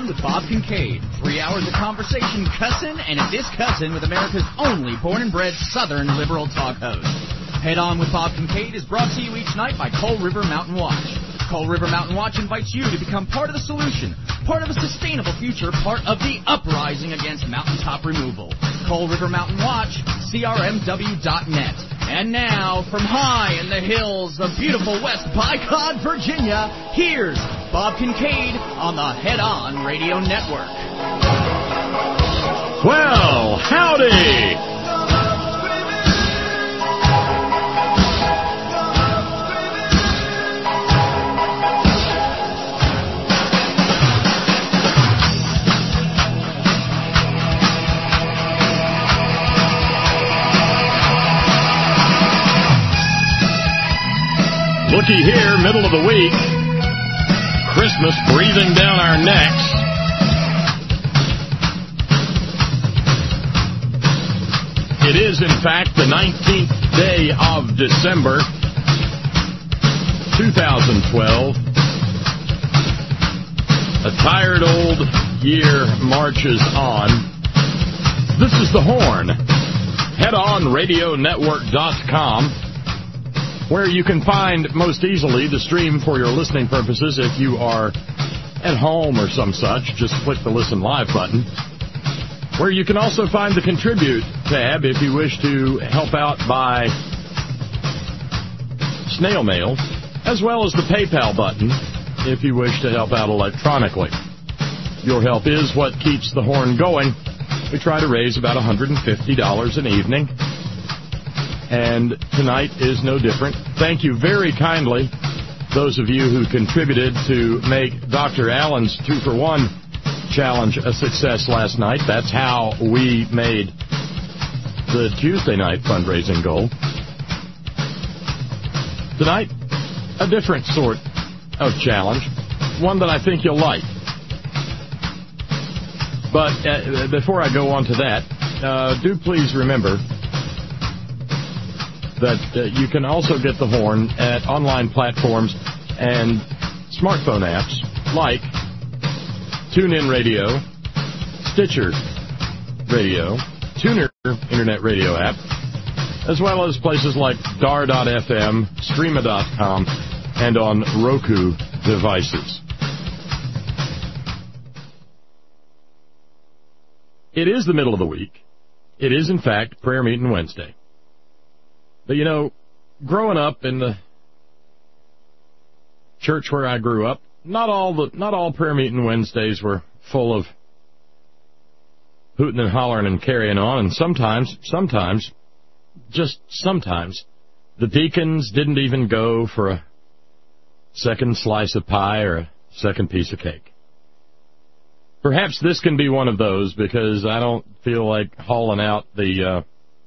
with Bob Kincaid. 3 hours of conversation, cussin' and discussin' with America's only born and bred Southern liberal talk host. Head On with Bob Kincaid is brought to you each night by Coal River Mountain Watch. Coal River Mountain Watch invites you to become part of the solution, part of a sustainable future, part of the uprising against mountaintop removal. Coal River Mountain Watch, crmw.net. And now, from high in the hills of beautiful West Bicod, Virginia, here's Bob Kincaid on the Head On Radio Network. Well, howdy! Looky here, middle of the week, Christmas breathing down our necks. It is, in fact, the 19th day of December, 2012. A tired old year marches on. This is The Horn, HeadOnRadioNetwork.com. where you can find most easily the stream for your listening purposes. If you are at home or some such, just click the Listen Live button, where you can also find the Contribute tab if you wish to help out by snail mail, as well as the PayPal button if you wish to help out electronically. Your help is what keeps the Horn going. We try to raise about $150 an evening, and tonight is no different. Thank you very kindly, those of you who contributed to make Dr. Allen's 2-for-1 challenge a success last night. That's how we made the Tuesday night fundraising goal. Tonight, a different sort of challenge, one that I think you'll like. But before I go on to that, do please remember that you can also get the Horn at online platforms and smartphone apps like TuneIn Radio, Stitcher Radio, Tuner Internet Radio app, as well as places like Dar.fm, Streama.com, and on Roku devices. It is the middle of the week. It is, in fact, Prayer Meeting Wednesday. But, you know, growing up in the church where I grew up, not all Prayer Meeting Wednesdays were full of hooting and hollering and carrying on, and sometimes, just sometimes, the deacons didn't even go for a second slice of pie or a second piece of cake. Perhaps this can be one of those, because I don't feel like hauling out the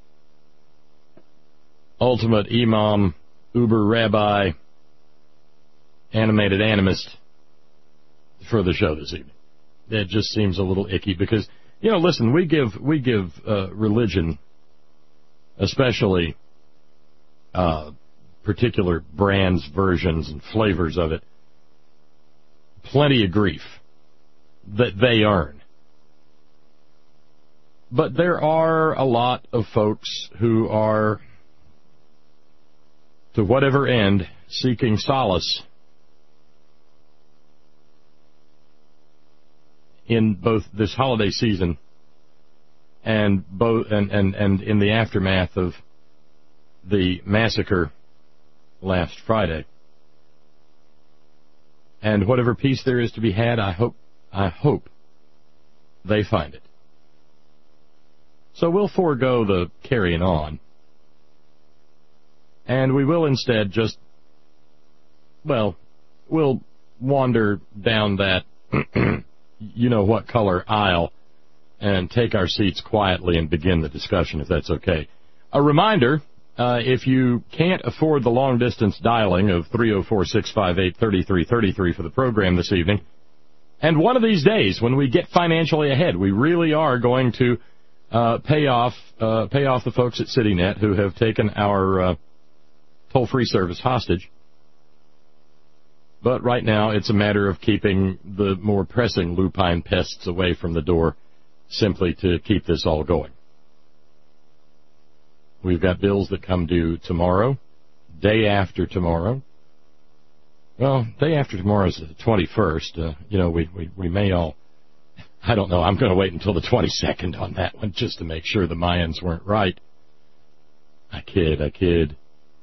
ultimate imam, uber rabbi, animated animist for the show this evening. It just seems a little icky because, you know, listen, we give religion, especially particular brands, versions, and flavors of it, plenty of grief that they earn. But there are a lot of folks who are, to whatever end, seeking solace in both this holiday season and in the aftermath of the massacre last Friday. And whatever peace there is to be had, I hope they find it. So we'll forego the carrying on, and we will instead just, well, we'll wander down that you-know-what color aisle and take our seats quietly and begin the discussion, if that's okay. A reminder, if you can't afford the long-distance dialing of 304-658-3333 for the program this evening, and one of these days, when we get financially ahead, we really are going to pay off the folks at CityNet who have taken our toll-free service hostage. But right now, it's a matter of keeping the more pressing lupine pests away from the door, simply to keep this all going. We've got bills that come due tomorrow, day after tomorrow. Well, day after tomorrow is the 21st. We may all, I don't know, I'm going to wait until the 22nd on that one just to make sure the Mayans weren't right. I kid.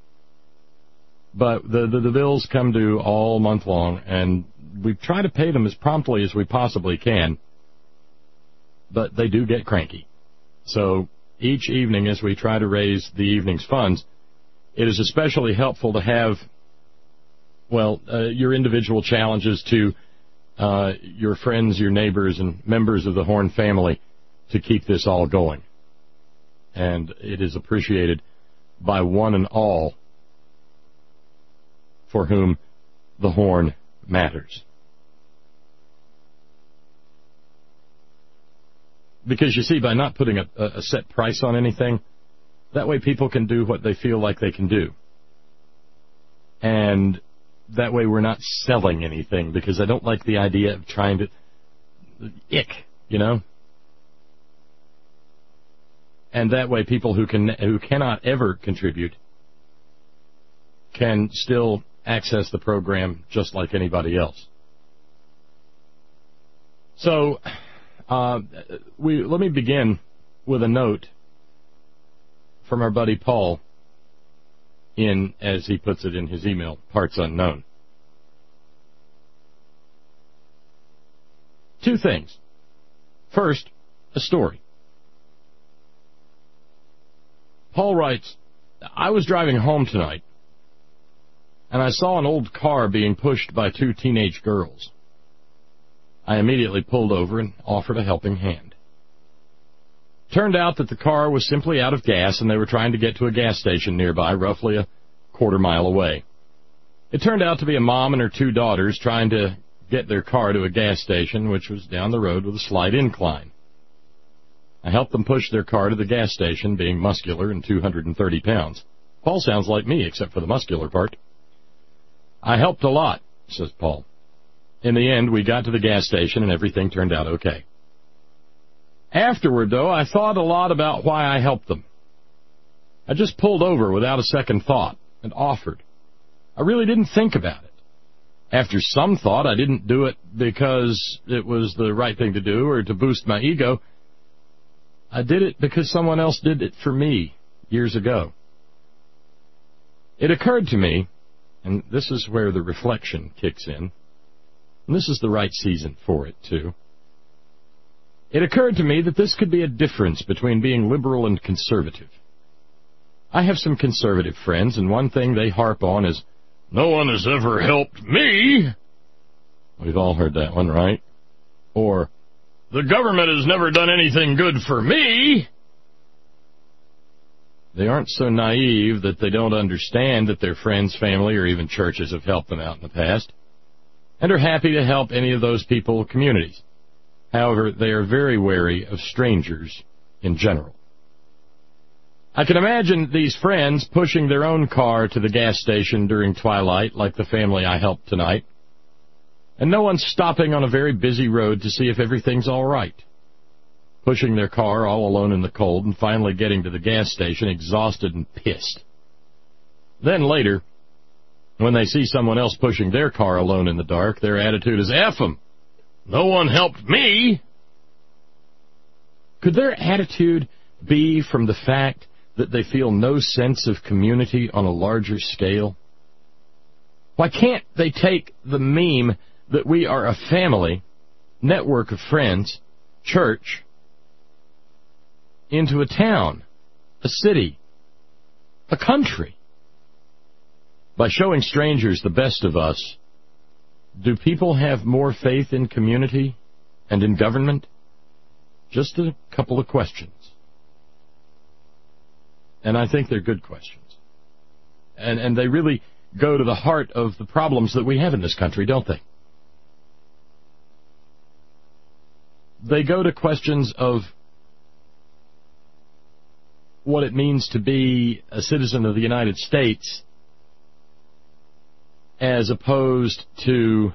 But the bills come due all month long, and we try to pay them as promptly as we possibly can, but they do get cranky. So each evening as we try to raise the evening's funds, it is especially helpful to have, your individual challenges to your friends, your neighbors, and members of the Horn family to keep this all going. And it is appreciated by one and all for whom the Horn matters. Because, you see, by not putting a set price on anything, that way people can do what they feel like they can do. And that way we're not selling anything, because I don't like the idea of trying to... And that way people who cannot ever contribute can still access the program just like anybody else. So, let me begin with a note from our buddy Paul in, as he puts it in his email, parts unknown. Two things. First, a story. Paul writes, I was driving home tonight, and I saw an old car being pushed by two teenage girls. I immediately pulled over and offered a helping hand. Turned out that the car was simply out of gas, and they were trying to get to a gas station nearby, roughly a quarter-mile away. It turned out to be a mom and her two daughters trying to get their car to a gas station, which was down the road with a slight incline. I helped them push their car to the gas station, being muscular and 230 pounds. Paul sounds like me, except for the muscular part. I helped a lot, says Paul. In the end, we got to the gas station and everything turned out okay. Afterward, though, I thought a lot about why I helped them. I just pulled over without a second thought and offered. I really didn't think about it. After some thought, I didn't do it because it was the right thing to do or to boost my ego. I did it because someone else did it for me years ago. It occurred to me, and this is where the reflection kicks in, and this is the right season for it, too. It occurred to me that this could be a difference between being liberal and conservative. I have some conservative friends, and one thing they harp on is, no one has ever helped me. We've all heard that one, right? Or, the government has never done anything good for me. They aren't so naive that they don't understand that their friends, family, or even churches have helped them out in the past, and are happy to help any of those people, communities. However, they are very wary of strangers in general. I can imagine these friends pushing their own car to the gas station during twilight, like the family I helped tonight, and no one stopping on a very busy road to see if everything's all right. Pushing their car all alone in the cold and finally getting to the gas station exhausted and pissed. Then later, when they see someone else pushing their car alone in the dark, their attitude is, F 'em. No one helped me. Could their attitude be from the fact that they feel no sense of community on a larger scale? Why can't they take the meme that we are a family, network of friends, church, into a town, a city, a country? By showing strangers the best of us, do people have more faith in community and in government? Just a couple of questions. And I think they're good questions. And they really go to the heart of the problems that we have in this country, don't they? They go to questions of what it means to be a citizen of the United States as opposed to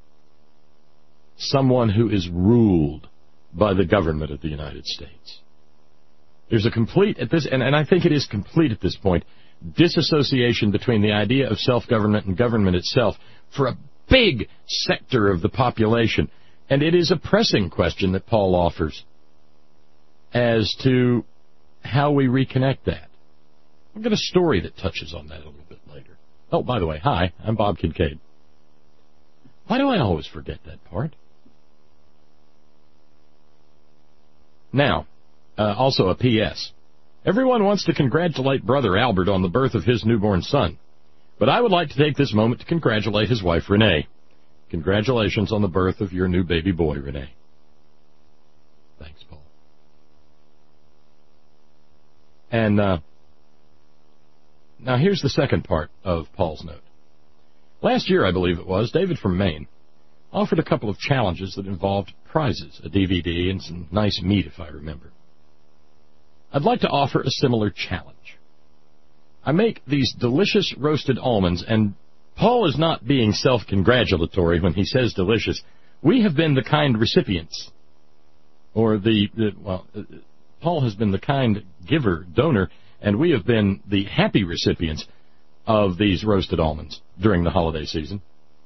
someone who is ruled by the government of the United States. There's a complete, at this, and I think it is complete at this point, disassociation between the idea of self-government and government itself for a big sector of the population. And it is a pressing question that Paul offers as to how we reconnect that. I've got a story that touches on that a little bit later. Oh, by the way, hi, I'm Bob Kincaid. Why do I always forget that part? Now, also a P.S. Everyone wants to congratulate Brother Albert on the birth of his newborn son, but I would like to take this moment to congratulate his wife, Renee. Congratulations on the birth of your new baby boy, Renee. Thanks, Paul. And now here's the second part of Paul's note. Last year, I believe it was, David from Maine offered a couple of challenges that involved prizes, a DVD, and some nice meat, if I remember. I'd like to offer a similar challenge. I make these delicious roasted almonds, and Paul is not being self-congratulatory when he says delicious. We have been the kind recipients, or Paul has been the kind giver, donor, and we have been the happy recipients of these roasted almonds during the holiday season.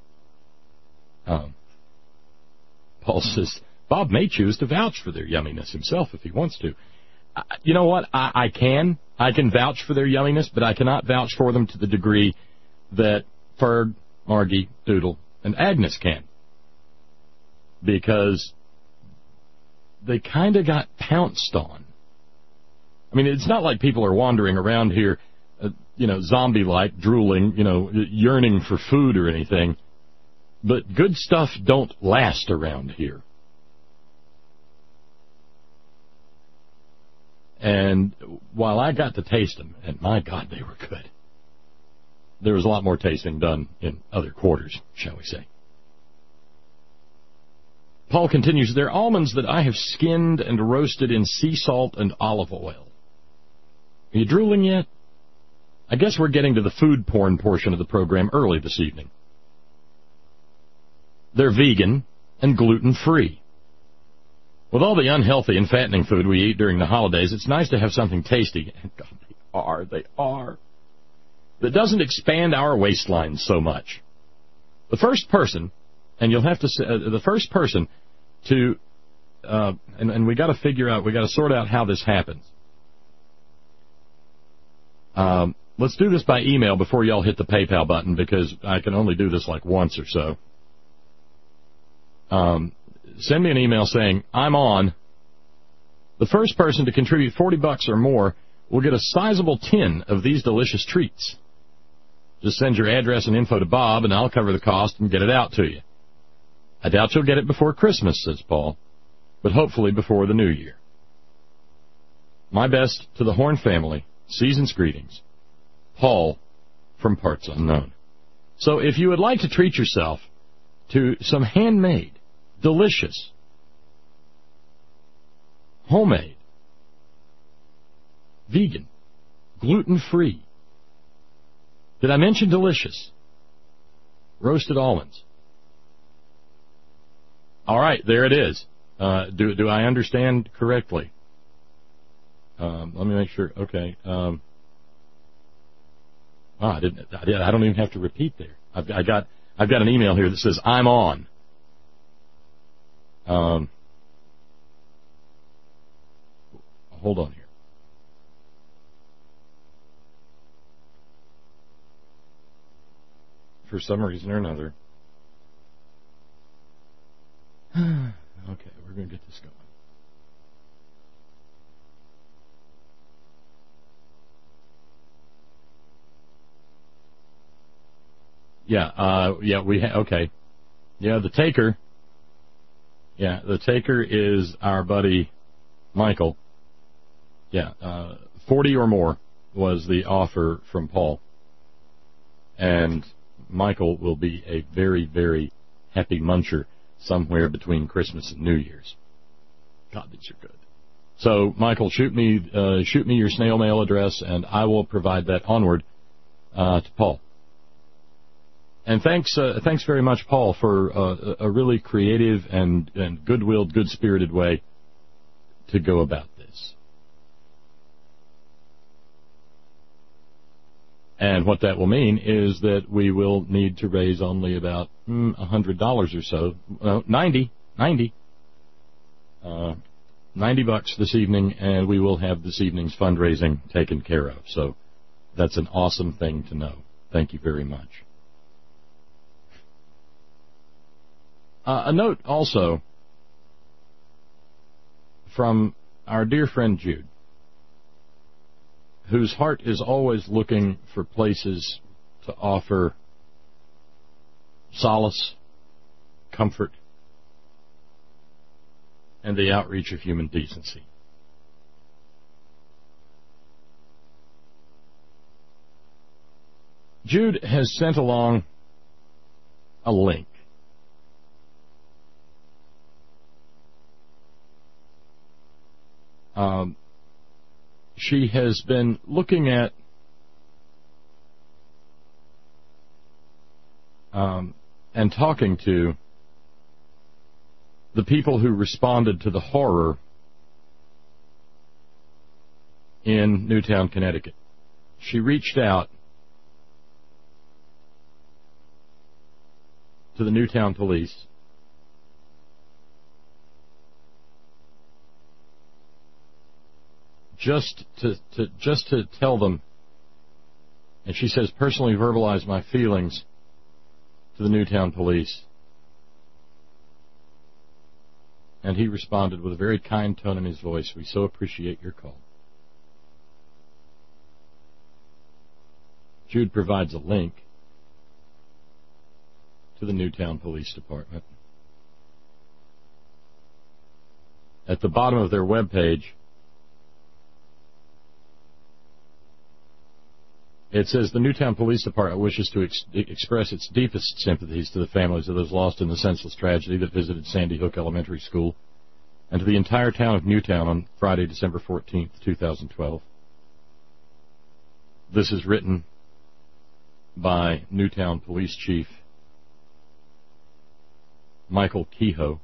Paul says, Bob may choose to vouch for their yumminess himself if he wants to. You know what? I can vouch for their yumminess, but I cannot vouch for them to the degree that Ferg, Margie, Doodle, and Agnes can. Because they kind of got pounced on. I mean, it's not like people are wandering around here, zombie-like, drooling, yearning for food or anything. But good stuff don't last around here. And while I got to taste them, and my God, they were good, there was a lot more tasting done in other quarters, shall we say. Paul continues, they're almonds that I have skinned and roasted in sea salt and olive oil. Are you drooling yet? I guess we're getting to the food porn portion of the program early this evening. They're vegan and gluten-free. With all the unhealthy and fattening food we eat during the holidays, it's nice to have something tasty, and God, they are, that doesn't expand our waistlines so much. The first person, and you'll have to say, the first person to, and we got to figure out, we got to sort out how this happens. Let's do this by email before y'all hit the PayPal button, because I can only do this like once or so. Send me an email saying, I'm on. The first person to contribute $40 or more will get a sizable tin of these delicious treats. Just send your address and info to Bob, and I'll cover the cost and get it out to you. I doubt you'll get it before Christmas, says Paul, but hopefully before the New Year. My best to the Horn family. Season's greetings. Paul from Parts Unknown. So if you would like to treat yourself to some handmade, delicious, homemade, vegan, gluten-free, did I mention delicious, roasted almonds? All right, there it is. Do I understand correctly? Let me make sure. Okay. I don't even have to repeat there. I've got an email here that says I'm on. Hold on here. For some reason or another. Okay, we're going to get this going. Okay. Yeah, the taker. Yeah, the taker is our buddy Michael. Yeah, 40 or more was the offer from Paul. And Michael will be a very, very happy muncher somewhere between Christmas and New Year's. God, these are good. So, Michael, shoot me your snail mail address, and I will provide that onward to Paul. And thanks very much, Paul, for a really creative and good-willed, good-spirited way to go about this. And what that will mean is that we will need to raise only about $100 or so, $90 this evening, and we will have this evening's fundraising taken care of. So that's an awesome thing to know. Thank you very much. A note also from our dear friend Jude, whose heart is always looking for places to offer solace, comfort, and the outreach of human decency. Jude has sent along a link. She has been looking at and talking to the people who responded to the horror in Newtown, Connecticut. She reached out to the Newtown police just to tell them, and she says, personally verbalize my feelings to the Newtown police. And he responded with a very kind tone in his voice, we so appreciate your call. Jude provides a link to the Newtown Police Department. At the bottom of their webpage, it says the Newtown Police Department wishes to express its deepest sympathies to the families of those lost in the senseless tragedy that visited Sandy Hook Elementary School and to the entire town of Newtown on Friday, December 14th, 2012. This is written by Newtown Police Chief Michael Kehoe.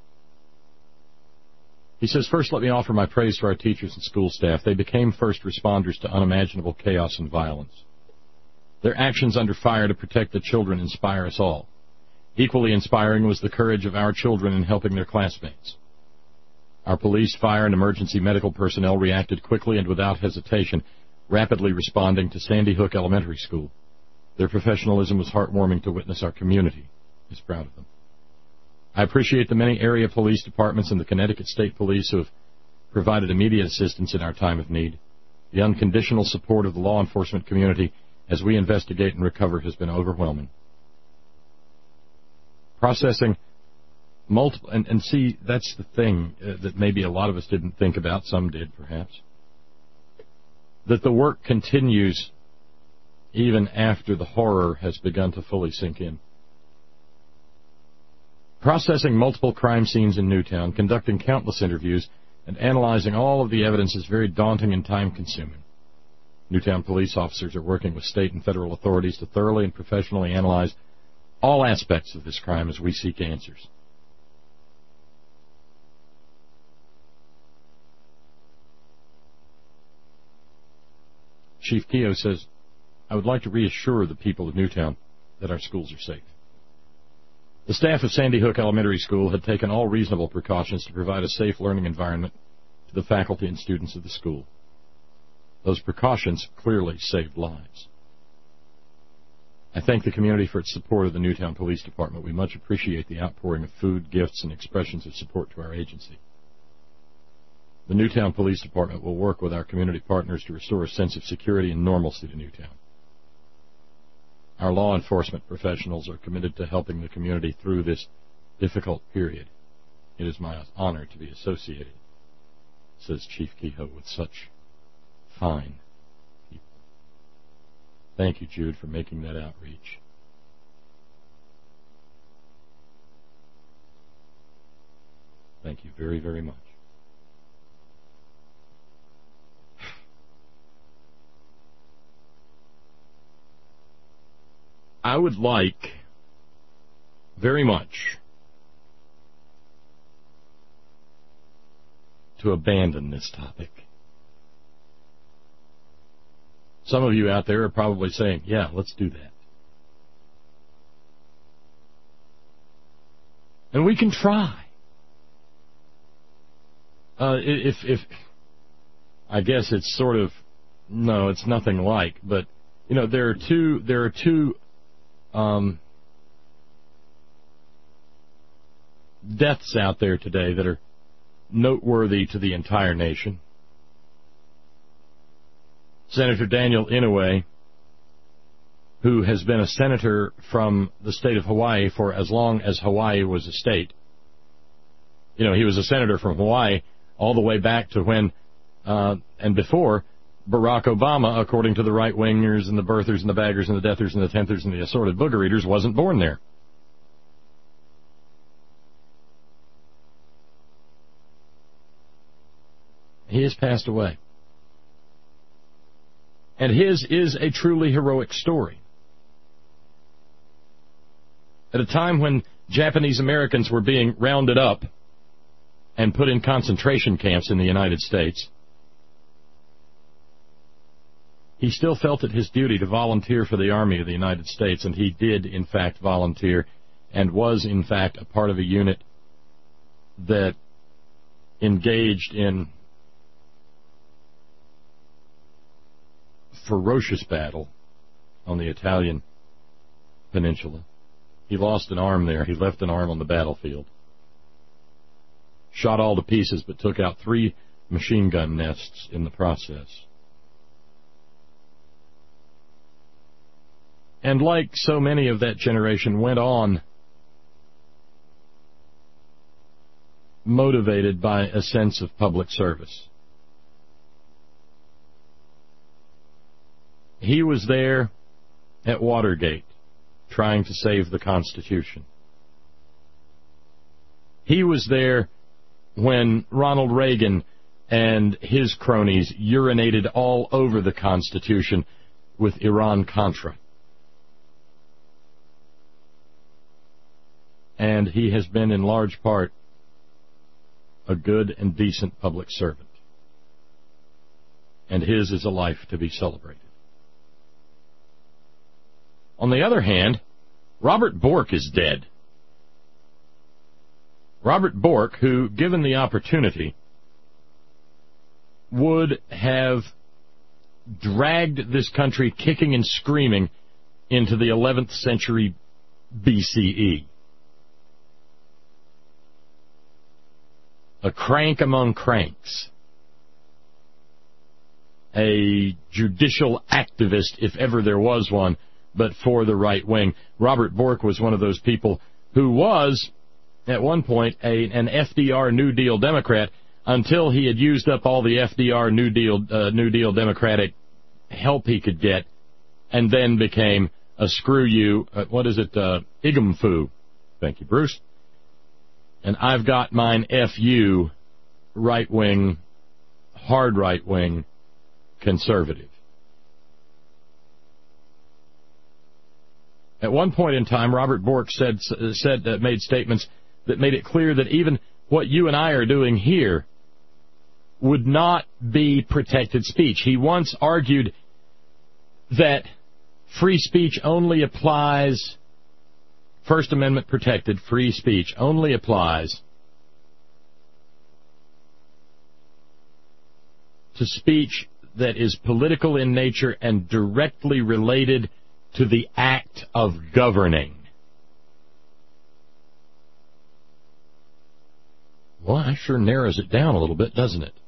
He says, first let me offer my praise to our teachers and school staff. They became first responders to unimaginable chaos and violence. Their actions under fire to protect the children inspire us all. Equally inspiring was the courage of our children in helping their classmates. Our police, fire, and emergency medical personnel reacted quickly and without hesitation, rapidly responding to Sandy Hook Elementary School. Their professionalism was heartwarming to witness. Our community is proud of them. I appreciate the many area police departments and the Connecticut State Police who have provided immediate assistance in our time of need. The unconditional support of the law enforcement community as we investigate and recover has been overwhelming. Processing multiple, and see, that's the thing that maybe a lot of us didn't think about, some did perhaps, that the work continues even after the horror has begun to fully sink in. Processing multiple crime scenes in Newtown, conducting countless interviews, and analyzing all of the evidence is very daunting and time-consuming. Newtown police officers are working with state and federal authorities to thoroughly and professionally analyze all aspects of this crime as we seek answers. Chief Kehoe says, I would like to reassure the people of Newtown that our schools are safe. The staff of Sandy Hook Elementary School had taken all reasonable precautions to provide a safe learning environment to the faculty and students of the school. Those precautions clearly saved lives. I thank the community for its support of the Newtown Police Department. We much appreciate the outpouring of food, gifts, and expressions of support to our agency. The Newtown Police Department will work with our community partners to restore a sense of security and normalcy to Newtown. Our law enforcement professionals are committed to helping the community through this difficult period. It is my honor to be associated, says Chief Kehoe, with such fine people. Thank you, Jude, for making that outreach. Thank you very, very much. I would like very much to abandon this topic. Some of you out there are probably saying, yeah, let's do that. And we can try. If I guess it's sort of, no, it's nothing like, but, you know, there are two deaths out there today that are noteworthy to the entire nation. Senator Daniel Inouye, who has been a senator from the state of Hawaii for as long as Hawaii was a state. You know, he was a senator from Hawaii all the way back to when, and before, Barack Obama, according to the right-wingers and the birthers and the baggers and the deathers and the tenthers and the assorted booger eaters, wasn't born there. He has passed away. And his is a truly heroic story. At a time when Japanese Americans were being rounded up and put in concentration camps in the United States, he still felt it his duty to volunteer for the Army of the United States, and he did, in fact, volunteer and was, in fact, a part of a unit that engaged in ferocious battle on the Italian peninsula. He lost an arm there. He left an arm on the battlefield. Shot all to pieces, but took out 3 machine gun nests in the process. And like so many of that generation, went on motivated by a sense of public service. He was there at Watergate trying to save the Constitution. He was there when Ronald Reagan and his cronies urinated all over the Constitution with Iran-Contra. And he has been, in large part, a good and decent public servant. And his is a life to be celebrated. On the other hand, Robert Bork is dead. Robert Bork, who, given the opportunity, would have dragged this country kicking and screaming into the 11th century BCE. A crank among cranks. A judicial activist, if ever there was one, but for the right wing. Robert Bork was one of those people who was, at one point, an FDR New Deal Democrat until he had used up all the FDR New Deal Democratic help he could get, and then became a screw you, Igamfu. Thank you, Bruce. And I've got mine FU, right-wing, hard right-wing, conservative. At one point in time, Robert Bork made statements that made it clear that even what you and I are doing here would not be protected speech. He once argued that free speech only applies, First Amendment protected free speech only applies to speech that is political in nature and directly related to the act of governing. Well, that sure narrows it down a little bit, doesn't it?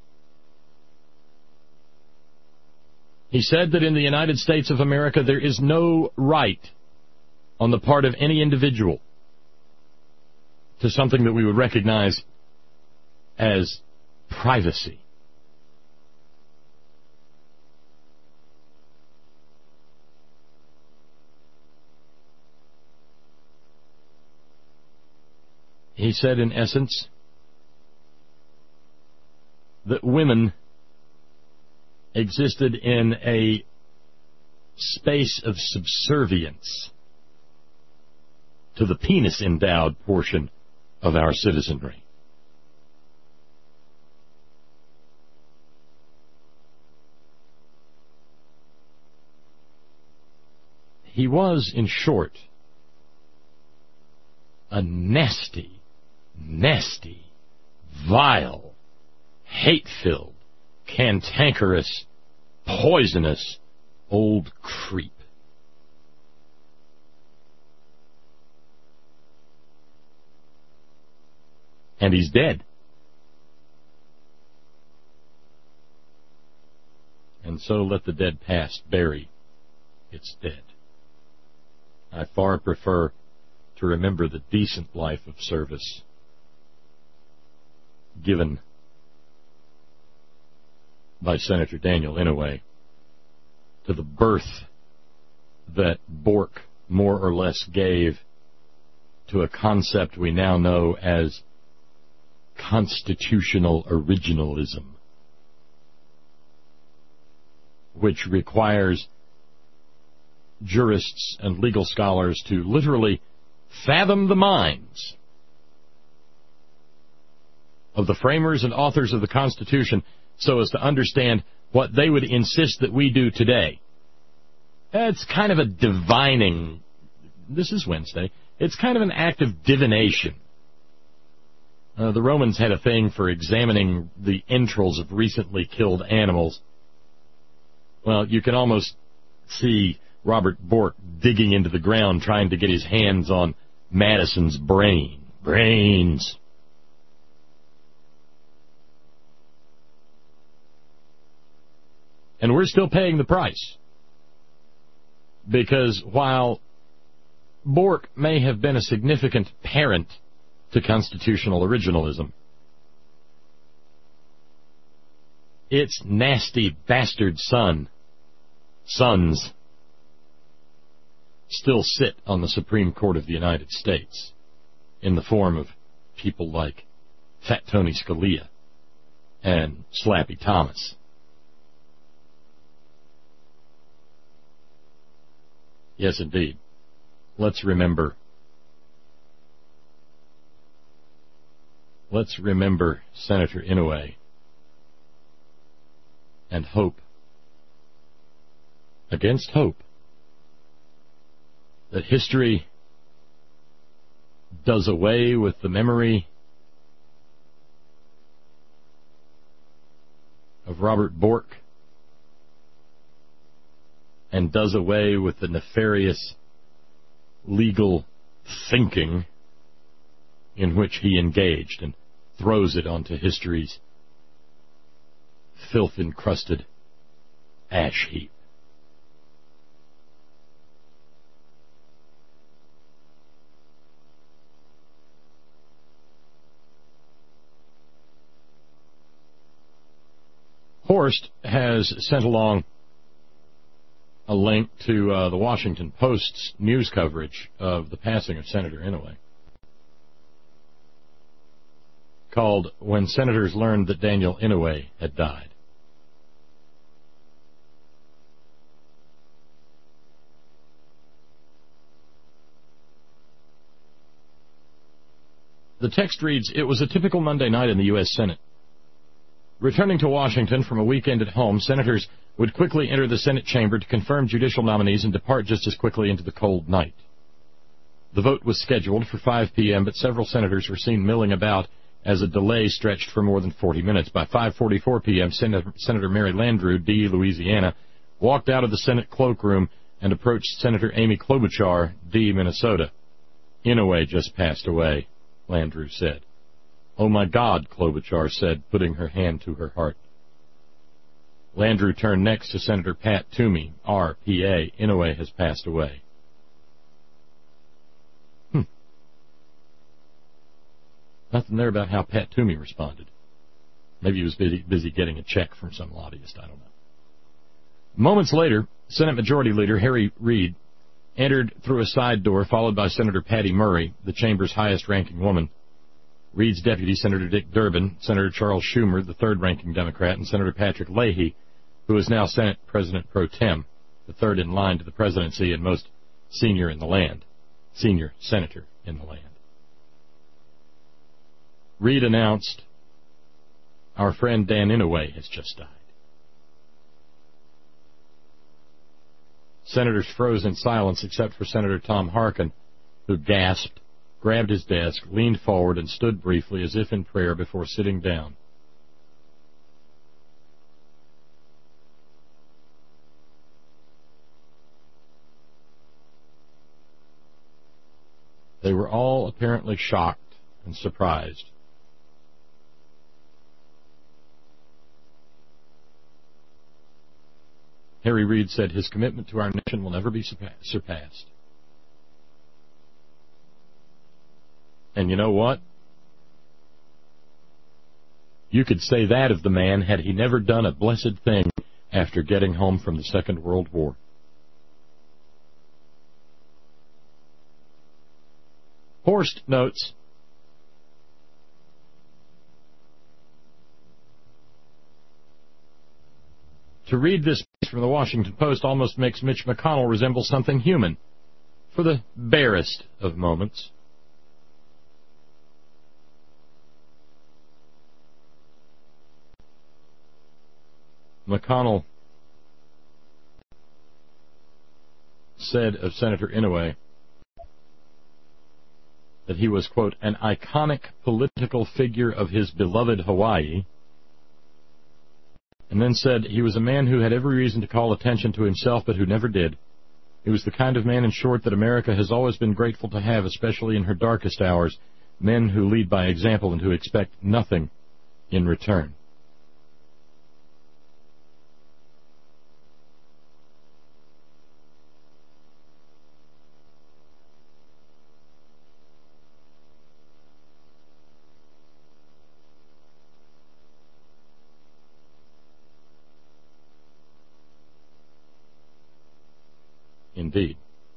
He said that in the United States of America there is no right on the part of any individual to something that we would recognize as privacy. He said, in essence, that women existed in a space of subservience to the penis-endowed portion of our citizenry. He was, in short, a nasty, nasty, vile, hate-filled, cantankerous, poisonous old creep. And he's dead. And so let the dead past bury its dead. I far prefer to remember the decent life of service given by Senator Daniel Inouye to the birth that Bork more or less gave to a concept we now know as constitutional originalism, which requires jurists and legal scholars to literally fathom the minds of the framers and authors of the Constitution so as to understand what they would insist that we do today. It's kind of a divining. This is Wednesday. It's kind of an act of divination. The Romans had a thing for examining the entrails of recently killed animals. Well, you can almost see Robert Bork digging into the ground trying to get his hands on Madison's brains. And we're still paying the price. Because while Bork may have been a significant parent to constitutional originalism, its nasty bastard sons still sit on the Supreme Court of the United States in the form of people like Fat Tony Scalia and Slappy Thomas. Yes, indeed. Let's remember Senator Inouye and hope, against hope, that history does away with the memory of Robert Bork and does away with the nefarious legal thinking in which he engaged and throws it onto history's filth-encrusted ash heap. Horst has sent along a link to the Washington Post's news coverage of the passing of Senator Inouye, called "When Senators Learned That Daniel Inouye Had Died." The text reads, "It was a typical Monday night in the U.S. Senate. Returning to Washington from a weekend at home, senators would quickly enter the Senate chamber to confirm judicial nominees and depart just as quickly into the cold night. The vote was scheduled for 5 p.m., but several senators were seen milling about as a delay stretched for more than 40 minutes. By 5:44 p.m., Senator Mary Landrieu, D., Louisiana, walked out of the Senate cloakroom and approached Senator Amy Klobuchar, D., Minnesota. Inouye just passed away," Landrieu said. "Oh, my God," Klobuchar said, putting her hand to her heart. Landrieu turned next to Senator Pat Toomey, R, PA. "Inouye has passed away." Nothing there about how Pat Toomey responded. Maybe he was busy getting a check from some lobbyist, I don't know. Moments later, Senate Majority Leader Harry Reid entered through a side door, followed by Senator Patty Murray, the chamber's highest-ranking woman. Reid's deputy, Senator Dick Durbin, Senator Charles Schumer, the third-ranking Democrat, and Senator Patrick Leahy, who is now Senate President pro tem, the third in line to the presidency and most senior in the land. senior senator in the land. Reid announced, our friend Dan Inouye has just died. Senators froze in silence except for Senator Tom Harkin, who gasped, grabbed his desk, leaned forward, and stood briefly as if in prayer before sitting down. They were all apparently shocked and surprised. Harry Reid said his commitment to our nation will never be surpassed. And you know what? You could say that of the man had he never done a blessed thing after getting home from the Second World War. Horst notes, to read this piece from the Washington Post almost makes Mitch McConnell resemble something human, for the barest of moments. McConnell said of Senator Inouye that he was, quote, an iconic political figure of his beloved Hawaii, and then said he was a man who had every reason to call attention to himself, but who never did. He was the kind of man, in short, that America has always been grateful to have, especially in her darkest hours, men who lead by example and who expect nothing in return. Indeed.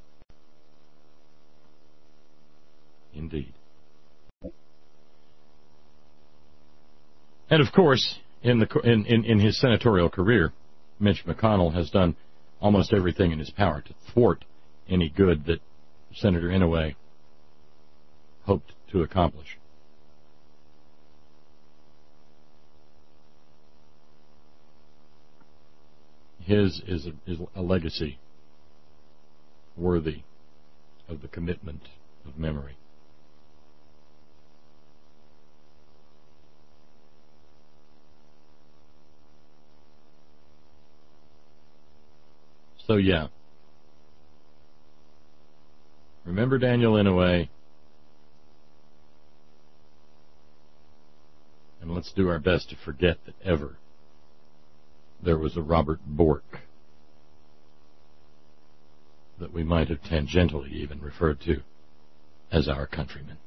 Indeed. And of course, in his senatorial career, Mitch McConnell has done almost everything in his power to thwart any good that Senator Inouye hoped to accomplish. His is a legacy worthy of the commitment of memory. So, yeah. Remember Daniel Inouye, and let's do our best to forget that ever there was a Robert Bork that we might have tangentially even referred to as our countrymen.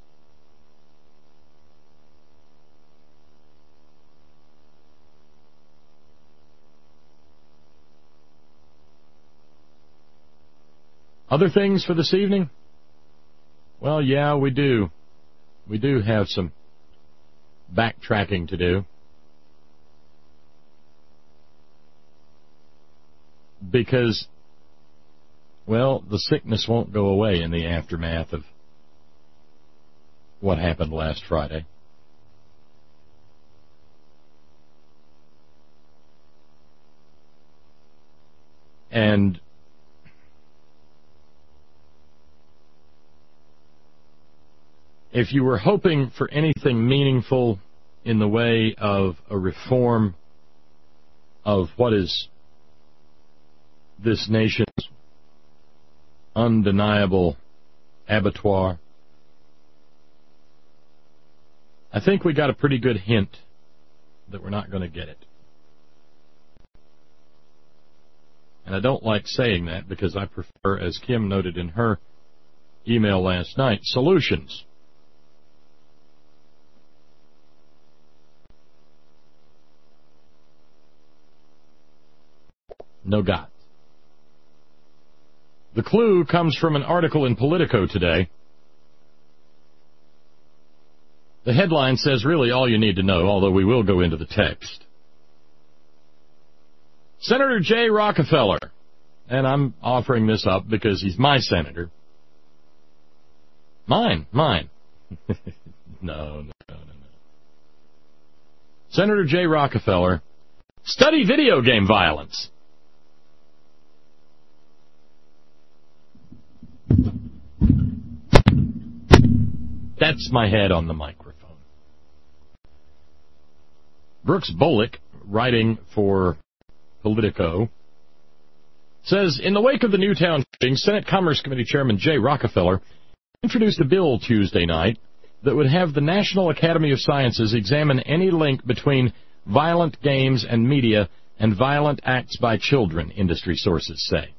Other things for this evening? Well, yeah, we do. We do have some backtracking to do. Because, well, the sickness won't go away in the aftermath of what happened last Friday. And if you were hoping for anything meaningful in the way of a reform of what is this nation's undeniable abattoir, I think we got a pretty good hint that we're not going to get it. And I don't like saying that because I prefer, as Kim noted in her email last night, solutions. No God. The clue comes from an article in Politico today. The headline says really all you need to know, although we will go into the text. Senator Jay Rockefeller, and I'm offering this up because he's my senator, Mine. No. Senator Jay Rockefeller, study video game violence. That's my head on the microphone. Brooks Bolick, writing for Politico, says, in the wake of the Newtown shooting, Senate Commerce Committee Chairman Jay Rockefeller introduced a bill Tuesday night that would have the National Academy of Sciences examine any link between violent games and media and violent acts by children, industry sources say.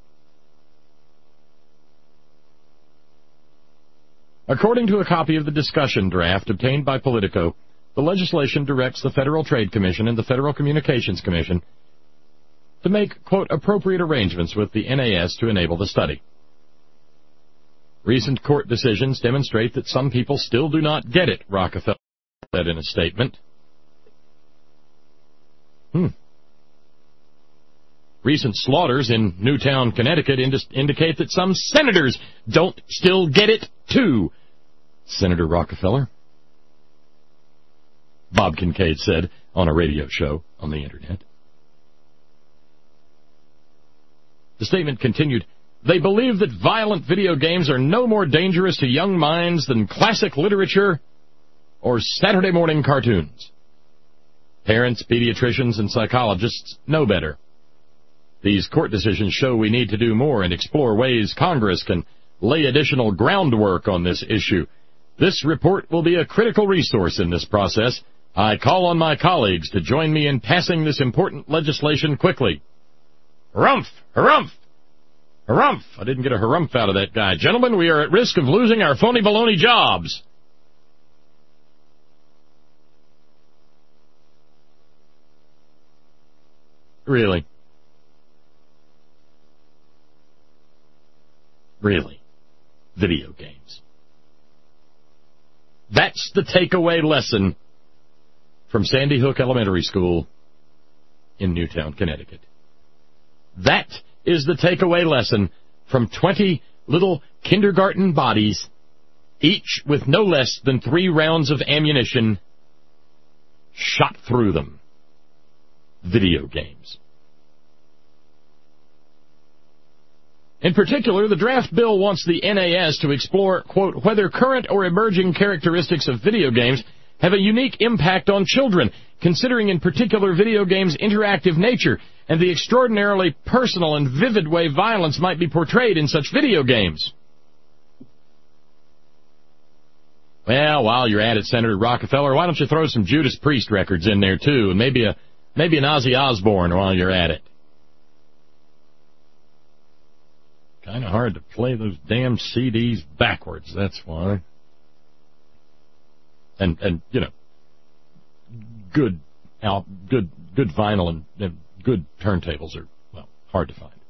According to a copy of the discussion draft obtained by Politico, the legislation directs the Federal Trade Commission and the Federal Communications Commission to make, quote, appropriate arrangements with the NAS to enable the study. Recent court decisions demonstrate that some people still do not get it, Rockefeller said in a statement. Recent slaughters in Newtown, Connecticut indicate that some senators don't still get it, too, Senator Rockefeller. Bob Kincaid said on a radio show on the Internet. The statement continued, they believe that violent video games are no more dangerous to young minds than classic literature or Saturday morning cartoons. Parents, pediatricians, and psychologists know better. These court decisions show we need to do more and explore ways Congress can lay additional groundwork on this issue. This report will be a critical resource in this process. I call on my colleagues to join me in passing this important legislation quickly. Harumph! Harumph! Harumph! I didn't get a harumph out of that guy. Gentlemen, we are at risk of losing our phony baloney jobs. Really? Really? Video games. That's the takeaway lesson from Sandy Hook Elementary School in Newtown, Connecticut. That is the takeaway lesson from 20 little kindergarten bodies, each with no less than 3 rounds of ammunition shot through them. Video games. In particular, the draft bill wants the NAS to explore, quote, whether current or emerging characteristics of video games have a unique impact on children, considering in particular video games' interactive nature and the extraordinarily personal and vivid way violence might be portrayed in such video games. Well, while you're at it, Senator Rockefeller, why don't you throw some Judas Priest records in there, too, and maybe an Ozzy Osbourne while you're at it. Kind of hard to play those damn CDs backwards, that's why. And you know, good vinyl and good turntables are, well, hard to find.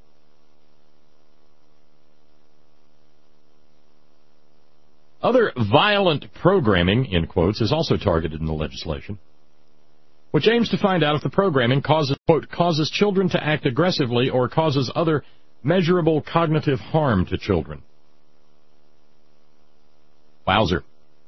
Other violent programming, in quotes, is also targeted in the legislation, which aims to find out if the programming causes, quote, causes children to act aggressively or causes other measurable cognitive harm to children. Wowzer.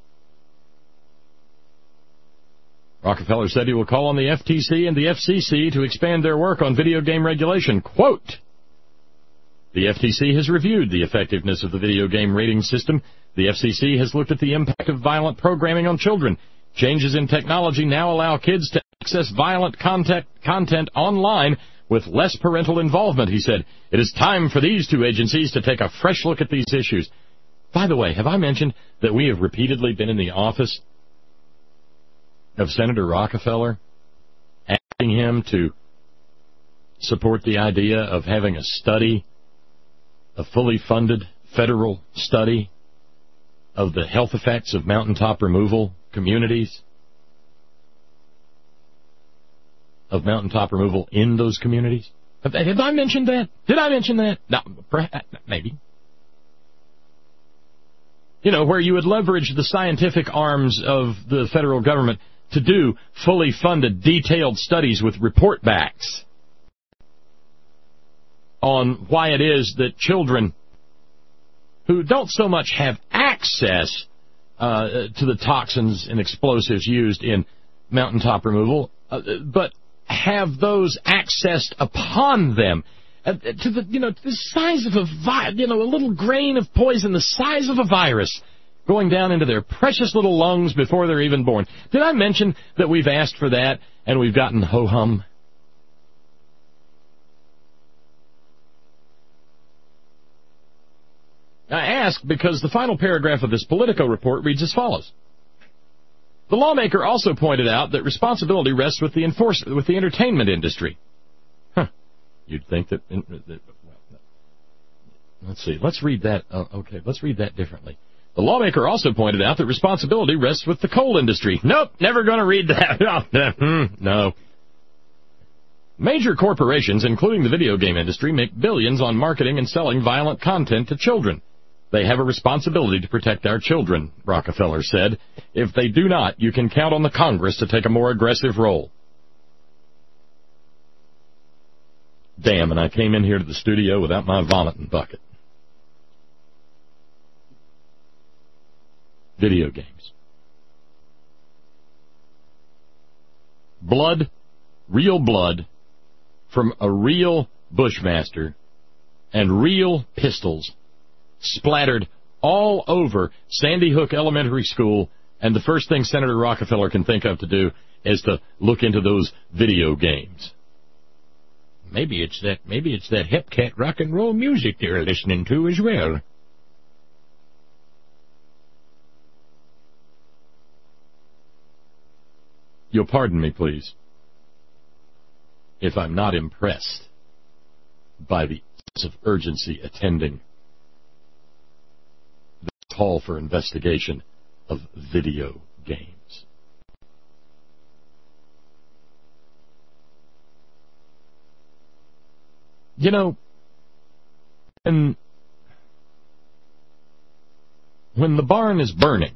Rockefeller said he will call on the FTC and the FCC to expand their work on video game regulation. Quote, the FTC has reviewed the effectiveness of the video game rating system. The FCC has looked at the impact of violent programming on children. Changes in technology now allow kids to access violent content online with less parental involvement, he said. It is time for these two agencies to take a fresh look at these issues. By the way, have I mentioned that we have repeatedly been in the office of Senator Rockefeller, asking him to support the idea of having a study, a fully funded federal study of the health effects of mountaintop removal communities, of mountaintop removal in those communities? Have I mentioned that? Did I mention that? No, maybe. You know, where you would leverage the scientific arms of the federal government to do fully funded, detailed studies with report backs on why it is that children who don't so much have access access to the toxins and explosives used in mountaintop removal, but have those accessed upon them to the size of a little grain of poison, the size of a virus, going down into their precious little lungs before they're even born. Did I mention that we've asked for that and we've gotten ho-hum? I ask because the final paragraph of this Politico report reads as follows. The lawmaker also pointed out that responsibility rests with the entertainment industry. You'd think that let's see. Let's read that. Let's read that differently. The lawmaker also pointed out that responsibility rests with the coal industry. Nope, never going to read that. No. Major corporations, including the video game industry, make billions on marketing and selling violent content to children. They have a responsibility to protect our children, Rockefeller said. If they do not, you can count on the Congress to take a more aggressive role. Damn, and I came in here to the studio without my vomiting bucket. Video games. Blood, real blood, from a real Bushmaster, and real pistols splattered all over Sandy Hook Elementary School, and the first thing Senator Rockefeller can think of to do is to look into those video games. Maybe it's that hip cat rock and roll music they're listening to as well. You'll pardon me, please, if I'm not impressed by the sense of urgency attending the call for investigation of video games. You know, when the barn is burning,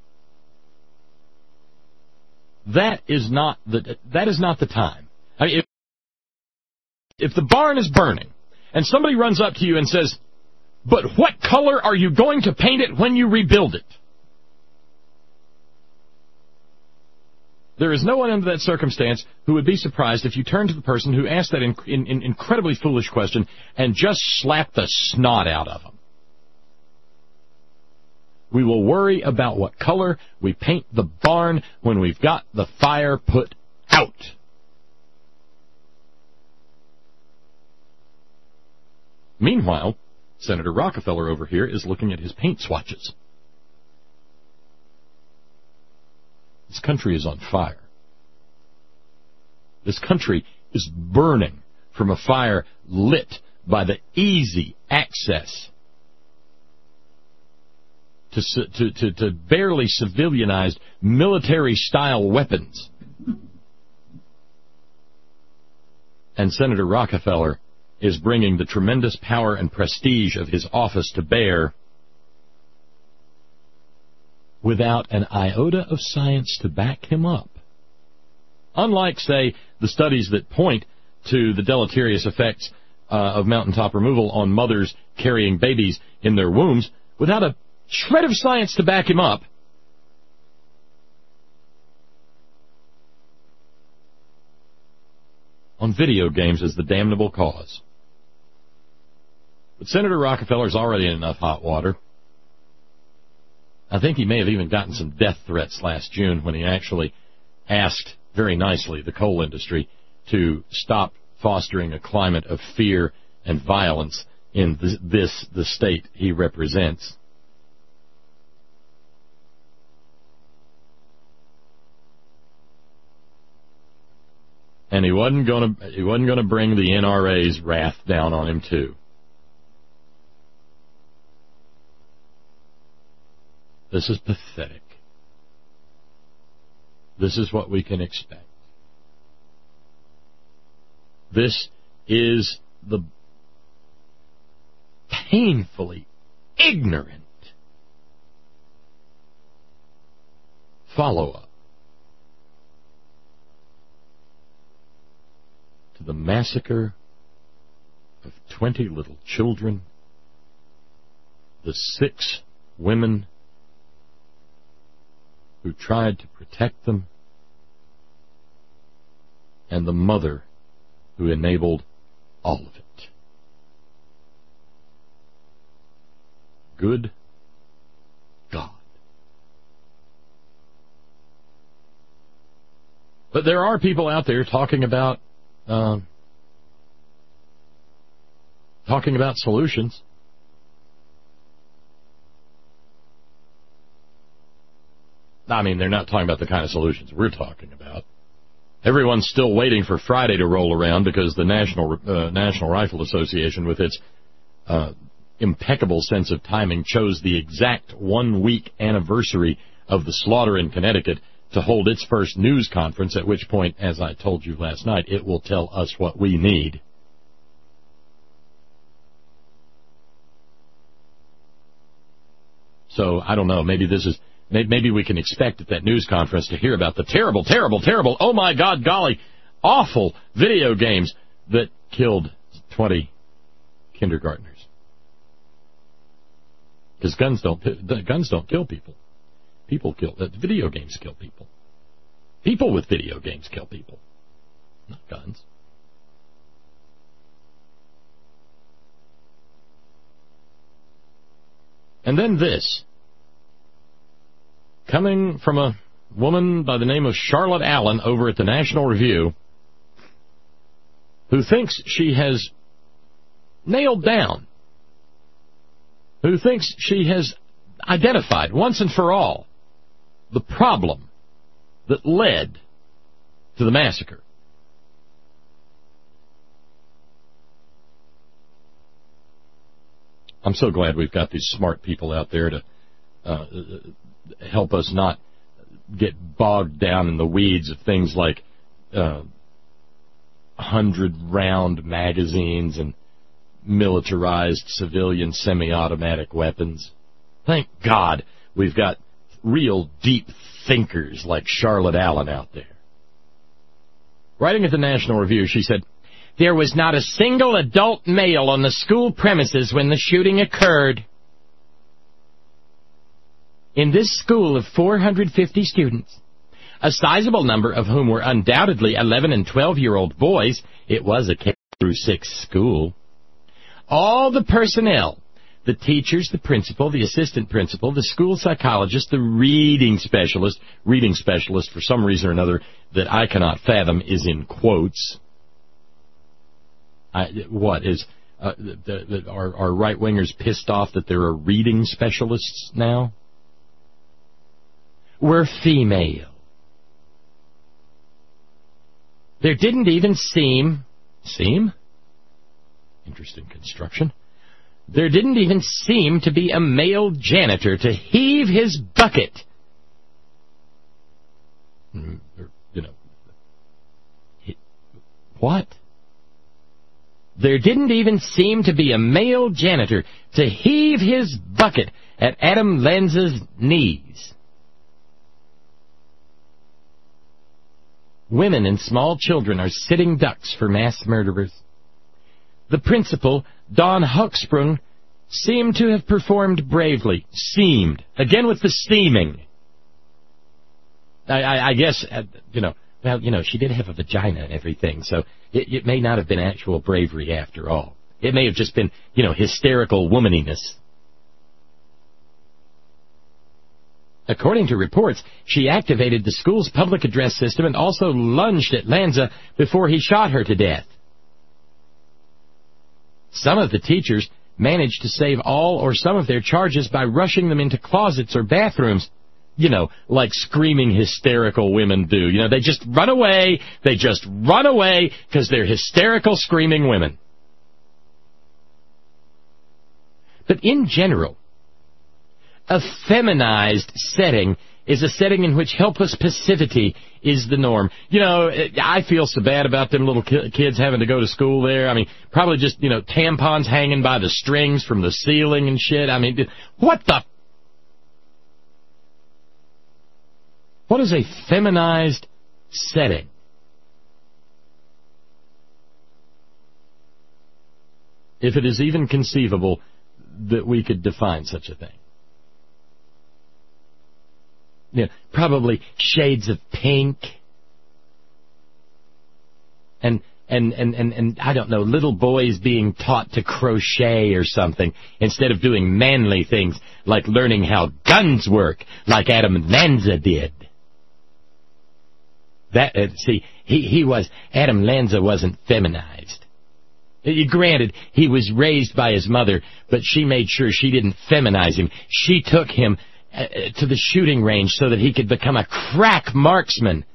that is not the time. I mean, if the barn is burning and somebody runs up to you and says, "But what color are you going to paint it when you rebuild it?" There is no one under that circumstance who would be surprised if you turned to the person who asked that incredibly foolish question and just slapped the snot out of them. We will worry about what color we paint the barn when we've got the fire put out. Meanwhile, Senator Rockefeller over here is looking at his paint swatches. This country is on fire. This country is burning from a fire lit by the easy access to barely civilianized military-style weapons. And Senator Rockefeller is bringing the tremendous power and prestige of his office to bear without an iota of science to back him up. Unlike, say, the studies that point to the deleterious effects of mountaintop removal on mothers carrying babies in their wombs, without a shred of science to back him up, on video games as the damnable cause. But Senator Rockefeller's already in enough hot water. I think he may have even gotten some death threats last June when he actually asked, very nicely, the coal industry to stop fostering a climate of fear and violence in the state he represents. And he wasn't going to bring the NRA's wrath down on him too. This is pathetic. This is what we can expect. This is the painfully ignorant follow-up to the massacre of 20 little children, the 6 women who tried to protect them, and the mother who enabled all of it. Good God. But there are people out there talking about solutions. I mean, they're not talking about the kind of solutions we're talking about. Everyone's still waiting for Friday to roll around because the National Rifle Association, with its impeccable sense of timing, chose the exact 1-week anniversary of the slaughter in Connecticut to hold its first news conference, at which point, as I told you last night, it will tell us what we need. So, I don't know, maybe we can expect at that news conference to hear about the terrible, terrible, terrible, oh my God, golly, awful video games that killed 20 kindergartners. Because guns don't kill people. Video games kill people. People with video games kill people, not guns. And then this, coming from a woman by the name of Charlotte Allen over at the National Review, who thinks she has nailed down, who thinks she has identified once and for all the problem that led to the massacre. I'm so glad we've got these smart people out there to help us not get bogged down in the weeds of things like 100-round magazines and militarized civilian semi-automatic weapons. Thank God we've got real deep thinkers like Charlotte Allen out there. Writing at the National Review, she said, "There was not a single adult male on the school premises when the shooting occurred. In this school of 450 students, a sizable number of whom were undoubtedly 11 and 12-year-old boys, it was a K-6 school, all the personnel, the teachers, the principal, the assistant principal, the school psychologist, the reading specialist for some reason or another that I cannot fathom is in quotes." Are right-wingers pissed off that there are reading specialists now? Were female. There didn't even seem? Interesting construction. There didn't even seem to be a male janitor to heave his bucket. What? There didn't even seem to be a male janitor to heave his bucket at Adam Lanza's knees. Women and small children are sitting ducks for mass murderers. The principal, Don Hucksprung, seemed to have performed bravely. Seemed. Again with the steaming. I guess, she did have a vagina and everything, so it may not have been actual bravery after all. It may have just been, hysterical womaniness. According to reports, she activated the school's public address system and also lunged at Lanza before he shot her to death. Some of the teachers managed to save all or some of their charges by rushing them into closets or bathrooms. Like screaming hysterical women do. They just run away because they're hysterical screaming women. But in general, a feminized setting is a setting in which helpless passivity is the norm. I feel so bad about them little kids having to go to school there. I mean, probably just, tampons hanging by the strings from the ceiling and shit. I mean, what is a feminized setting? If it is even conceivable that we could define such a thing. probably shades of pink. And I don't know, little boys being taught to crochet or something instead of doing manly things like learning how guns work like Adam Lanza did. Adam Lanza wasn't feminized. Granted, he was raised by his mother, but she made sure she didn't feminize him. She took him to the shooting range so that he could become a crack marksman.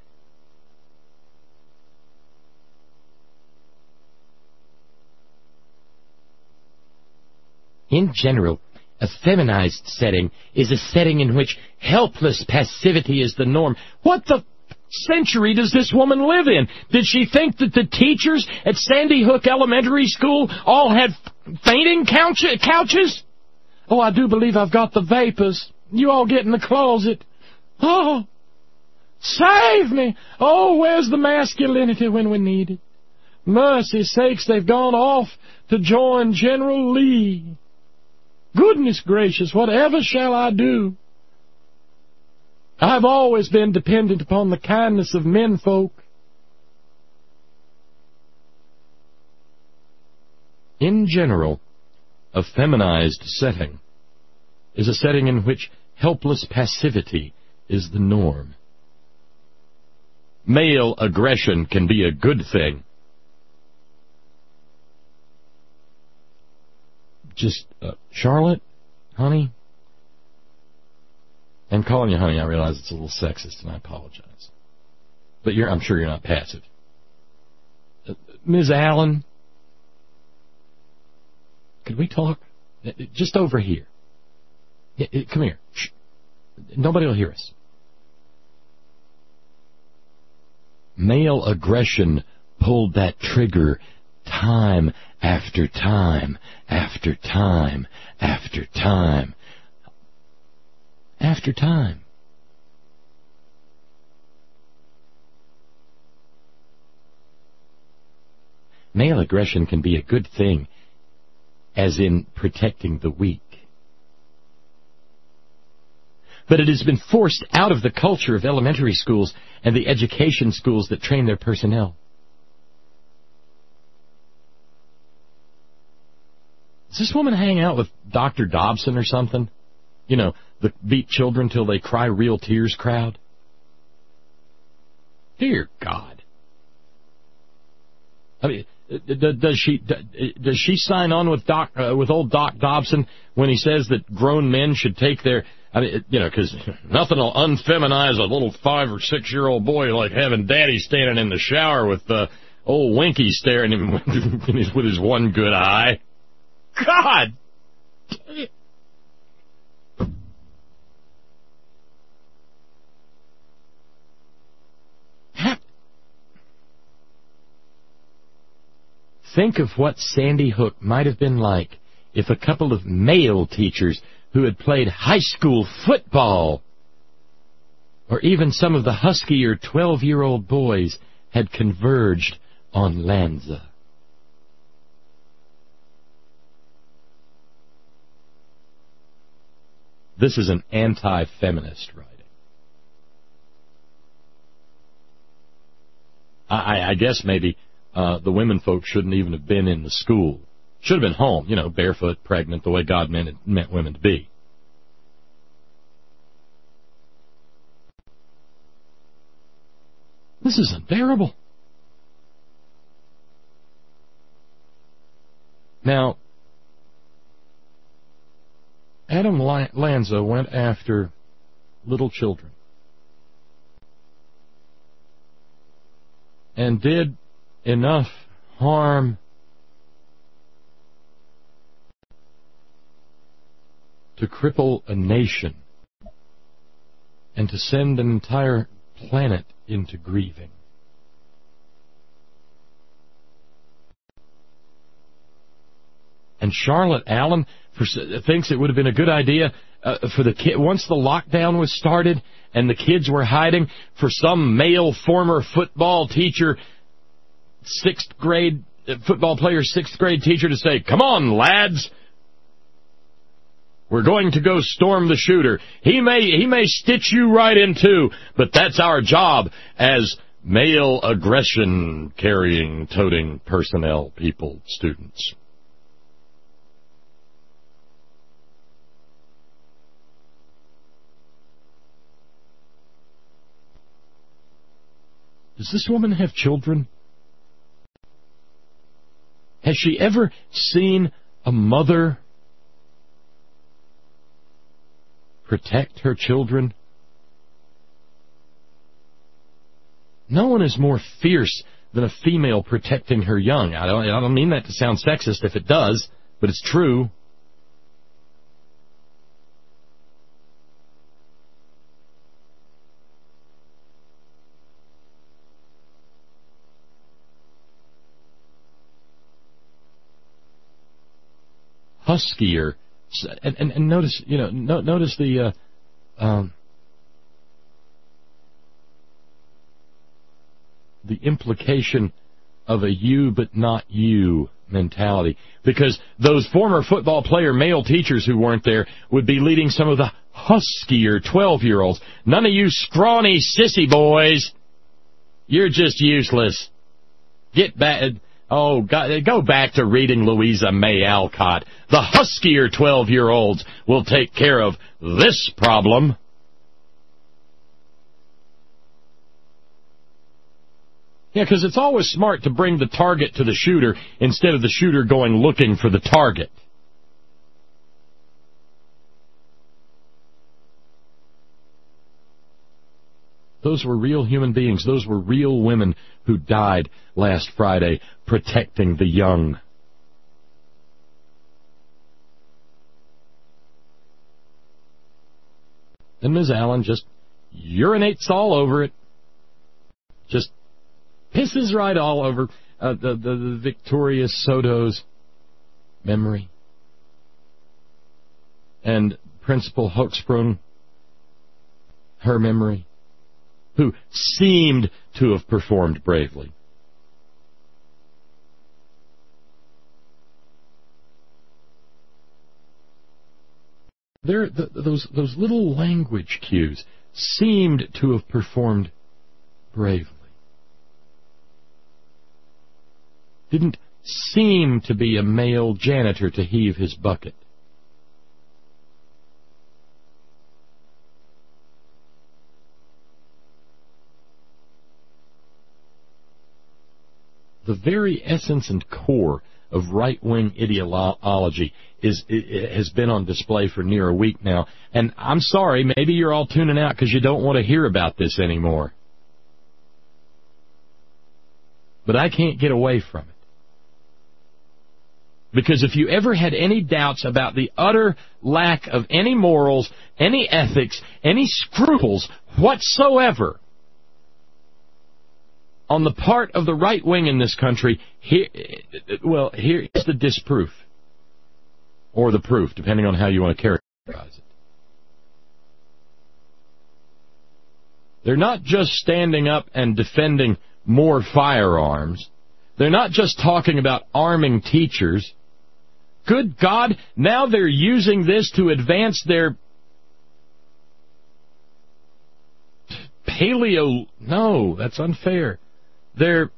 In general, a feminized setting is a setting in which helpless passivity is the norm. What the century does this woman live in? Did she think that the teachers at Sandy Hook Elementary School all had fainting couches? Oh, I do believe I've got the vapors. You all get in the closet. Oh, save me. Oh, where's the masculinity when we need it? Mercy sakes, they've gone off to join General Lee. Goodness gracious, whatever shall I do? I've always been dependent upon the kindness of menfolk. In general, a feminized setting is a setting in which helpless passivity is the norm. Male aggression can be a good thing. Just, Charlotte, honey, and calling you honey, I realize it's a little sexist, and I apologize. But I'm sure you're not passive. Ms. Allen, could we talk? Just over here. Come here. Shh. Nobody will hear us. Male aggression pulled that trigger time after time after time after time after time. Male aggression can be a good thing, as in protecting the weak. But it has been forced out of the culture of elementary schools and the education schools that train their personnel. Does this woman hang out with Dr. Dobson or something? You know, the beat children till they cry real tears crowd? Dear God. I mean, does she sign on with old Doc Dobson when he says that grown men should take their, I mean, because nothing will unfeminize a little 5 or 6 year old boy like having Daddy standing in the shower with old Winky staring at him with his one good eye. God! Think of what Sandy Hook might have been like if a couple of male teachers who had played high school football, or even some of the huskier 12-year-old boys, had converged on Lanza. This is an anti-feminist writing. I guess maybe the women folk shouldn't even have been in the school. Should have been home, barefoot, pregnant, the way God meant women to be. This is unbearable. Now, Adam Lanza went after little children and did enough harm to cripple a nation and to send an entire planet into grieving. And Charlotte Allen thinks it would have been a good idea for the kid, once the lockdown was started and the kids were hiding, for some male former football teacher, football player, 6th grade teacher to say, "Come on, lads." We're going to go storm the shooter. He may stitch you right in two, but that's our job as male aggression carrying, toting personnel, people, students. Does this woman have children? Has she ever seen a mother protect her children? No one is more fierce than a female protecting her young. I don't mean that to sound sexist if it does, but it's true. Huskier, and notice, notice the implication of a you but not you mentality, because those former football player male teachers who weren't there would be leading some of the huskier 12-year-olds. None of you scrawny sissy boys, you're just useless. Get back. Oh, God, go back to reading Louisa May Alcott. The huskier 12-year-olds will take care of this problem. Yeah, because it's always smart to bring the target to the shooter instead of the shooter going looking for the target. Those were real human beings. Those were real women who died last Friday protecting the young. And Ms. Allen just urinates all over it. Just pisses right all over the Victoria Soto's memory. And Principal Hochsprung, her memory, who seemed to have performed bravely. Those little language cues seemed to have performed bravely. Didn't seem to be a male janitor to heave his bucket. The very essence and core of right-wing ideology has been on display for near a week now. And I'm sorry, maybe you're all tuning out because you don't want to hear about this anymore. But I can't get away from it. Because if you ever had any doubts about the utter lack of any morals, any ethics, any scruples whatsoever on the part of the right wing in this country, here's the disproof. Or the proof, depending on how you want to characterize it. They're not just standing up and defending more firearms. They're not just talking about arming teachers. Good God, now they're using this to advance their no, that's unfair. Their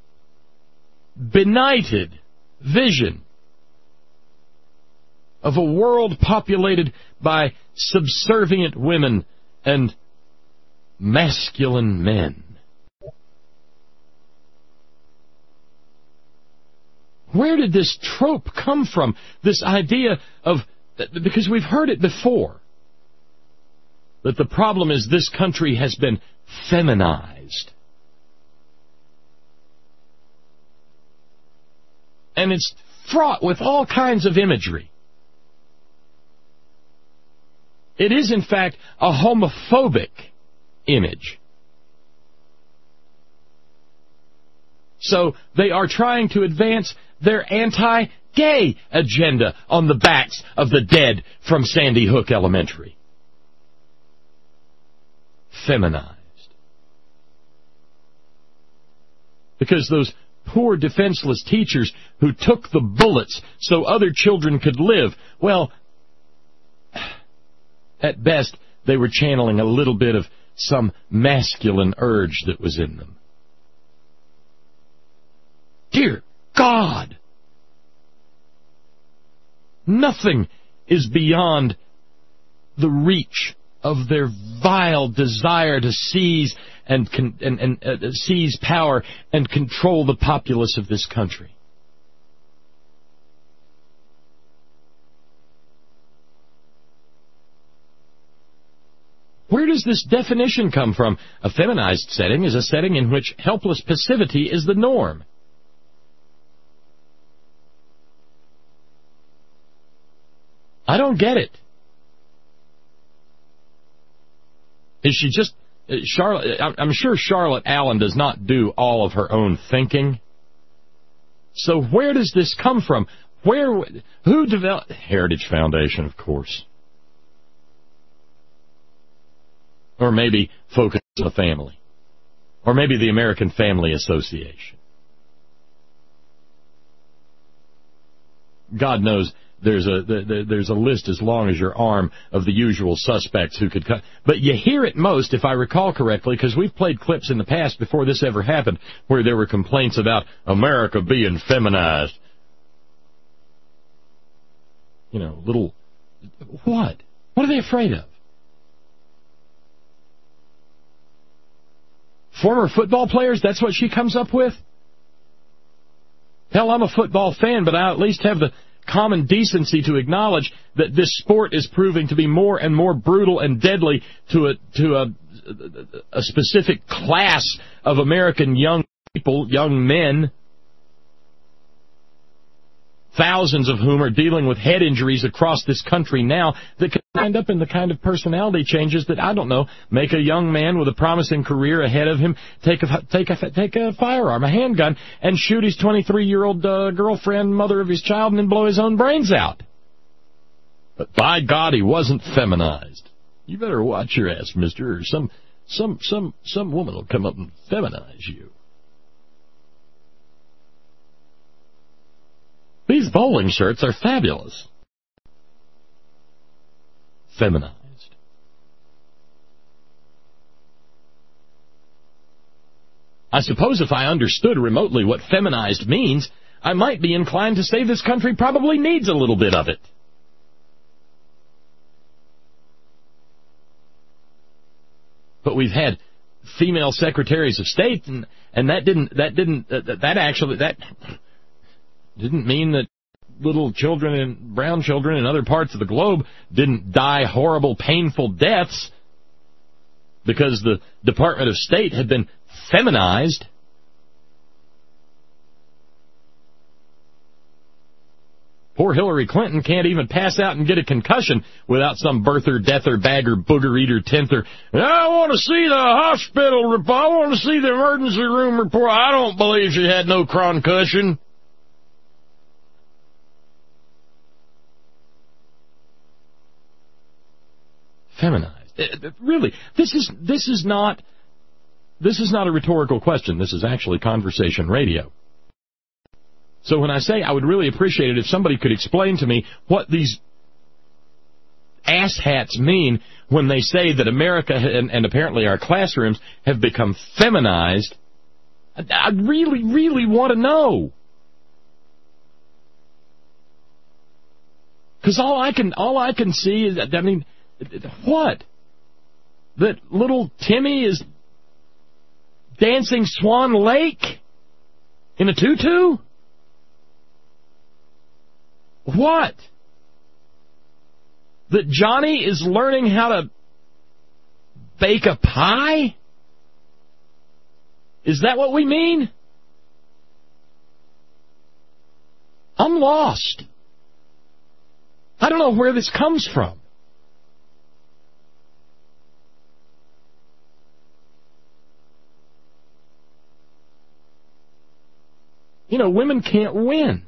benighted vision of a world populated by subservient women and masculine men. Where did this trope come from? This idea of, because we've heard it before, that the problem is this country has been feminized. And it's fraught with all kinds of imagery. It is, in fact, a homophobic image. So they are trying to advance their anti-gay agenda on the backs of the dead from Sandy Hook Elementary. Feminized. Because those poor defenseless teachers who took the bullets so other children could live, well, At best, they were channeling a little bit of some masculine urge that was in them. Dear God! Nothing is beyond the reach of their vile desire to seize seize power and control the populace of this country. Where does this definition come from? A feminized setting is a setting in which helpless passivity is the norm. I don't get it. Is she just... Charlotte? I'm sure Charlotte Allen does not do all of her own thinking. So where does this come from? Who developed... Heritage Foundation, of course. Or maybe Focus on the Family. Or maybe the American Family Association. God knows there's a list as long as your arm of the usual suspects who could cut. But you hear it most, if I recall correctly, because we've played clips in the past before this ever happened, where there were complaints about America being feminized. You know, little... What? What are they afraid of? Former football players, that's what she comes up with? Hell, I'm a football fan, but I at least have the common decency to acknowledge that this sport is proving to be more and more brutal and deadly to a specific class of American young people, young men, thousands of whom are dealing with head injuries across this country now that could wind up in the kind of personality changes that, I don't know, make a young man with a promising career ahead of him take a firearm, a handgun, and shoot his 23-year-old girlfriend, mother of his child, and then blow his own brains out. But by God, he wasn't feminized. You better watch your ass, mister, or some woman will come up and feminize you. These bowling shirts are fabulous. Feminized. I suppose if I understood remotely what feminized means, I might be inclined to say this country probably needs a little bit of it. But we've had female secretaries of state, and that didn't mean that little children and brown children in other parts of the globe didn't die horrible, painful deaths because the Department of State had been feminized. Poor Hillary Clinton can't even pass out and get a concussion without some birther, deather, bagger, booger eater, tenther. I want to see the hospital report. I want to see the emergency room report. I don't believe she had no concussion. Feminized. Really, this is not a rhetorical question. This is actually conversation radio. So when I say I would really appreciate it if somebody could explain to me what these asshats mean when they say that America and apparently our classrooms have become feminized, I really, really want to know. Because all I can see is, I mean, what? That little Timmy is dancing Swan Lake in a tutu? What? That Johnny is learning how to bake a pie? Is that what we mean? I'm lost. I don't know where this comes from. You know, women can't win.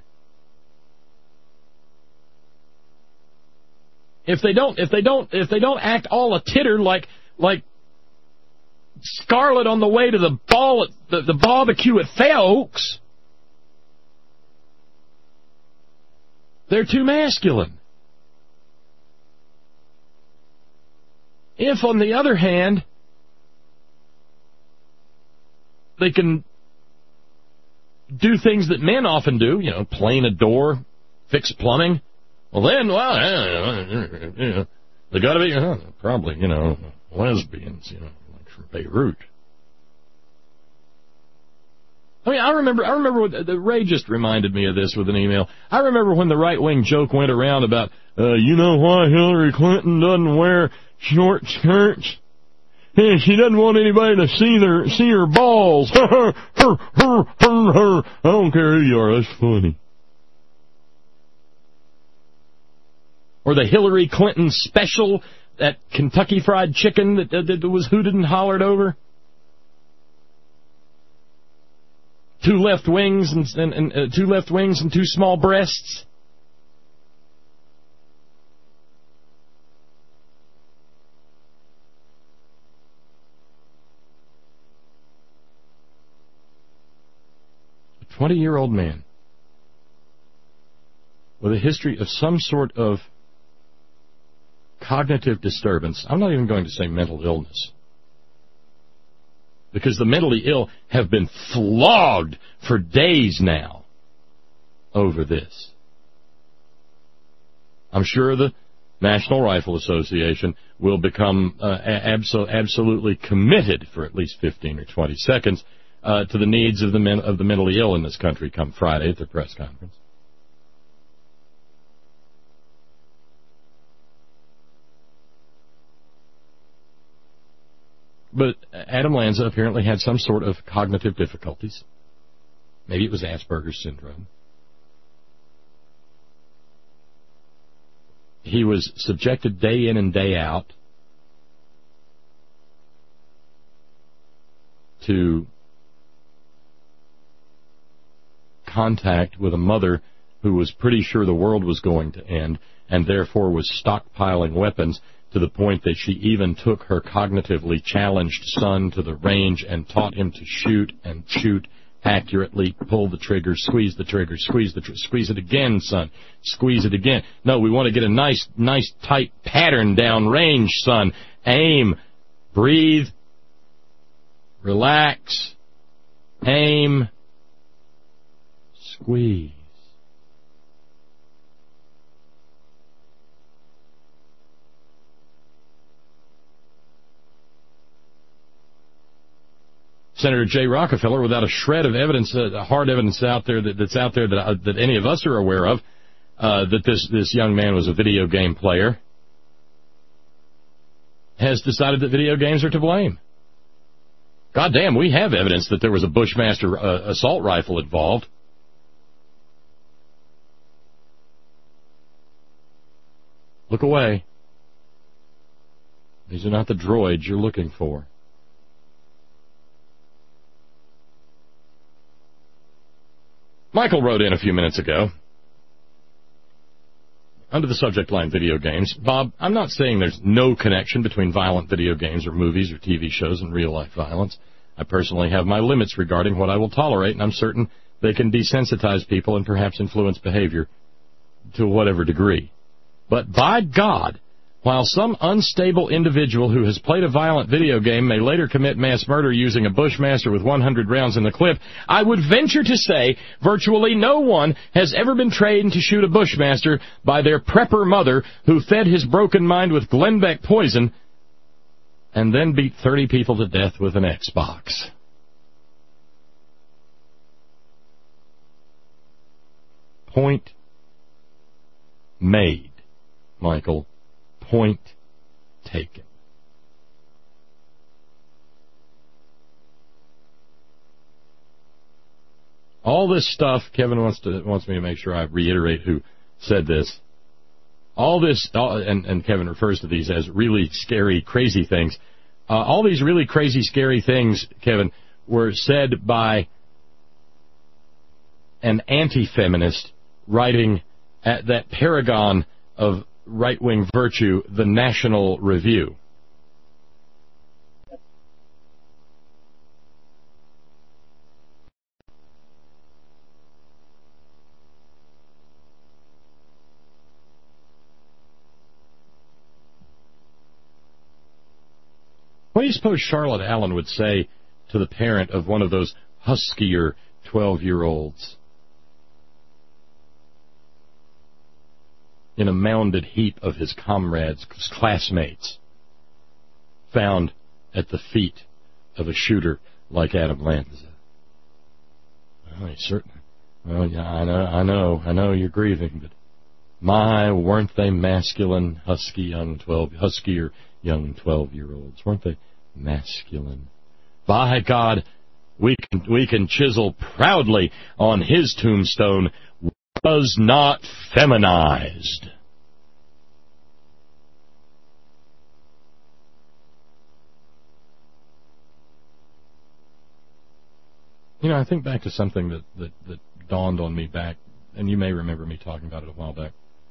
If they don't act all a titter like Scarlett on the way to the barbecue at Fair Oaks, they're too masculine. If, on the other hand, they can do things that men often do, plane a door, fix plumbing, well then, they gotta be, probably, lesbians, like from Beirut. I mean, I remember what, Ray just reminded me of this with an email. I remember when the right-wing joke went around about, you know why Hillary Clinton doesn't wear short skirts? She doesn't want anybody to see her balls. I don't care who you are, that's funny. Or the Hillary Clinton special, that Kentucky Fried Chicken that was hooted and hollered over. 2 left wings and 2 left wings and 2 small breasts. A 20-year-old man with a history of some sort of cognitive disturbance. I'm not even going to say mental illness, because the mentally ill have been flogged for days now over this. I'm sure the National Rifle Association will become absolutely committed for at least 15 or 20 seconds to the needs of the mentally ill in this country come Friday at their press conference. But Adam Lanza apparently had some sort of cognitive difficulties. Maybe it was Asperger's syndrome. He was subjected day in and day out to contact with a mother who was pretty sure the world was going to end and therefore was stockpiling weapons, to the point that she even took her cognitively challenged son to the range and taught him to shoot accurately, pull the trigger, squeeze the trigger, squeeze it again, son, squeeze it again. No, we want to get a nice tight pattern down range, son. Aim, breathe, relax, aim, squeeze. Senator Jay Rockefeller, without a shred of evidence, hard evidence out there that any of us are aware of, that this young man was a video game player, has decided that video games are to blame. God damn, we have evidence that there was a Bushmaster assault rifle involved. Look away. These are not the droids you're looking for. Michael wrote in a few minutes ago, under the subject line video games. Bob, I'm not saying there's no connection between violent video games or movies or TV shows and real-life violence. I personally have my limits regarding what I will tolerate, and I'm certain they can desensitize people and perhaps influence behavior to whatever degree. But by God, while some unstable individual who has played a violent video game may later commit mass murder using a Bushmaster with 100 rounds in the clip, I would venture to say virtually no one has ever been trained to shoot a Bushmaster by their prepper mother who fed his broken mind with Glenbeck poison and then beat 30 people to death with an Xbox. Point made, Michael. Point taken. All this stuff, Kevin wants me to make sure I reiterate who said this. All this, and Kevin refers to these as really scary, crazy things. All these really crazy, scary things, Kevin, were said by an anti-feminist writing at that paragon of right-wing virtue, the National Review. What do you suppose Charlotte Allen would say to the parent of one of those huskier 12-year-olds in a mounded heap of his comrades, his classmates, found at the feet of a shooter like Adam Lanza? Well, he certainly. Well, yeah, I know you're grieving, but my, weren't they masculine, huskier young 12-year-olds? Weren't they masculine? By God, we can chisel proudly on his tombstone, was not feminized. You know, I think back to something that dawned on me back, and you may remember me talking about it a while back.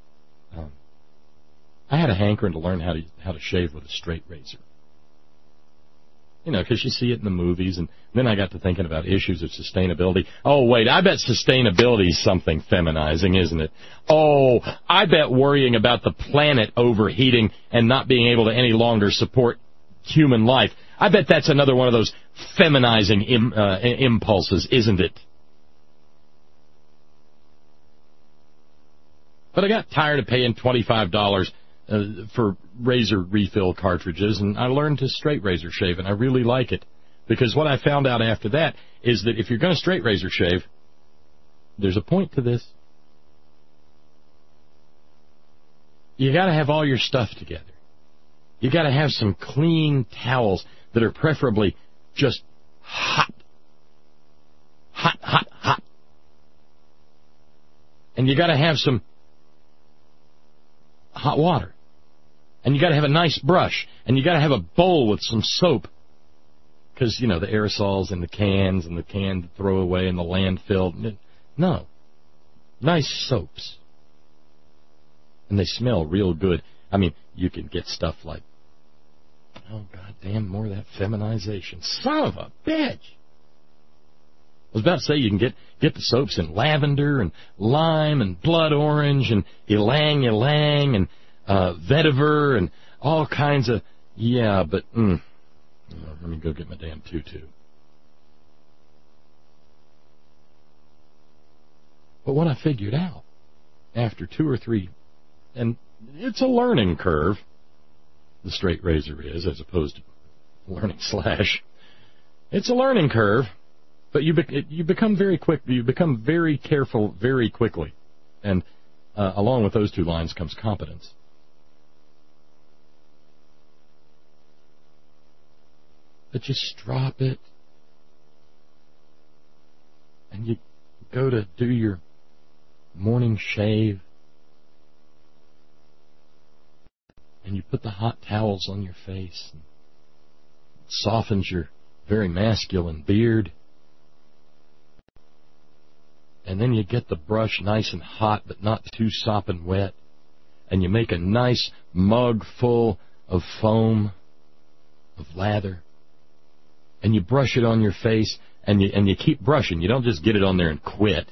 I had a hankering to learn how to shave with a straight razor. You know, because you see it in the movies, and then I got to thinking about issues of sustainability. Oh, wait, I bet sustainability is something feminizing, isn't it? Oh, I bet worrying about the planet overheating and not being able to any longer support human life, I bet that's another one of those feminizing impulses, isn't it? But I got tired of paying $25 for razor refill cartridges, and I learned to straight razor shave, and I really like it. Because what I found out after that is that if you're going to straight razor shave, there's a point to this. You got to have all your stuff together. You got to have some clean towels that are preferably just hot. Hot, hot, hot. And you got to have some hot water. And you got to have a nice brush. And you got to have a bowl with some soap. Because, you know, the aerosols in the cans and the can to throw away in the landfill. No. Nice soaps. And they smell real good. I mean, you can get stuff like, oh, goddamn, more of that feminization. Son of a bitch. I was about to say you can get the soaps in lavender and lime and blood orange and ylang ylang and vetiver and all kinds of, yeah, but, let me go get my damn tutu. But what I figured out after 2 or 3, and it's a learning curve, the straight razor is, as opposed to learning slash. It's a learning curve, but you become very quick. You become very careful very quickly, and along with those two lines comes competence. But just drop it, and you go to do your morning shave, and you put the hot towels on your face, and it softens your very masculine beard, and then you get the brush nice and hot but not too sopping wet, and you make a nice mug full of foam, of lather, and you brush it on your face, and you keep brushing. You don't just get it on there and quit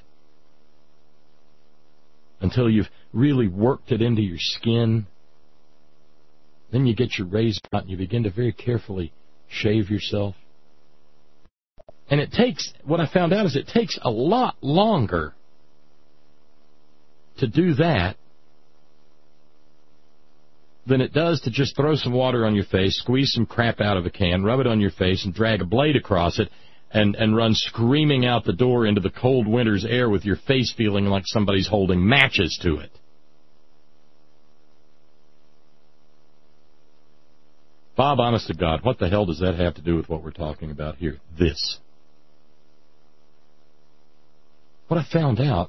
until you've really worked it into your skin. Then you get your razor out and you begin to very carefully shave yourself. And it takes, what I found out is it takes a lot longer to do that than it does to just throw some water on your face, squeeze some crap out of a can, rub it on your face, and drag a blade across it, and run screaming out the door into the cold winter's air with your face feeling like somebody's holding matches to it. Bob, honest to God, what the hell does that have to do with what we're talking about here? This. What I found out,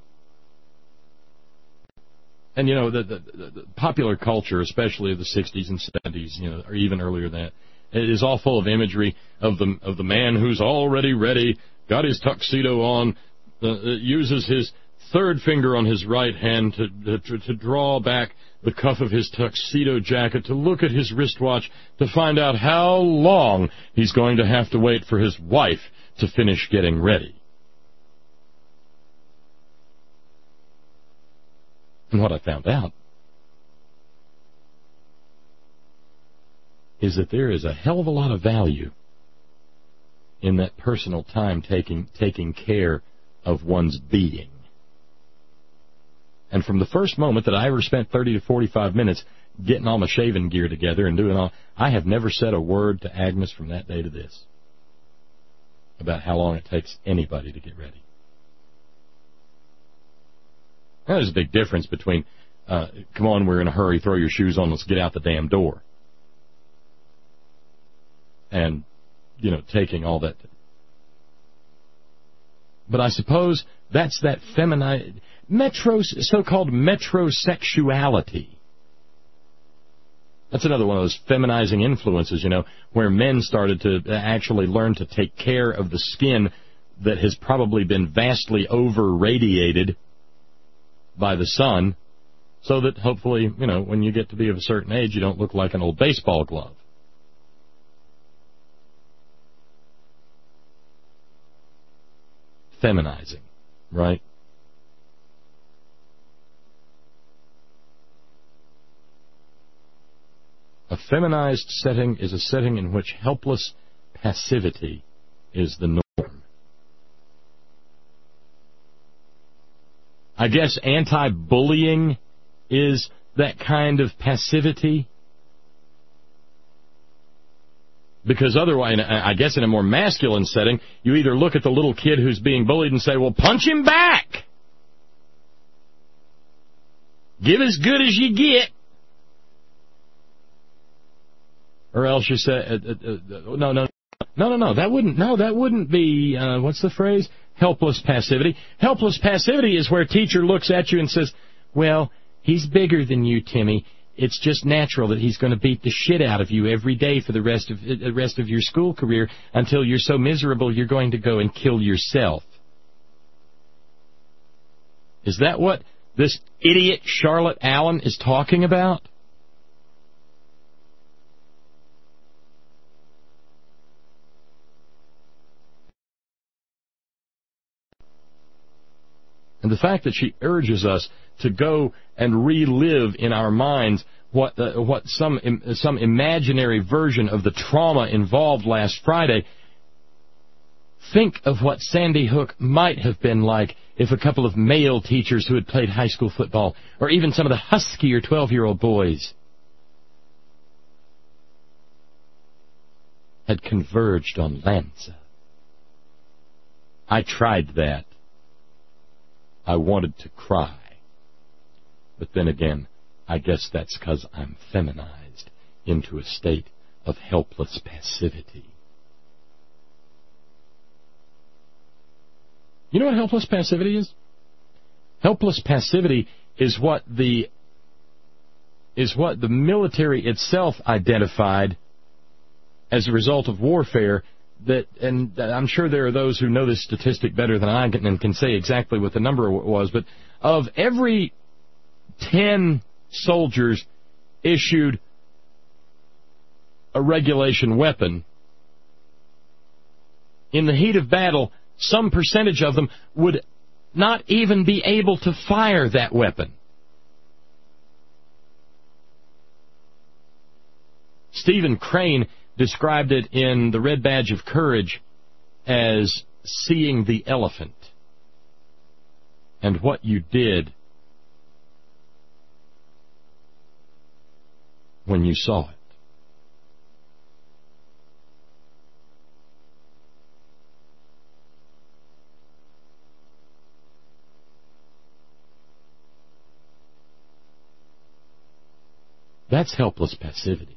and you know, the popular culture, especially of the 60s and 70s, you know, or even earlier than that, it is all full of imagery of the man who's already ready, got his tuxedo on, uses his third finger on his right hand to draw back the cuff of his tuxedo jacket, to look at his wristwatch, to find out how long he's going to have to wait for his wife to finish getting ready. And what I found out is that there is a hell of a lot of value in that personal time taking care of one's being. And from the first moment that I ever spent 30 to 45 minutes getting all my shaving gear together and doing all, I have never said a word to Agnes from that day to this about how long it takes anybody to get ready. Now, there's a big difference between, come on, we're in a hurry, throw your shoes on, let's get out the damn door. And, taking all that. But I suppose that's that feminine, so-called metrosexuality. That's another one of those feminizing influences, where men started to actually learn to take care of the skin that has probably been vastly over-radiated by the sun, so that hopefully, when you get to be of a certain age, you don't look like an old baseball glove. Feminizing, right? A feminized setting is a setting in which helpless passivity is the norm. I guess anti-bullying is that kind of passivity. Because otherwise, I guess in a more masculine setting, you either look at the little kid who's being bullied and say, well, punch him back. Give as good as you get. Or else you say, no, that wouldn't be, what's the phrase? Helpless passivity. Helpless passivity is where a teacher looks at you and says, well, he's bigger than you, Timmy. It's just natural that he's going to beat the shit out of you every day for the rest of your school career until you're so miserable you're going to go and kill yourself. Is that what this idiot Charlotte Allen is talking about? And the fact that she urges us to go and relive in our minds what some imaginary version of the trauma involved last Friday. Think of what Sandy Hook might have been like if a couple of male teachers who had played high school football, or even some of the huskier 12-year-old boys, had converged on Lanza. I tried that. I wanted to cry. But then again, I guess that's because I'm feminized into a state of helpless passivity. You know what helpless passivity is? Helpless passivity is what the military itself identified as a result of warfare. And I'm sure there are those who know this statistic better than I can and can say exactly what the number was, but of every 10 soldiers issued a regulation weapon, in the heat of battle, some percentage of them would not even be able to fire that weapon. Stephen Crane described it in The Red Badge of Courage as seeing the elephant, and what you did when you saw it. That's helpless passivity.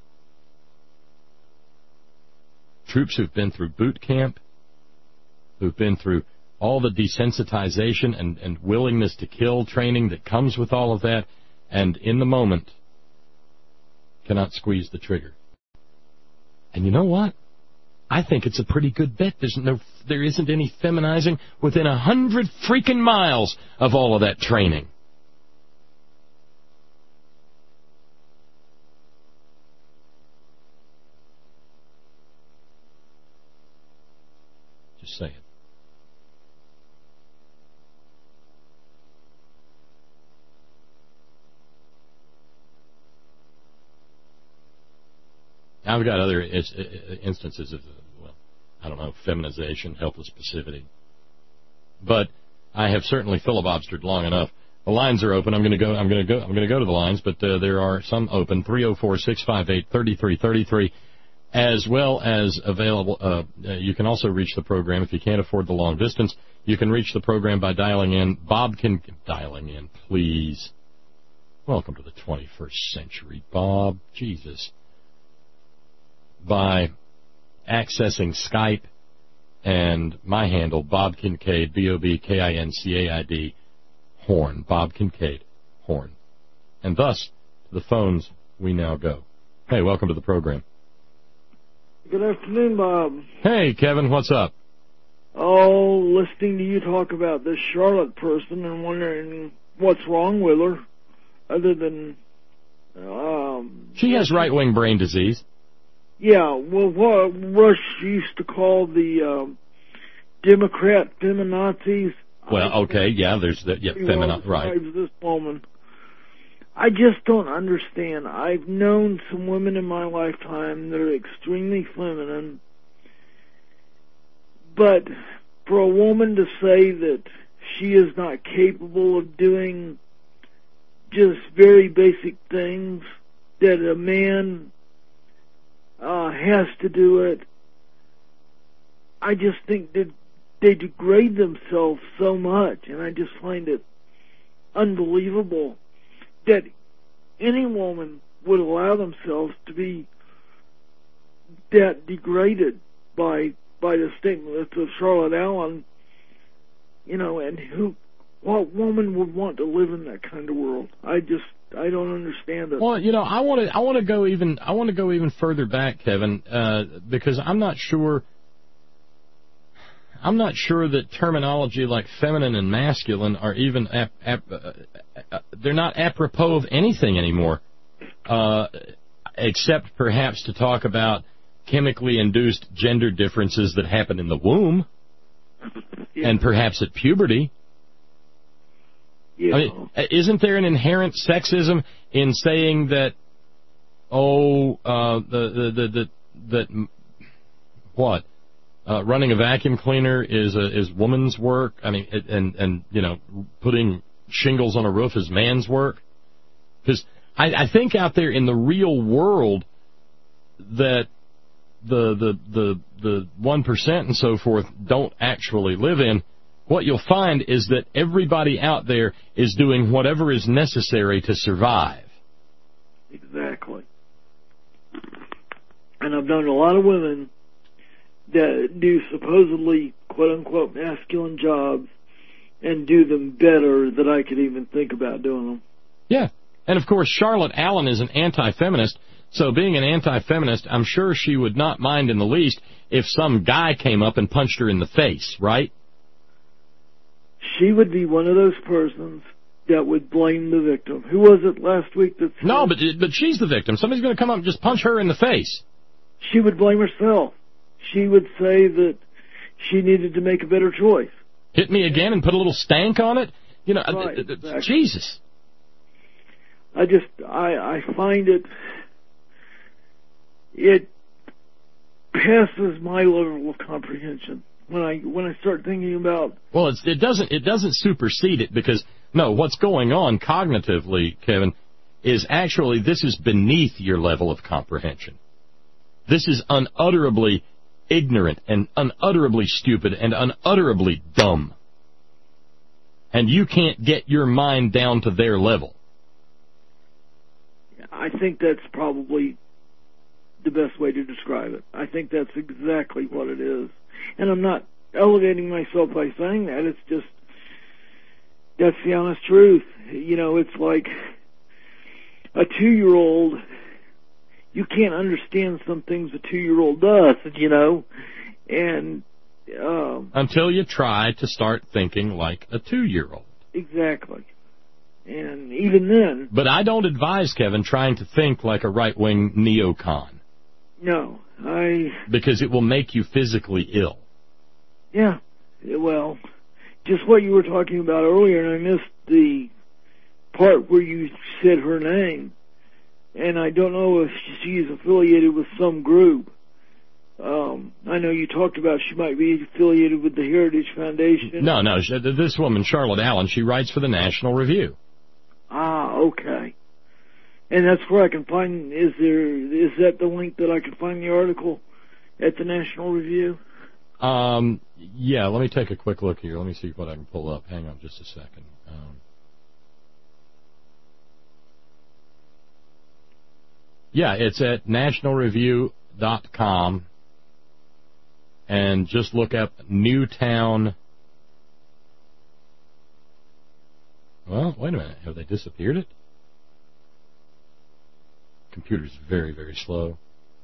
Troops who've been through boot camp, who've been through all the desensitization and willingness to kill training that comes with all of that, and in the moment cannot squeeze the trigger. And you know what? I think it's a pretty good bet. There isn't any feminizing within 100 freaking miles of all of that training. Just saying. I've got other instances of, well, I don't know, feminization, helpless passivity. But I have certainly filibustered long enough. The lines are open. I'm going to go to the lines, but there are some open. 304-658-3333, as well as available. You can also reach the program if you can't afford the long distance. You can reach the program by dialing in. Dialing in, please. Welcome to the 21st century, Bob. Jesus. By accessing Skype and my handle, Bob Kincaid, BOBKINCAID, Horn, Bob Kincaid, Horn. And thus, to the phones we now go. Hey, welcome to the program. Good afternoon, Bob. Hey, Kevin, what's up? Oh, listening to you talk about this Charlotte person and wondering what's wrong with her, other than... she has right-wing brain disease. Yeah, well, what Rush used to call the Democrat feminazis. Well, okay, yeah, there's the right. This woman. I just don't understand. I've known some women in my lifetime that are extremely feminine, but for a woman to say that she is not capable of doing just very basic things, that a man has to do it, I just think that they degrade themselves so much, and I just find it unbelievable that any woman would allow themselves to be that degraded by the statements of Charlotte Allen, you know, and what woman would want to live in that kind of world? I don't understand it. Well, you know, I want to go even further back, Kevin, because I'm not sure that terminology like feminine and masculine are even they're not apropos of anything anymore, except perhaps to talk about chemically induced gender differences that happen in the womb, and perhaps at puberty. Yeah. I mean, isn't there an inherent sexism in saying that, running a vacuum cleaner is woman's work? I mean, and you know, putting shingles on a roof is man's work? Because I think out there in the real world that the 1% and so forth don't actually live in, what you'll find is that everybody out there is doing whatever is necessary to survive. Exactly. And I've known a lot of women that do supposedly quote-unquote masculine jobs and do them better than I could even think about doing them. Yeah. And, of course, Charlotte Allen is an anti-feminist, so being an anti-feminist, I'm sure she would not mind in the least if some guy came up and punched her in the face, right? She would be one of those persons that would blame the victim. Who was it last week that said... No, but she's the victim. Somebody's going to come up and just punch her in the face. She would blame herself. She would say that she needed to make a better choice. Hit me again and put a little stank on it? You know, right, exactly. Jesus. I find it passes my level of comprehension when I start thinking about... Well, it doesn't supersede it, because, no, what's going on cognitively, Kevin, is actually this is beneath your level of comprehension. This is unutterably ignorant and unutterably stupid and unutterably dumb. And you can't get your mind down to their level. I think that's probably the best way to describe it. I think that's exactly what it is. And I'm not elevating myself by saying that. It's just, that's the honest truth. You know, it's like a 2-year-old, you can't understand some things a 2-year-old does, you know, and... until you try to start thinking like a 2-year-old. Exactly. And even then... But I don't advise, Kevin, trying to think like a right-wing neocon. No, because it will make you physically ill. Yeah, well, just what you were talking about earlier, and I missed the part where you said her name. and I don't know if she's affiliated with some group. I know you talked about she might be affiliated with the Heritage Foundation. No, this woman, Charlotte Allen, she writes for the National Review. Ah, okay. And that's where I can find, is that the link that I can find the article at the National Review? Yeah, let me take a quick look here. Let me see what I can pull up. Hang on just a second. Yeah, it's at nationalreview.com, and just look up Newtown. Well, wait a minute. Have they disappeared it? Computer's very, very slow.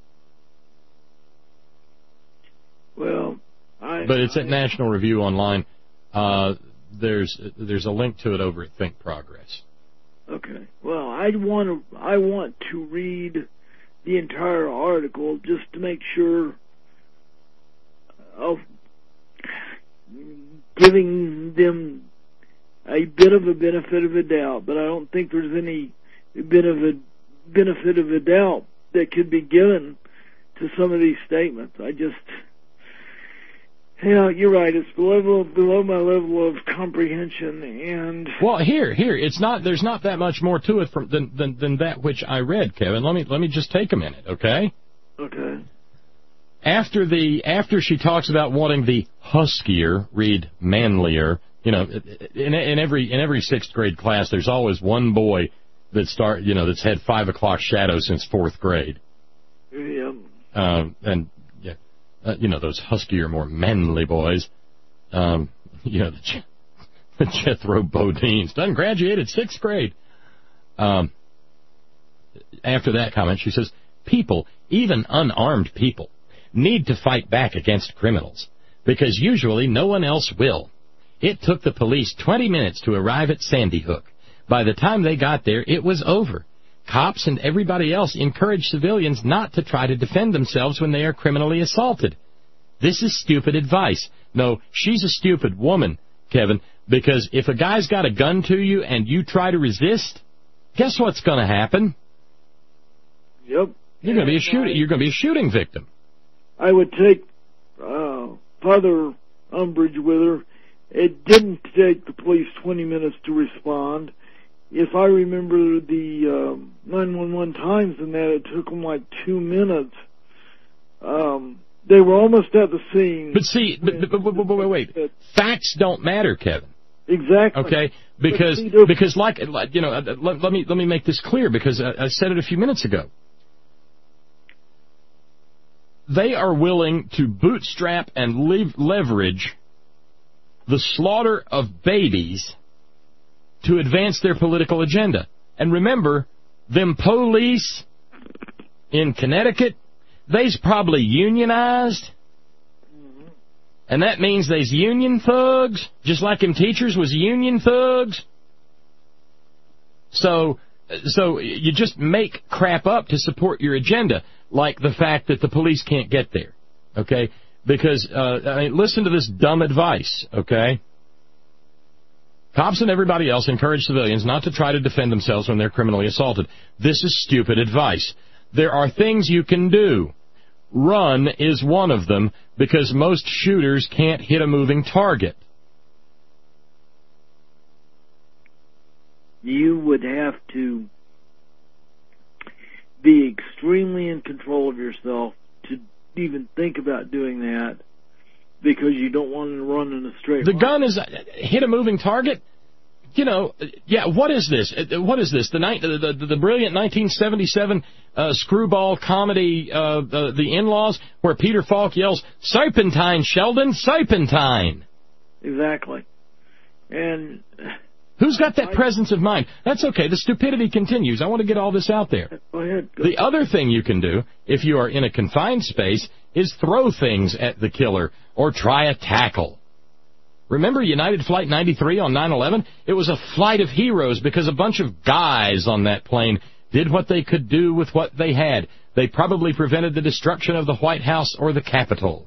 Well, but it's at National Review online. There's a link to it over at Think Progress. Okay. Well, I want to read the entire article just to make sure of giving them a bit of a benefit of a doubt, but I don't think there's any bit of a benefit of a doubt that could be given to some of these statements. Yeah, you're right. It's below my level of comprehension, and well, here, it's not. There's not that much more to it than that which I read, Kevin. Let me just take a minute, okay? Okay. After she talks about wanting the huskier, read manlier. You know, in every sixth grade class, there's always one boy that's had 5 o'clock shadow since fourth grade. Yeah. And yeah. Those huskier, more manly boys. The Jethro Bodines. Done graduated 6th grade. After that comment, she says, people, even unarmed people, need to fight back against criminals, because usually no one else will. It took the police 20 minutes to arrive at Sandy Hook. By the time they got there, it was over. Cops and everybody else encourage civilians not to try to defend themselves when they are criminally assaulted. This is stupid advice. No, she's a stupid woman, Kevin, because if a guy's got a gun to you and you try to resist, guess what's going to happen? Yep. You're going to be a shooting victim. I would take further umbrage with her. It didn't take the police 20 minutes to respond. If I remember the 911 times in that, it took them like 2 minutes. They were almost at the scene. But see, wait. Facts don't matter, Kevin. Exactly. Okay, because let me make this clear, because I said it a few minutes ago. They are willing to bootstrap and leverage the slaughter of babies to advance their political agenda. And remember, them police in Connecticut, they's probably unionized. And that means they's union thugs, just like them teachers was union thugs. So you just make crap up to support your agenda, like the fact that the police can't get there, okay? Because, listen to this dumb advice, okay? Cops and everybody else encourage civilians not to try to defend themselves when they're criminally assaulted. This is stupid advice. There are things you can do. Run is one of them, because most shooters can't hit a moving target. You would have to be extremely in control of yourself to even think about doing that, because you don't want to run in a straight line. The gun is hit a moving target? What is this? What is this? The brilliant 1977 screwball comedy, The In-Laws, where Peter Falk yells, "Serpentine, Sheldon, serpentine." Exactly. And who's got that presence of mind? That's okay. The stupidity continues. I want to get all this out there. Go ahead. The other thing you can do, if you are in a confined space, is throw things at the killer or try a tackle. Remember United Flight 93 on 9/11? It was a flight of heroes because a bunch of guys on that plane did what they could do with what they had. They probably prevented the destruction of the White House or the Capitol.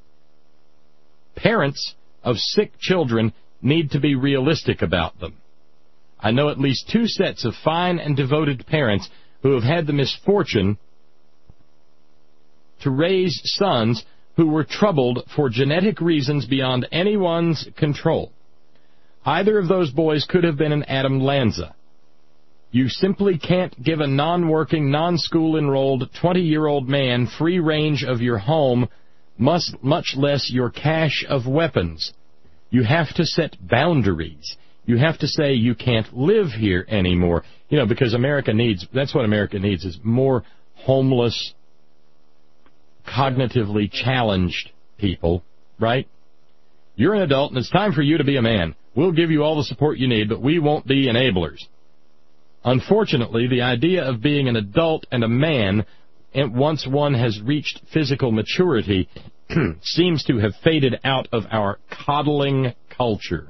Parents of sick children need to be realistic about them. I know at least 2 sets of fine and devoted parents who have had the misfortune to raise sons who were troubled for genetic reasons beyond anyone's control. Either of those boys could have been an Adam Lanza. You simply can't give a non-working, non-school-enrolled 20-year-old man free range of your home, much less your cache of weapons. You have to set boundaries. You have to say you can't live here anymore. You know, because that's what America needs, is more homeless, cognitively challenged people, right? You're an adult, and it's time for you to be a man. We'll give you all the support you need, but we won't be enablers. Unfortunately, the idea of being an adult and a man, and once one has reached physical maturity, seems to have faded out of our coddling culture.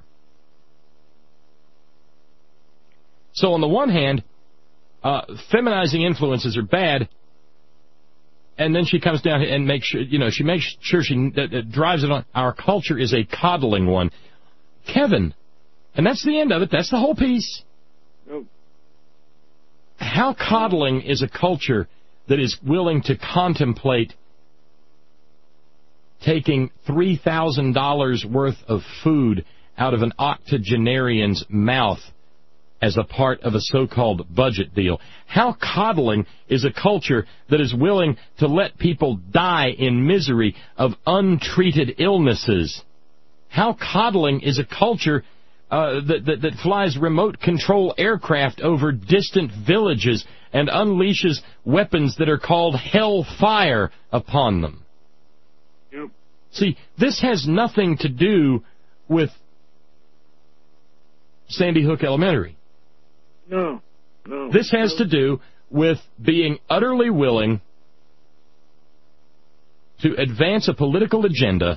So on the one hand, feminizing influences are bad, and then she comes down and makes sure, she makes sure she drives it on. Our culture is a coddling one. Kevin, and that's the end of it. That's the whole piece. Nope. How coddling is a culture that is willing to contemplate taking $3,000 worth of food out of an octogenarian's mouth as a part of a so-called budget deal? How coddling is a culture that is willing to let people die in misery of untreated illnesses? How coddling is a culture that flies remote control aircraft over distant villages and unleashes weapons that are called hellfire upon them? Yep. See, this has nothing to do with Sandy Hook Elementary. No. This has to do with being utterly willing to advance a political agenda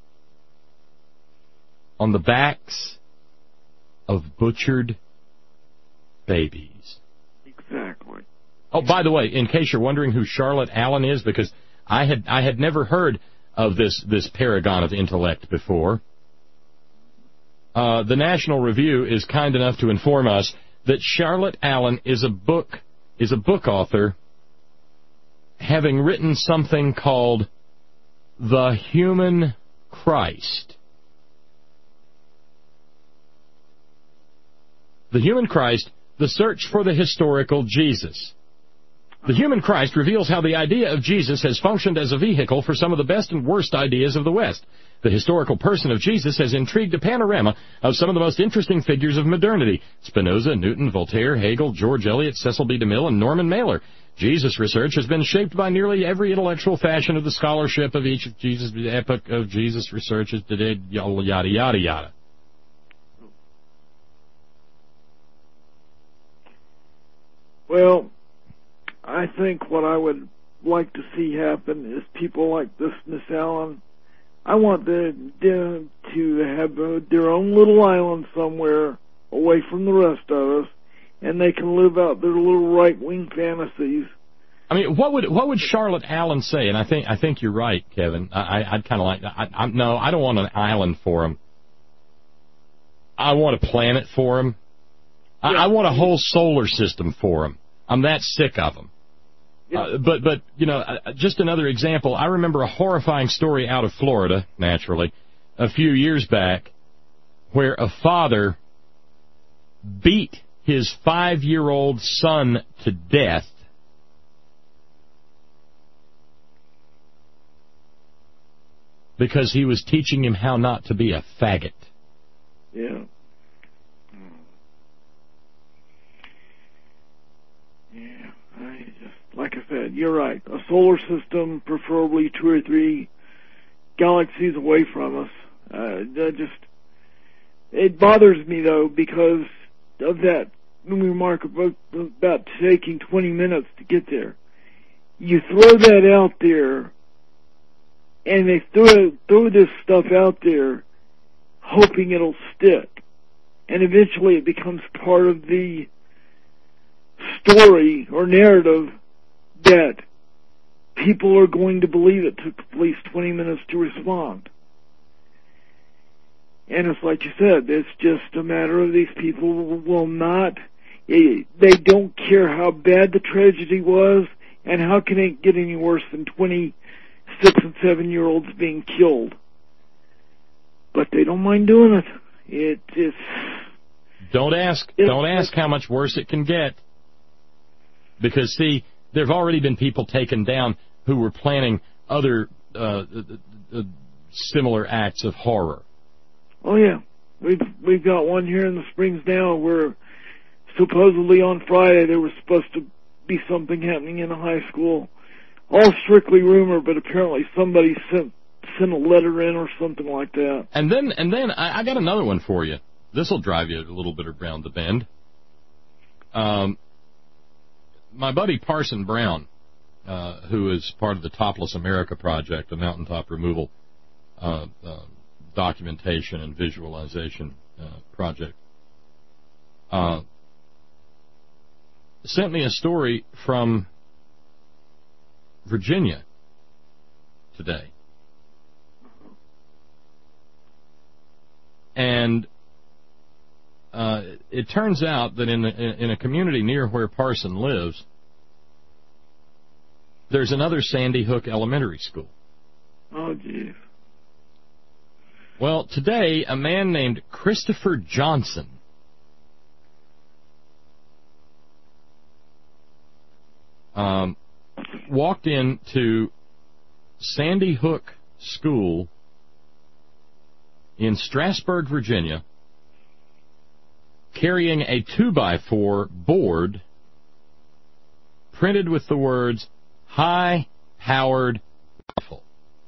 on the backs of butchered babies. Exactly. Oh, by the way, in case you're wondering who Charlotte Allen is, because I had never heard of this paragon of intellect before. The National Review is kind enough to inform us that Charlotte Allen is a book author, having written something called The Human Christ. The Human Christ, the search for the historical Jesus. The Human Christ reveals how the idea of Jesus has functioned as a vehicle for some of the best and worst ideas of the West. The historical person of Jesus has intrigued a panorama of some of the most interesting figures of modernity: Spinoza, Newton, Voltaire, Hegel, George Eliot, Cecil B. DeMille, and Norman Mailer. Jesus research has been shaped by nearly every intellectual fashion of the scholarship of each of Jesus' epoch of Jesus researches today, yada, yada, yada, yada. Well, I think what I would like to see happen is people like this Miss Allen. I want them to have their own little island somewhere away from the rest of us, and they can live out their little right-wing fantasies. I mean, what would Charlotte Allen say? And I think you're right, Kevin. I'd kind of like that. No, I don't want an island for them. I want a planet for them. Yeah. I want a whole solar system for them. I'm that sick of them. Yeah. But just another example. I remember a horrifying story out of Florida, naturally, a few years back, where a father beat his 5-year-old son to death because he was teaching him how not to be a faggot. Yeah. Like I said, you're right. A solar system, preferably 2 or 3 galaxies away from us. It bothers me, though, because of that remark about taking 20 minutes to get there. You throw that out there, and they throw this stuff out there hoping it'll stick. And eventually it becomes part of the story or narrative that people are going to believe it took at least 20 minutes to respond. And it's like you said, it's just a matter of these people will not They don't care how bad the tragedy was, and how can it get any worse than 26 and 7-year-olds being killed? But they don't mind doing it. Don't ask how much worse it can get. Because, see, there have already been people taken down who were planning other similar acts of horror. Oh, yeah. We've got one here in the Springs now where supposedly on Friday there was supposed to be something happening in a high school. All strictly rumor, but apparently somebody sent a letter in or something like that. And then I got another one for you. This will drive you a little bit around the bend. My buddy Parson Brown, who is part of the Topless America Project, a mountaintop removal documentation and visualization project, sent me a story from Virginia today. And it turns out that in a community near where Parson lives, there's another Sandy Hook Elementary School. Oh, geez. Well, today, a man named Christopher Johnson walked into Sandy Hook School in Strasburg, Virginia, carrying a 2x4 board printed with the words, high-powered rifle.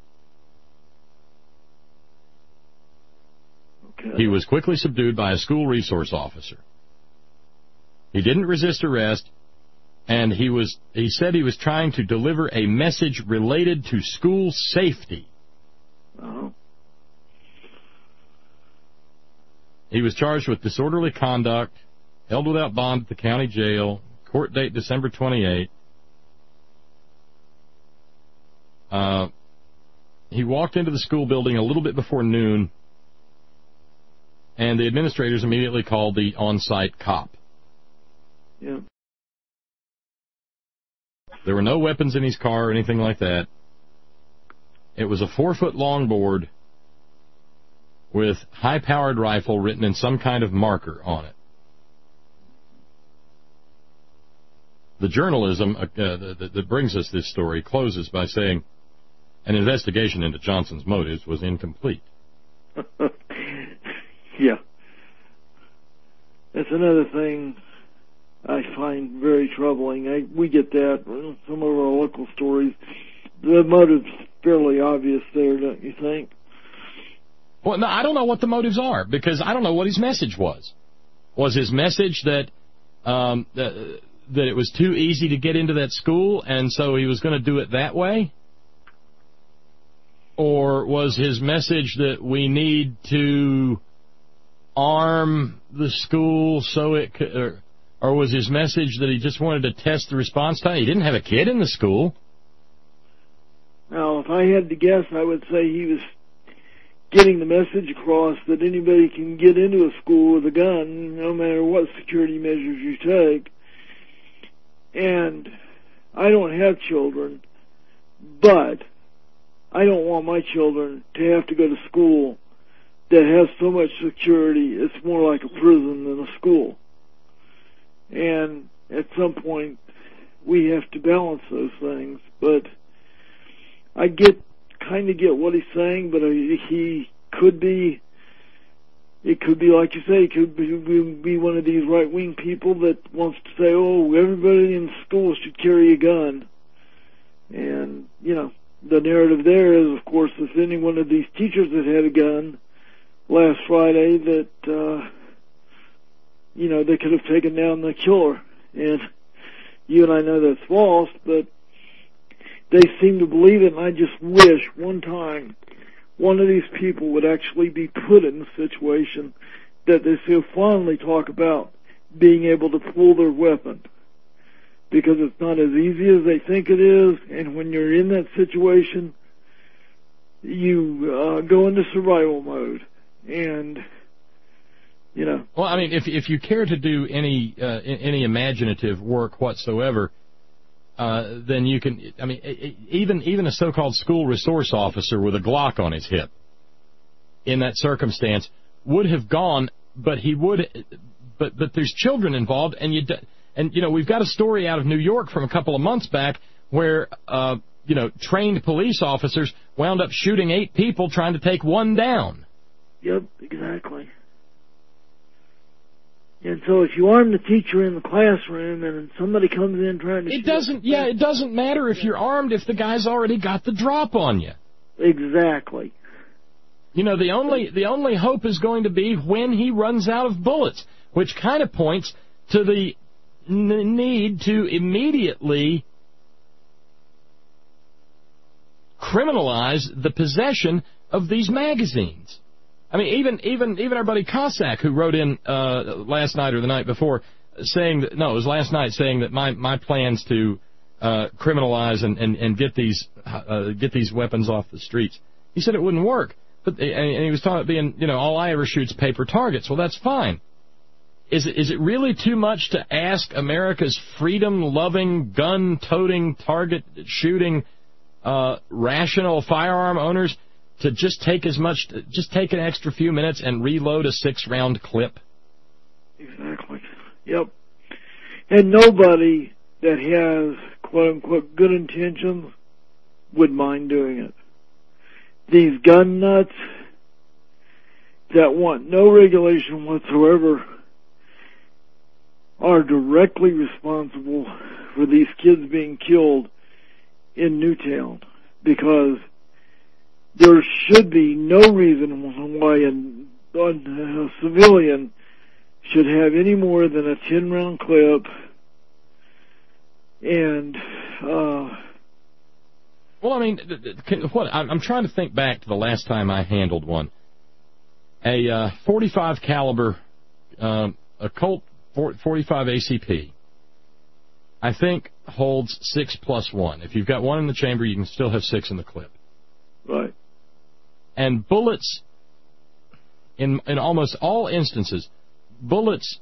Okay. He was quickly subdued by a school resource officer. He didn't resist arrest, and he said he was trying to deliver a message related to school safety. Uh-huh. He was charged with disorderly conduct, held without bond at the county jail, court date December 28. He walked into the school building a little bit before noon, and the administrators immediately called the on-site cop. Yeah. There were no weapons in his car or anything like that. It was a 4-foot-long board with high-powered rifle written in some kind of marker on it. The journalism that brings us this story closes by saying, an investigation into Johnson's motives was incomplete. Yeah. That's another thing I find very troubling. We get that in some of our local stories. The motive's fairly obvious there, don't you think? Well, no, I don't know what the motives are, because I don't know what his message was. Was his message that that it was too easy to get into that school, and so he was going to do it that way? Or was his message that we need to arm the school so it could, or was his message that he just wanted to test the response time? He didn't have a kid in the school. Now, if I had to guess, I would say he was getting the message across that anybody can get into a school with a gun, no matter what security measures you take. And I don't have children, but I don't want my children to have to go to school that has so much security, it's more like a prison than a school. And at some point, we have to balance those things. But I kind of get what he's saying, but he could be, it could be, like you say, he could be one of these right-wing people that wants to say, oh, everybody in school should carry a gun. And, you know, the narrative there is, of course, if any one of these teachers that had a gun last Friday, that, you know, they could have taken down the killer. And you and I know that's false, but they seem to believe it, and I just wish one time one of these people would actually be put in the situation that they so fondly talk about being able to pull their weapon. Because it's not as easy as they think it is, and when you're in that situation, you go into survival mode. And You know. Well, I mean, if you care to do any imaginative work whatsoever, then you can. I mean, even a so-called school resource officer with a Glock on his hip, in that circumstance, would have gone. But he would. But there's children involved, and we've got a story out of New York from a couple of months back where trained police officers wound up shooting 8 people trying to take one down. Yep, exactly. And so if you arm the teacher in the classroom and somebody comes in trying to it doesn't matter if you're armed if the guy's already got the drop on you. Exactly. The only hope is going to be when he runs out of bullets, which kind of points to the need to immediately criminalize the possession of these magazines. I mean, even our buddy Cossack, who wrote in last night or the night before, saying that, no, it was last night, saying that my plans to criminalize and get these weapons off the streets. He said it wouldn't work, and he was talking about being, all I ever shoot's paper targets. Well, that's fine. Is it really too much to ask America's freedom-loving, gun-toting, target-shooting, rational firearm owners to just take an extra few minutes and reload a 6-round clip? Exactly. Yep. And nobody that has quote-unquote good intentions would mind doing it. These gun nuts that want no regulation whatsoever are directly responsible for these kids being killed in Newtown, because there should be no reason why a civilian should have any more than a 10-round clip. And well, I mean, I'm trying to think back to the last time I handled one. A 45 caliber, a Colt 45 ACP, I think holds 6+1. If you've got 1 in the chamber, you can still have 6 in the clip. Right. And bullets, in almost all instances, bullets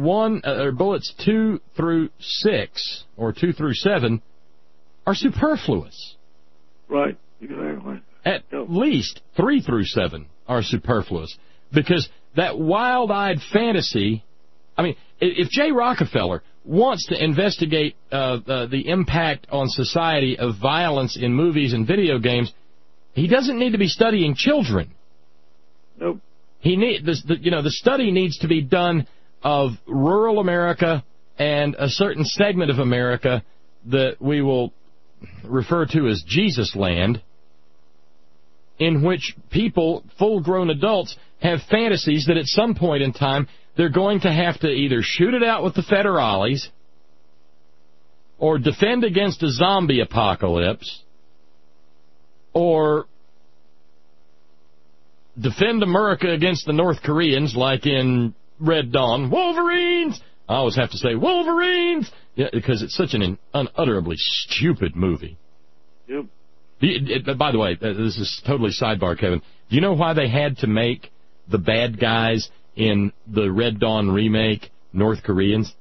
2 through 6 or 2 through 7 are superfluous. Right. Exactly. At least 3 through 7 are superfluous, because that wild-eyed fantasy. I mean, if Jay Rockefeller wants to investigate the impact on society of violence in movies and video games, he doesn't need to be studying children. Nope. The study needs to be done of rural America and a certain segment of America that we will refer to as Jesus Land, in which people, full-grown adults, have fantasies that at some point in time they're going to have to either shoot it out with the federales or defend against a zombie apocalypse or defend America against the North Koreans, like in Red Dawn. Wolverines! I always have to say Wolverines! Yeah, because it's such an unutterably stupid movie. Yep. By the way, this is totally sidebar, Kevin. Do you know why they had to make the bad guys in the Red Dawn remake North Koreans?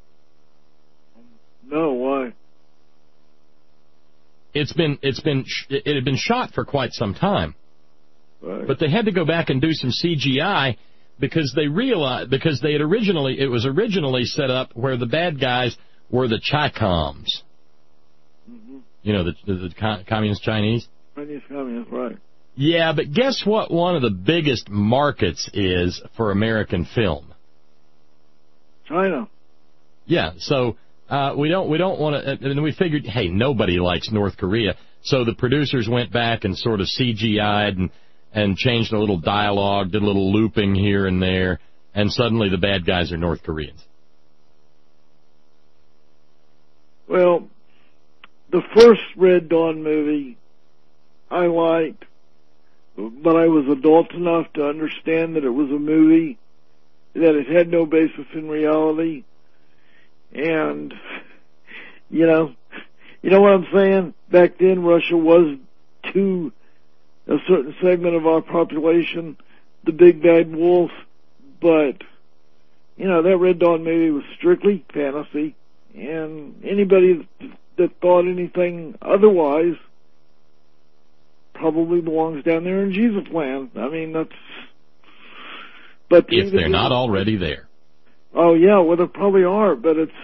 No, why? It had been shot for quite some time. Right. But they had to go back and do some CGI because they realized, because it was originally set up where the bad guys were the Chi-Coms. Mm-hmm. The Communist Chinese? Communist, right. Yeah, but guess what one of the biggest markets is for American film? China. Yeah, so we don't want to, and we figured, hey, nobody likes North Korea, so the producers went back and sort of CGI'd and changed a little dialogue, did a little looping here and there, and suddenly the bad guys are North Koreans. Well, the first Red Dawn movie I liked, but I was adult enough to understand that it was a movie, that it had no basis in reality. And, you know what I'm saying? Back then, Russia was to a certain segment of our population the big bad wolf, but that Red Dawn movie was strictly fantasy, and anybody that thought anything otherwise probably belongs down there in Jesus land. I mean, that's... But if they're not already there. Oh, yeah, well, they probably are, but it's...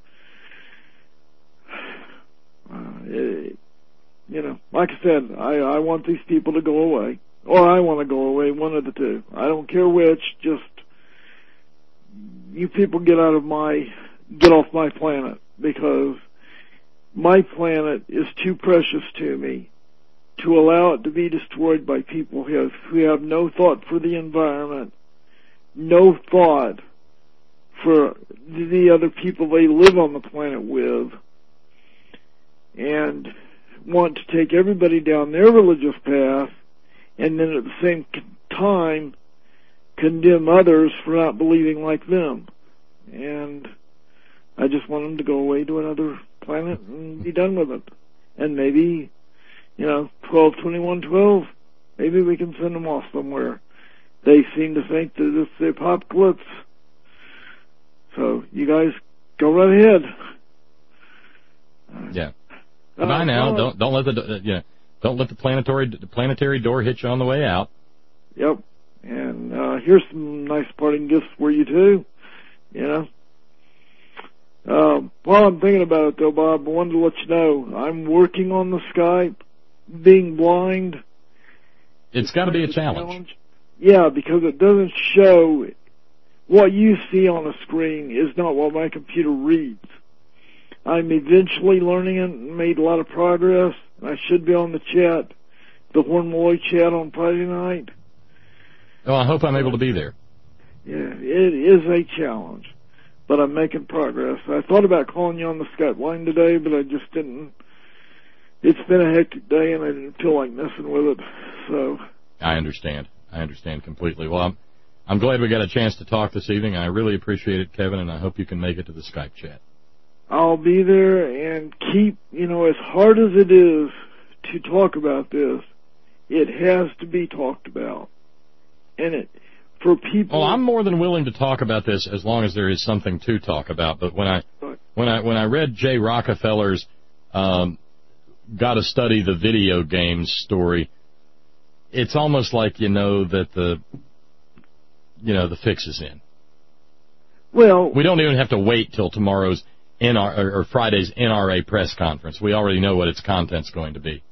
like I said, I want these people to go away. Or I want to go away, one of the two. I don't care which, just... You people get off my planet, because my planet is too precious to me to allow it to be destroyed by people who have no thought for the environment, no thought for the other people they live on the planet with, and want to take everybody down their religious path, and then at the same time condemn others for not believing like them. And I just want them to go away to another planet and be done with it. And maybe, 12/21/12, maybe we can send them off somewhere. They seem to think that it's the apocalypse. So you guys go right ahead. Yeah. Bye now. Don't let the planetary door hit you on the way out. Yep. And here's some nice parting gifts for you too. While I'm thinking about it though, Bob, I wanted to let you know I'm working on the Skype. Being blind, it's got to be a challenge. Yeah, because it doesn't show what you see on the screen is not what my computer reads. I'm eventually learning it and made a lot of progress. I should be on the chat, the Horn Malloy chat on Friday night. Oh, I hope I'm able to be there. Yeah, it is a challenge, but I'm making progress. I thought about calling you on the Skype line today, but I just didn't. It's been a hectic day, and I didn't feel like messing with it. So I understand completely. Well, I'm glad we got a chance to talk this evening. I really appreciate it, Kevin, and I hope you can make it to the Skype chat. I'll be there, and keep, as hard as it is to talk about this, it has to be talked about. And for people... Well, I'm more than willing to talk about this as long as there is something to talk about. But when I read Jay Rockefeller's Gotta Study the Video Games story, it's almost like that the fix is in. Well, we don't even have to wait till tomorrow's or Friday's NRA press conference. We already know what its content's going to be.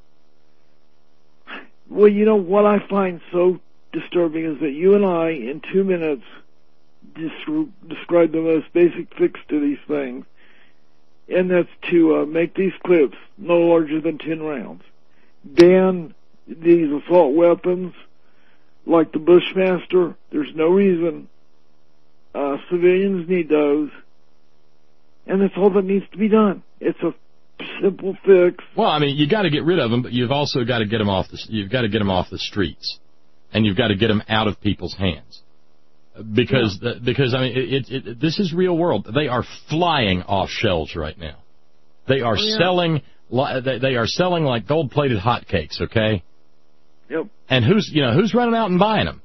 Well, what I find so disturbing is that you and I, in 2 minutes, describe the most basic fix to these things, and that's to make these clips no larger than 10 rounds. Ban these assault weapons like the Bushmaster. There's no reason. Civilians need those. And that's all that needs to be done. It's a simple fix. Well, I mean, you got to get rid of them, but you've also got to get them off the streets, and you've got to get them out of people's hands. Because I mean, this is real world. They are flying off shelves right now. They are selling. They are selling like gold-plated hotcakes. Okay. Yep. And who's running out and buying them?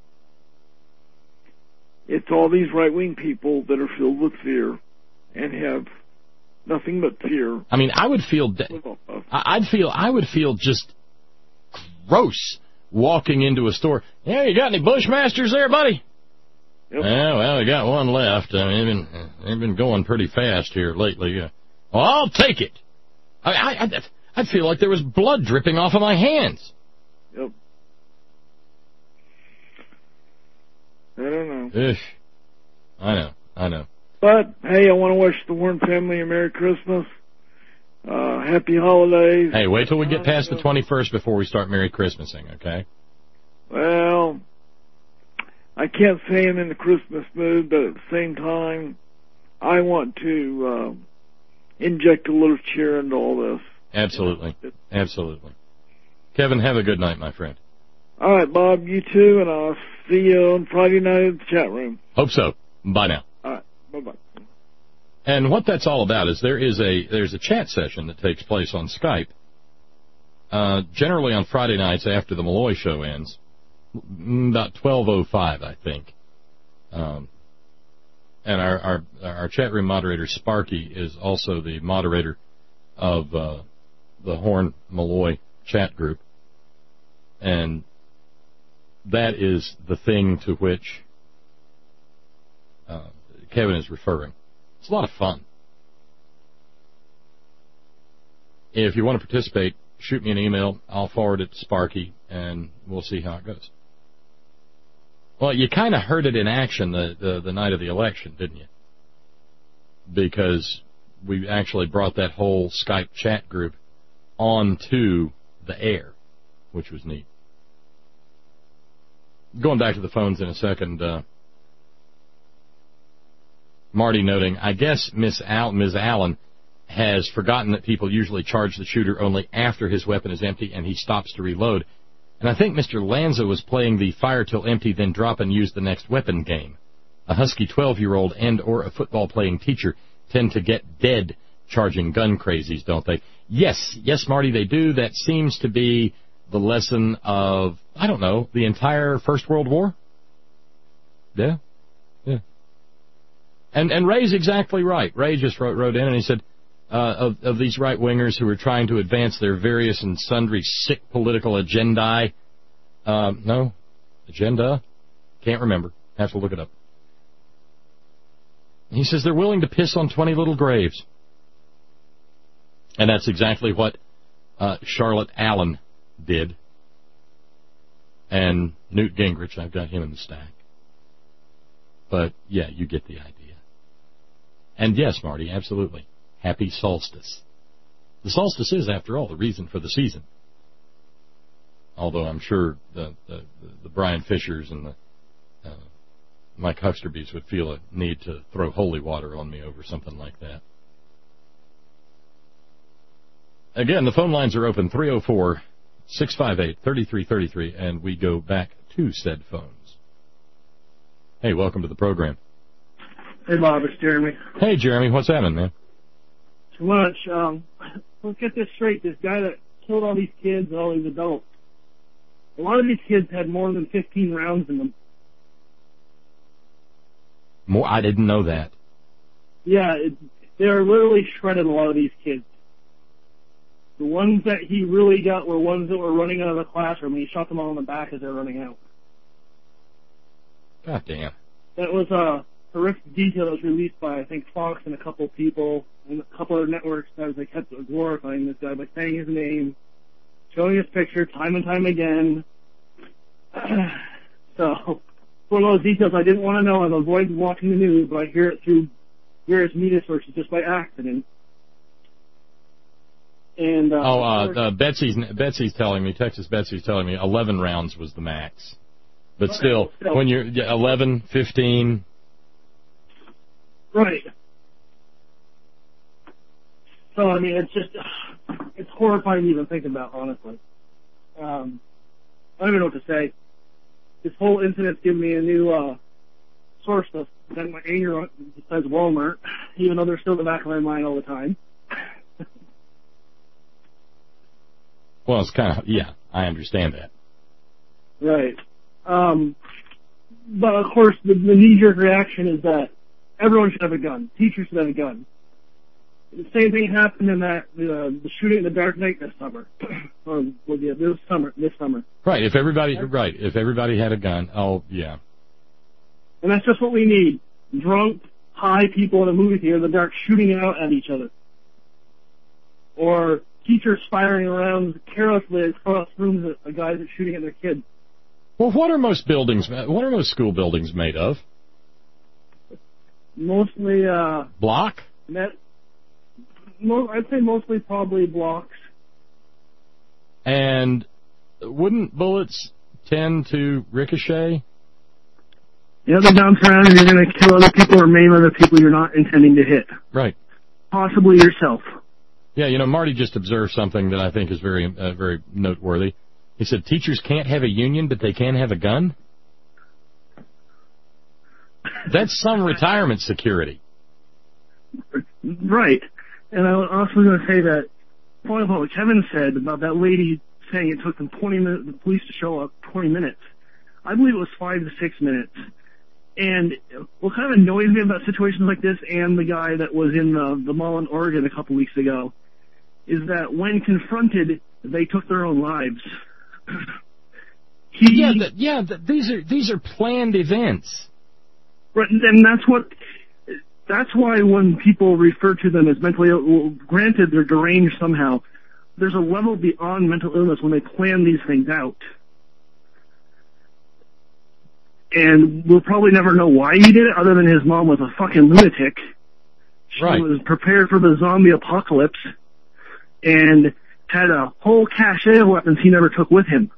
It's all these right-wing people that are filled with fear and have nothing but fear. I mean, I would feel just gross walking into a store. Yeah, you got any Bushmasters there, buddy? Yep. Yeah, well, we got one left. I mean, they've been going pretty fast here lately. Well, I'll take it. I'd feel like there was blood dripping off of my hands. Yep. I don't know. I know. But, hey, I want to wish the Warren family a Merry Christmas. Happy holidays. Hey, wait till we get past the 21st before we start Merry Christmasing, okay? Well, I can't say I'm in the Christmas mood, but at the same time, I want to inject a little cheer into all this. Absolutely. Kevin, have a good night, my friend. All right, Bob, you too, and I'll see you on Friday night at the chat room. Hope so. Bye now. All right, bye-bye. And what that's all about is there's a chat session that takes place on Skype, generally on Friday nights after the Malloy show ends, about 12:05, I think. And our chat room moderator, Sparky, is also the moderator of the Horn Malloy chat group. And that is the thing to which Kevin is referring. It's a lot of fun. If you want to participate, shoot me an email. I'll forward it to Sparky, and we'll see how it goes. Well, you kind of heard it in action the night of the election, didn't you? Because we actually brought that whole Skype chat group onto the air, which was neat. Going back to the phones in a second, Marty noting, I guess Ms. Allen has forgotten that people usually charge the shooter only after his weapon is empty and he stops to reload. And I think Mr. Lanza was playing the fire till empty, then drop and use the next weapon game. A husky 12-year-old and or a football-playing teacher tend to get dead charging gun crazies, don't they? Yes, Marty, they do. That seems to be the lesson of, I don't know, the entire First World War? Yeah. And Ray's exactly right. Ray just wrote in and he said, of these right-wingers who are trying to advance their various and sundry sick political agenda. No? Agenda? Can't remember. Have to look it up. He says they're willing to piss on 20 little graves. And that's exactly what Charlotte Allen did. And Newt Gingrich, I've got him in the stack. But, yeah, you get the idea. And yes, Marty, absolutely. Happy solstice. The solstice is, after all, the reason for the season. Although I'm sure the Brian Fishers and the Mike Hucksterbys would feel a need to throw holy water on me over something like that. Again, the phone lines are open, 304-658-3333, and we go back to said phones. Hey, welcome to the program. Hey, Bob, it's Jeremy. Hey, Jeremy, what's happening, man? Too much. Let's get this straight. This guy that killed all these kids and all these adults, a lot of these kids had more than 15 rounds in them. More? I didn't know that. Yeah, they were literally shredded, a lot of these kids. The ones that he really got were ones that were running out of the classroom, and he shot them all in the back as they were running out. God damn. That was a horrific detail that was released by, I think, Fox and a couple of people and a couple of networks that they kept glorifying this guy by saying his name, showing his picture time and time again. So, one of those details I didn't want to know. I've avoided watching the news, but I hear it through various media sources just by accident. And Betsy's telling me, Texas Betsy's telling me 11 rounds was the max. But still, when you're 11, 15... Right. So, I mean, it's horrifying to even think about, honestly. I don't even know what to say. This whole incident's given me a new source of vent my anger on, besides Walmart, even though they're still in the back of my mind all the time. Well, it's kind of, yeah, I understand that. Right. But, of course, the knee-jerk reaction is that everyone should have a gun. Teachers should have a gun. The same thing happened in that the shooting in the Dark Knight this summer. This summer. Right. If everybody had a gun, oh yeah. And that's just what we need: drunk, high people in a movie theater in the dark shooting out at each other, or teachers firing around carelessly across rooms at guys that are shooting at their kids. Well, what are most school buildings made of? Mostly block. I'd say mostly probably blocks. And wouldn't bullets tend to ricochet? Yeah, they bounce around and you're going to kill other people or maim other people you're not intending to hit. Right. Possibly yourself. Yeah, Marty just observed something that I think is very, very noteworthy. He said teachers can't have a union, but they can have a gun? That's some retirement security. Right. And I was also going to say that, point about what Kevin said about that lady saying it took them 20 minutes, the police to show up 20 minutes. I believe it was 5 to 6 minutes. And what kind of annoys me about situations like this, and the guy that was in the mall in Oregon a couple weeks ago, is that when confronted, they took their own lives. These are planned events. Right, and that's why when people refer to them as mentally ill, well, granted they're deranged somehow, there's a level beyond mental illness when they plan these things out. And we'll probably never know why he did it, other than his mom was a fucking lunatic. She was prepared for the zombie apocalypse and had a whole cache of weapons he never took with him.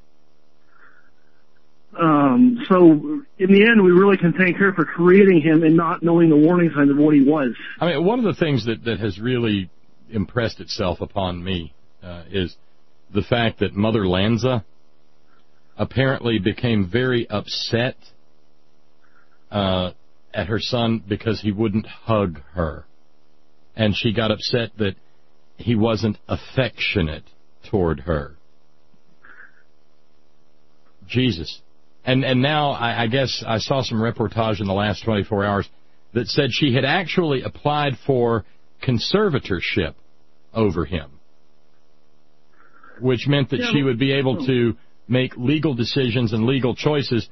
So in the end, we really can thank her for creating him and not knowing the warning signs of what he was. I mean, one of the things that has really impressed itself upon me is the fact that Mother Lanza apparently became very upset at her son because he wouldn't hug her. And she got upset that he wasn't affectionate toward her. Jesus. And now I guess I saw some reportage in the last 24 hours that said she had actually applied for conservatorship over him, which meant that she would be able to make legal decisions and legal choices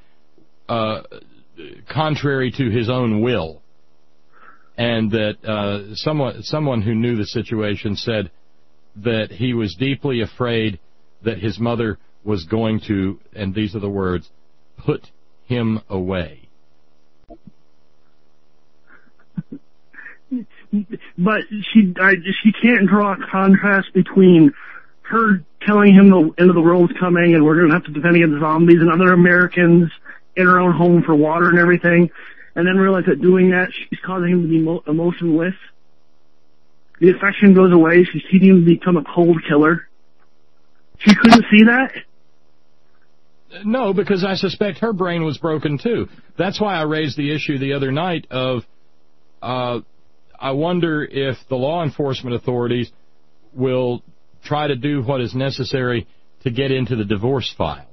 contrary to his own will. And that someone who knew the situation said that he was deeply afraid that his mother was going to, and these are the words, put him away. But she can't draw a contrast between her telling him the end of the world's coming and we're going to have to defend against zombies and other Americans in her own home for water and everything, and then realize that doing that, she's causing him to be emotionless. The affection goes away. She's teaching him to become a cold killer. She couldn't see that? No, because I suspect her brain was broken, too. That's why I raised the issue the other night of I wonder if the law enforcement authorities will try to do what is necessary to get into the divorce file.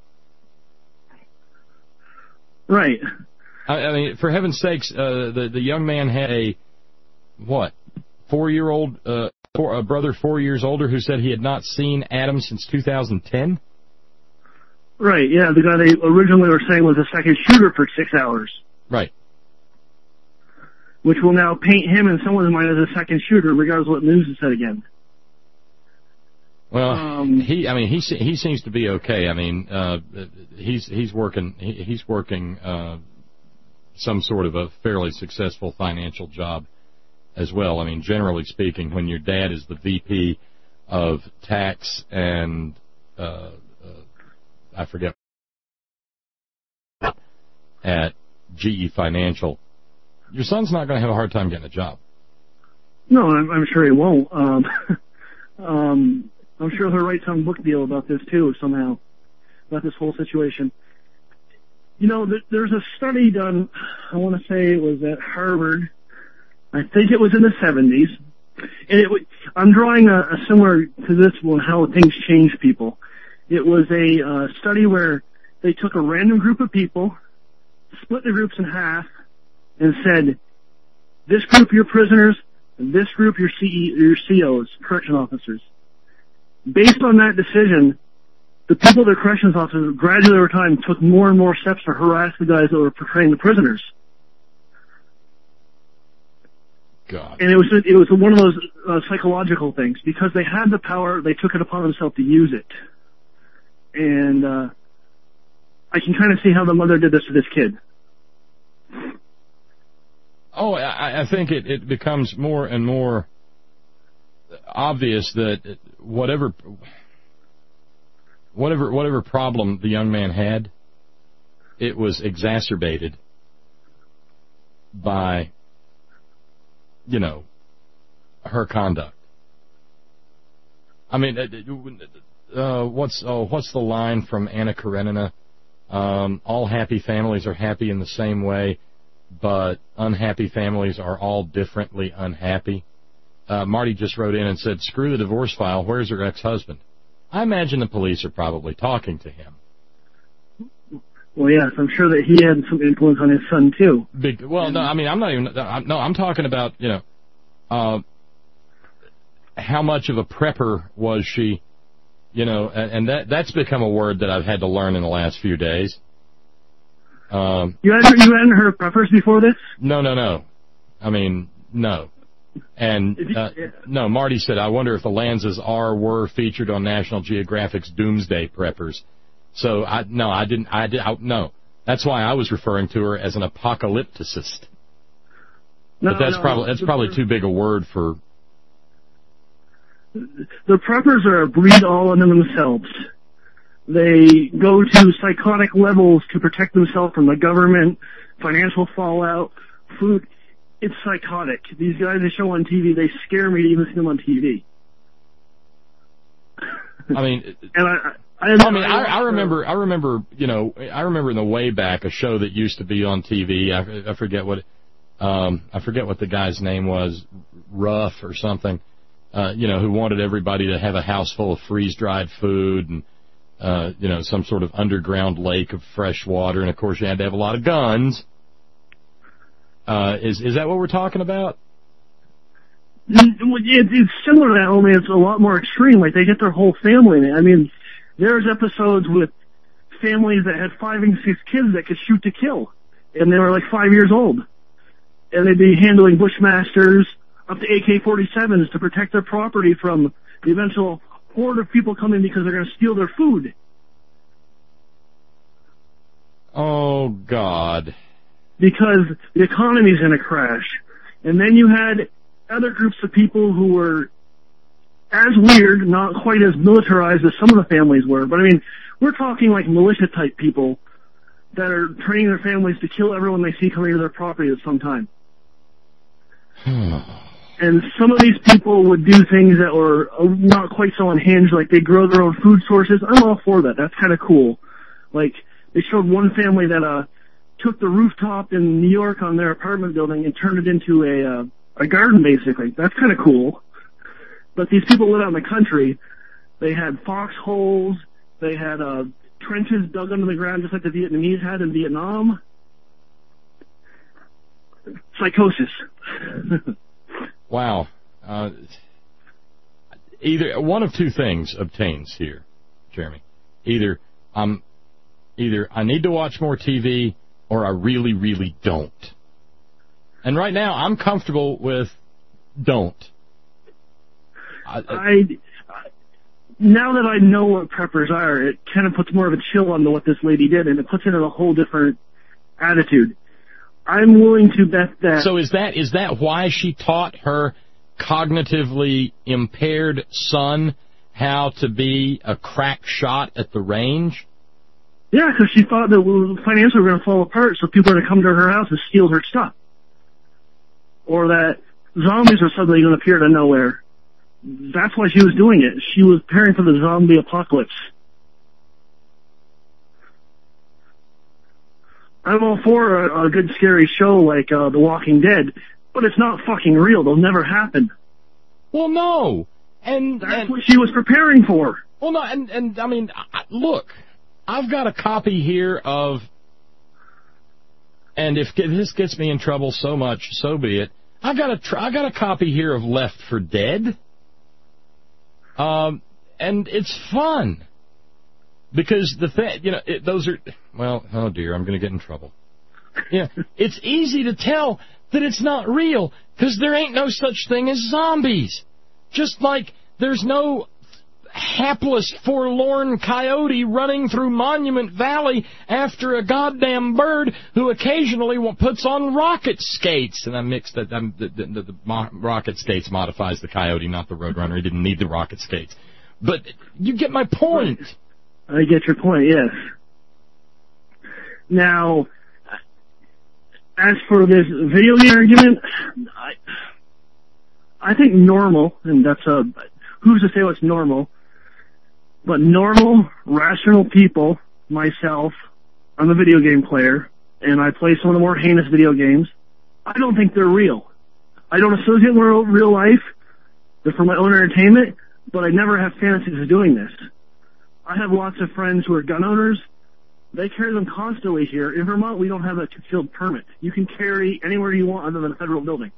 Right. I mean, for heaven's sakes, the young man had a 4-year-old a brother 4 years older who said he had not seen Adam since 2010? Right, yeah, the guy they originally were saying was a second shooter for 6 hours. Right. Which will now paint him in someone's mind as a second shooter, regardless of what news is said again. Well, he seems to be okay. I mean, he's working some sort of a fairly successful financial job as well. I mean, generally speaking, when your dad is the VP of tax and I forget at GE Financial, your son's not going to have a hard time getting a job. No, I'm sure he won't. I'm sure he'll write some book deal about this too, somehow, about this whole situation. You know, there's a study done, I want to say it was at Harvard, I think it was in the 70s, and I'm drawing a similar to this one, how things change people. It was a study where they took a random group of people, split the groups in half, and said, this group you're prisoners, and this group you're COs, correction officers. Based on that decision, the people that are corrections officers gradually over time took more and more steps to harass the guys that were portraying the prisoners. God. And it was one of those psychological things. Because they had the power, they took it upon themselves to use it. And I can kind of see how the mother did this to this kid. Oh, I think it becomes more and more obvious that whatever problem the young man had, it was exacerbated by, her conduct. I mean, what's the line from Anna Karenina? All happy families are happy in the same way, but unhappy families are all differently unhappy. Marty just wrote in and said, screw the divorce file, where's her ex-husband? I imagine the police are probably talking to him. Well, yes, I'm sure that he had some influence on his son, too. No, I mean, I'm not even, no, I'm talking about, how much of a prepper was she, and that's become a word that I've had to learn in the last few days. You hadn't heard of preppers before this? No. I mean, no. And, no, Marty said, I wonder if the Lanzas were featured on National Geographic's Doomsday Preppers. So, no. That's why I was referring to her as an apocalypticist. But that's probably too big a word for... The preppers are a breed all unto themselves. They go to psychotic levels to protect themselves from the government, financial fallout, food. It's psychotic. These guys they show on TV, they scare me to even see them on TV. I mean... And I remember, in the way back, a show that used to be on TV. I forget what the guy's name was, Ruff or something. Who wanted everybody to have a house full of freeze-dried food and, some sort of underground lake of fresh water. And of course, you had to have a lot of guns. Is that what we're talking about? It's similar to that, only it's a lot more extreme. Like, they get their whole family in it. I mean, there's episodes with families that had 5 and 6 kids that could shoot to kill, and they were like 5 years old. And they'd be handling Bushmasters up to AK-47s to protect their property from the eventual horde of people coming because they're going to steal their food. Oh, God. Because the economy's going to crash. And then you had other groups of people who were as weird, not quite as militarized as some of the families were. But, I mean, we're talking like militia-type people that are training their families to kill everyone they see coming to their property at some time. And some of these people would do things that were not quite so unhinged, like they grow their own food sources. I'm all for that. That's kind of cool. Like, they showed one family that took the rooftop in New York on their apartment building and turned it into a garden, basically. That's kind of cool. But these people live out in the country. They had foxholes. They had trenches dug under the ground just like the Vietnamese had in Vietnam. Psychosis. Wow. Either one of two things obtains here, Jeremy. Either I need to watch more TV or I really, really don't. And right now I'm comfortable with don't. Now that I know what preppers are, it kind of puts more of a chill on what this lady did, and it puts it in a whole different attitude. I'm willing to bet that... So is that why she taught her cognitively impaired son how to be a crack shot at the range? Yeah, because she thought that financially were going to fall apart, so people are going to come to her house and steal her stuff. Or that zombies are suddenly going to appear out of nowhere. That's why she was doing it. She was preparing for the zombie apocalypse. I'm all for a good scary show like The Walking Dead, but it's not fucking real. They'll never happen. Well, no. That's what she was preparing for. Well, no, and I mean, look, I've got a copy here of, and if this gets me in trouble so much, so be it. I got a copy here of Left 4 Dead. And it's fun. Because those are, well, oh dear, I'm going to get in trouble. Yeah, it's easy to tell that it's not real, because there ain't no such thing as zombies. Just like there's no hapless, forlorn coyote running through Monument Valley after a goddamn bird who occasionally puts on rocket skates. And I mixed that. The rocket skates modifies the coyote, not the Roadrunner. He didn't need the rocket skates. But you get my point. I get your point, yes. Now, as for this video game argument, I think normal, and that's who's to say what's normal, but normal, rational people, myself, I'm a video game player, and I play some of the more heinous video games. I don't think they're real. I don't associate them with real life. They're for my own entertainment, but I never have fantasies of doing this. I have lots of friends who are gun owners. They carry them constantly here. In Vermont, we don't have a concealed permit. You can carry anywhere you want other than a federal building.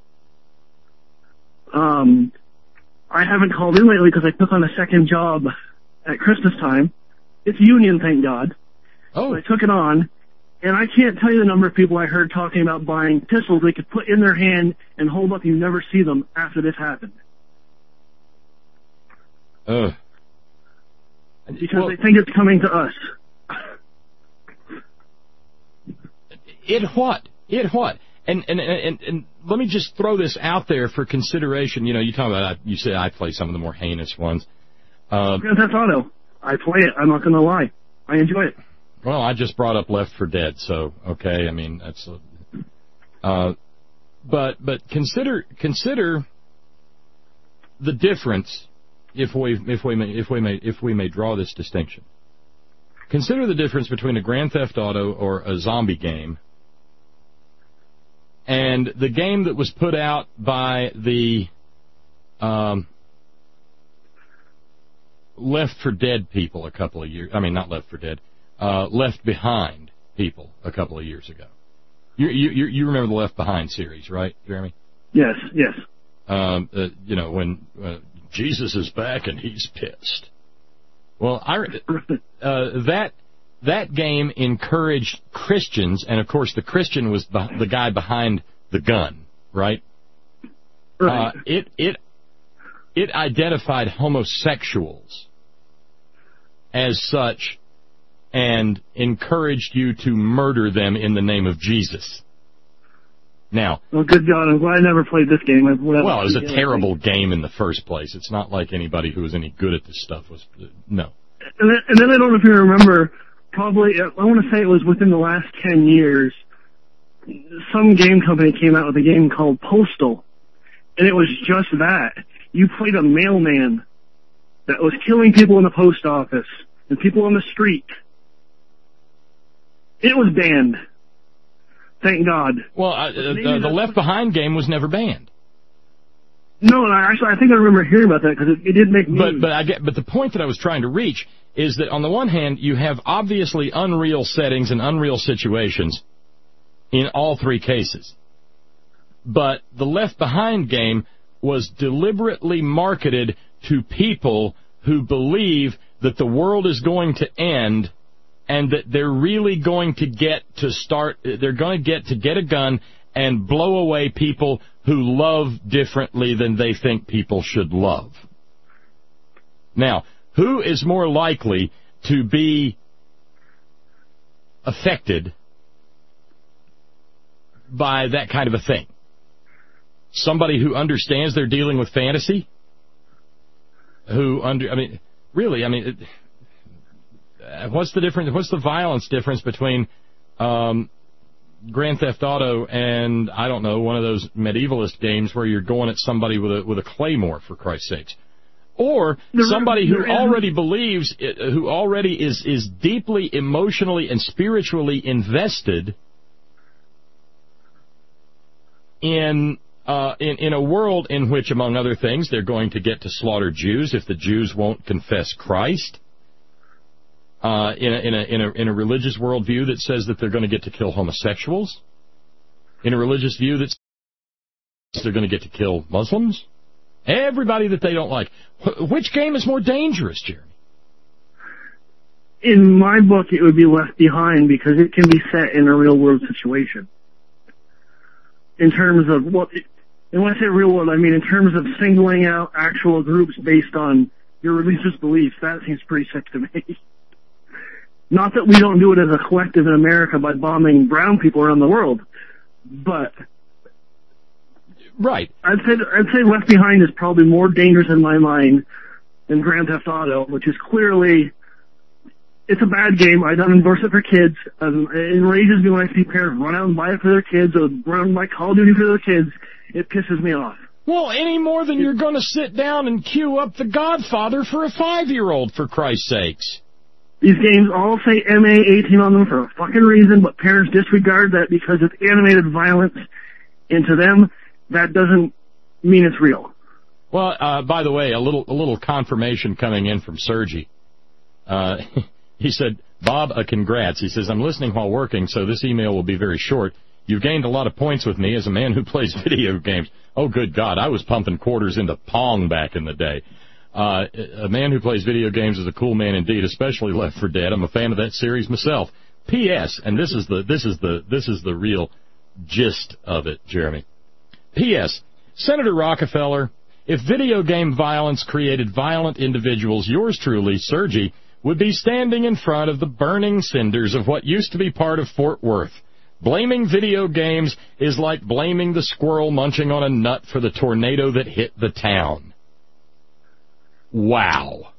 I haven't called in lately because I took on a second job at Christmas time. It's union, thank God. Oh. So I took it on, and I can't tell you the number of people I heard talking about buying pistols they could put in their hand and hold up. You never see them after this happened. Because they think it's coming to us. It what? And let me just throw this out there for consideration. You know, you talk about, you say I play some of the more heinous ones. Grand Theft Auto. I play it. I'm not going to lie. I enjoy it. Well, I just brought up Left 4 Dead, so okay. I mean, that's. But consider the difference if we may draw this distinction. Consider the difference between a Grand Theft Auto or a zombie game and the game that was put out by the Left 4 Dead people a couple of years. I mean, not Left 4 Dead. Left Behind people a couple of years ago. You remember the Left Behind series, right, Jeremy? Yes. You know, when Jesus is back and he's pissed. Well, that game encouraged Christians, and of course the Christian was the guy behind the gun, right? Right. It identified homosexuals as such and encouraged you to murder them in the name of Jesus. Now, well, good God, I'm glad I never played this game. Well, it was a terrible game in the first place. It's not like anybody who was any good at this stuff was, no. And then I don't know if you remember, probably, I want to say it was within the last 10 years, some game company came out with a game called Postal, and it was just that. You played a mailman that was killing people in the post office and people on the street. It was banned. Thank God. Well, the Left Behind game was never banned. No, and I think I remember hearing about that because it did make news. But the point that I was trying to reach is that on the one hand, you have obviously unreal settings and unreal situations in all three cases. But the Left Behind game was deliberately marketed to people who believe that the world is going to end and that they're really going to get a gun and blow away people who love differently than they think people should love. Now, who is more likely to be affected by that kind of a thing? Somebody who understands they're dealing with fantasy? What's the difference? What's the violence difference between Grand Theft Auto and, I don't know, one of those medievalist games where you're going at somebody with a claymore, for Christ's sakes? Or somebody who already believes, who already is deeply emotionally and spiritually invested in a world in which, among other things, they're going to get to slaughter Jews if the Jews won't confess Christ. In a religious worldview that says that they're going to get to kill homosexuals. In a religious view that says they're going to get to kill Muslims. Everybody that they don't like. Which game is more dangerous, Jeremy? In my book, it would be Left Behind because it can be set in a real-world situation. In terms of and when I say real world, I mean in terms of singling out actual groups based on your religious beliefs. That seems pretty sick to me. Not that we don't do it as a collective in America by bombing brown people around the world, but right. I'd say Left Behind is probably more dangerous in my mind than Grand Theft Auto, which is clearly it's a bad game. I don't endorse it for kids. It enrages me when I see parents run out and buy it for their kids or run and buy Call of Duty for their kids. It pisses me off. Well, any more than you're going to sit down and queue up The Godfather for a 5-year-old, for Christ's sakes. These games all say MA-18 on them for a fucking reason, but parents disregard that because it's animated violence, and to them, that doesn't mean it's real. Well, by the way, a little confirmation coming in from Sergi. He said, Bob, congrats. He says, I'm listening while working, so this email will be very short. You've gained a lot of points with me as a man who plays video games. Oh, good God, I was pumping quarters into Pong back in the day. A man who plays video games is a cool man indeed, especially Left 4 Dead. I'm a fan of that series myself. P.S. And this is the real gist of it, Jeremy. P.S. Senator Rockefeller, if video game violence created violent individuals, yours truly, Sergey, would be standing in front of the burning cinders of what used to be part of Fort Worth. Blaming video games is like blaming the squirrel munching on a nut for the tornado that hit the town. Wow.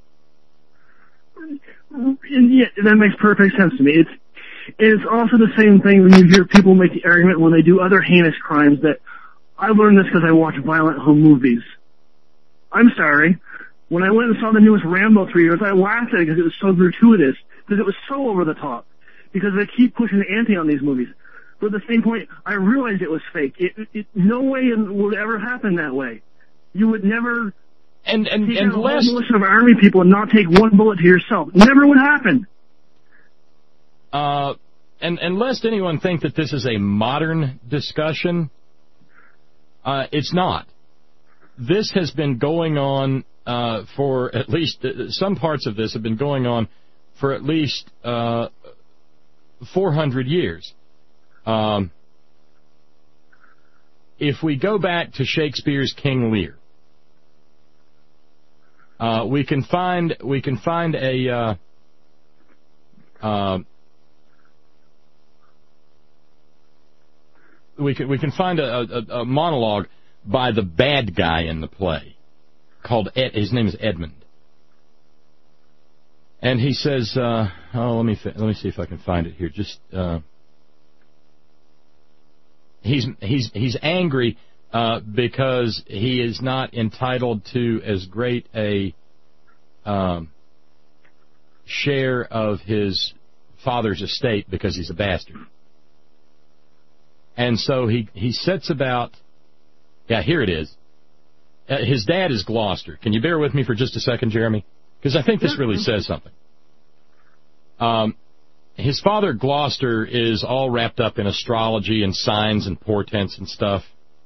Yeah, that makes perfect sense to me. It's also the same thing when you hear people make the argument when they do other heinous crimes that I learned this because I watch violent home movies. I'm sorry. When I went and saw the newest Rambo 3 years, I laughed at it because it was so gratuitous, because it was so over the top, because they keep pushing the ante on these movies. But at the same point, I realized it was fake. No way would ever happen that way. You would never and take a whole militia of army people and not take one bullet to yourself. Never would happen. And lest anyone think that this is a modern discussion, it's not. This has been going on for at least, some parts of this have been going on for at least 400 years. If we go back to Shakespeare's King Lear, we can find a we can find a monologue by the bad guy in the play called his name is Edmund, and he says, let me see if I can find it here. Just he's angry because he is not entitled to as great a share of his father's estate because he's a bastard. And so he sets about, here it is. His dad is Gloucester. Can you bear with me for just a second, Jeremy? Because I think this really says something. His father, Gloucester, is all wrapped up in astrology and signs and portents and stuff.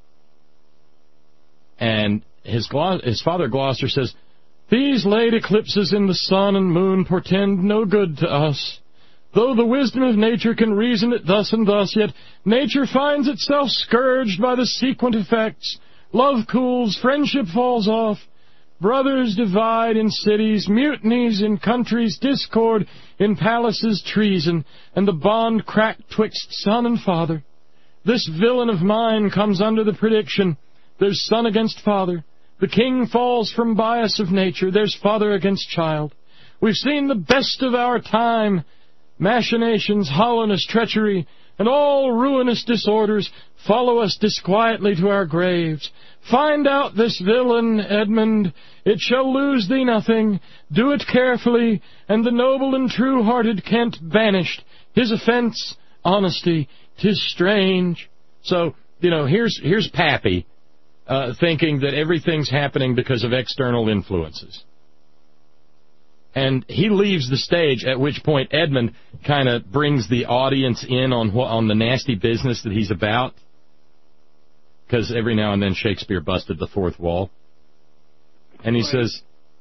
And his father, Gloucester, says, "These late eclipses in the sun and moon portend no good to us. Though the wisdom of nature can reason it thus and thus, yet nature finds itself scourged by the sequent effects. Love cools, friendship falls off. Brothers divide in cities, mutinies in countries, discord in palaces, treason, and the bond cracked twixt son and father. This villain of mine comes under the prediction. There's son against father. The king falls from bias of nature. There's father against child. We've seen the best of our time. Machinations, hollowness, treachery, and all ruinous disorders follow us disquietly to our graves. Find out this villain, Edmund. It shall lose thee nothing. Do it carefully, and the noble and true-hearted Kent banished. His offense, honesty. 'Tis strange." So, here's Pappy thinking that everything's happening because of external influences. And he leaves the stage, at which point Edmund kind of brings the audience in on the nasty business that he's about. Because every now and then Shakespeare busted the fourth wall. And he says,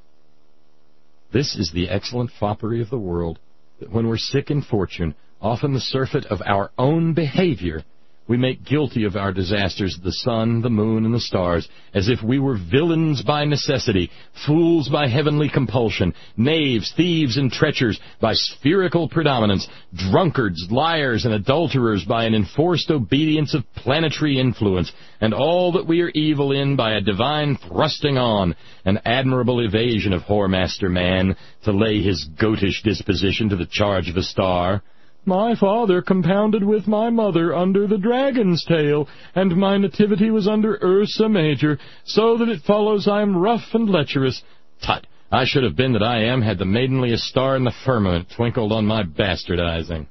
"This is the excellent foppery of the world, that when we're sick in fortune, often the surfeit of our own behavior, we make guilty of our disasters the sun, the moon, and the stars, as if we were villains by necessity, fools by heavenly compulsion, knaves, thieves, and treachers by spherical predominance, drunkards, liars, and adulterers by an enforced obedience of planetary influence, and all that we are evil in by a divine thrusting on, an admirable evasion of whoremaster man, to lay his goatish disposition to the charge of a star. My father compounded with my mother under the dragon's tail, and my nativity was under Ursa Major, so that it follows I am rough and lecherous. Tut, I should have been that I am, had the maidenliest star in the firmament twinkled on my bastardizing."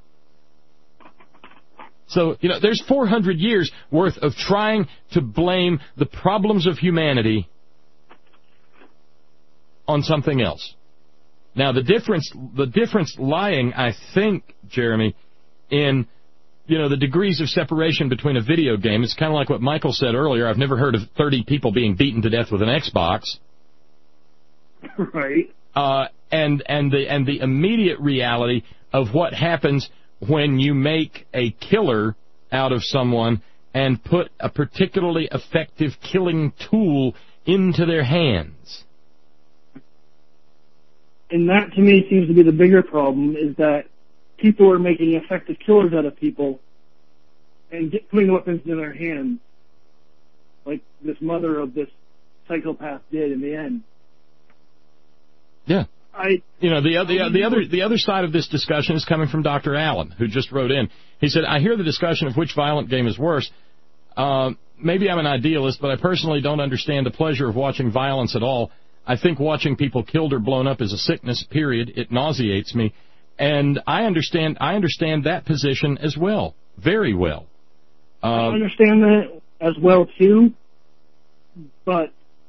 So, there's 400 years worth of trying to blame the problems of humanity on something else. Now, the difference lying, I think, Jeremy, in, the degrees of separation between a video game. It's kind of like what Michael said earlier. I've never heard of 30 people being beaten to death with an Xbox. Right. And the immediate reality of what happens when you make a killer out of someone and put a particularly effective killing tool into their hands. And that, to me, seems to be the bigger problem, is that people are making effective killers out of people and putting weapons in their hands, like this mother of this psychopath did in the end. Yeah. The other side of this discussion is coming from Dr. Allen, who just wrote in. He said, I hear the discussion of which violent game is worse. Maybe I'm an idealist, but I personally don't understand the pleasure of watching violence at all. I think watching people killed or blown up is a sickness, period. It nauseates me. And I understand that position as well, very well. I understand that as well, too, but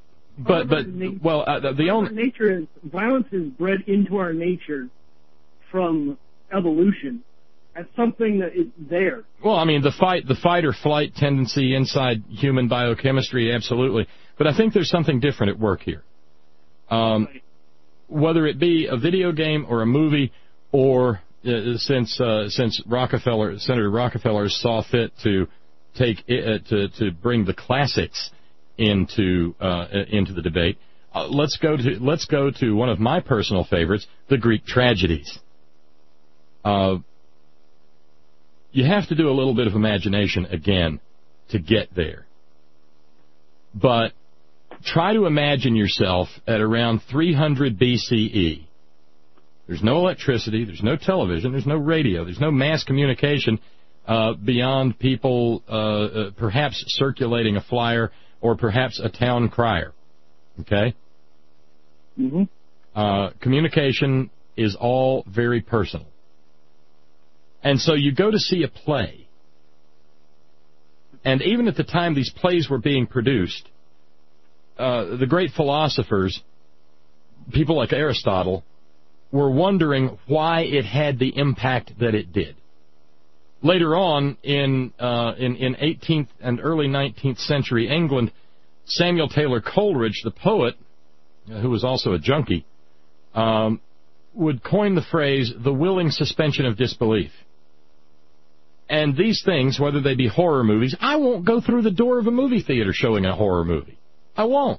the only nature is violence is bred into our nature from evolution. That's something that is there. Well, I mean, the fight or flight tendency inside human biochemistry, absolutely. But I think there's something different at work here. Whether it be a video game or a movie, or since Senator Rockefeller saw fit to to bring the classics into the debate, let's go to one of my personal favorites, the Greek tragedies. You have to do a little bit of imagination again to get there. But try to imagine yourself at around 300 BCE. There's no electricity, there's no television, there's no radio, there's no mass communication beyond people perhaps circulating a flyer or perhaps a town crier. Okay? Mm-hmm. Communication is all very personal. And so you go to see a play. And even at the time these plays were being produced, the great philosophers, people like Aristotle, were wondering why it had the impact that it did. Later on, in 18th and early 19th century England, Samuel Taylor Coleridge, the poet, who was also a junkie, would coin the phrase, the willing suspension of disbelief. And these things, whether they be horror movies, I won't go through the door of a movie theater showing a horror movie. I won't.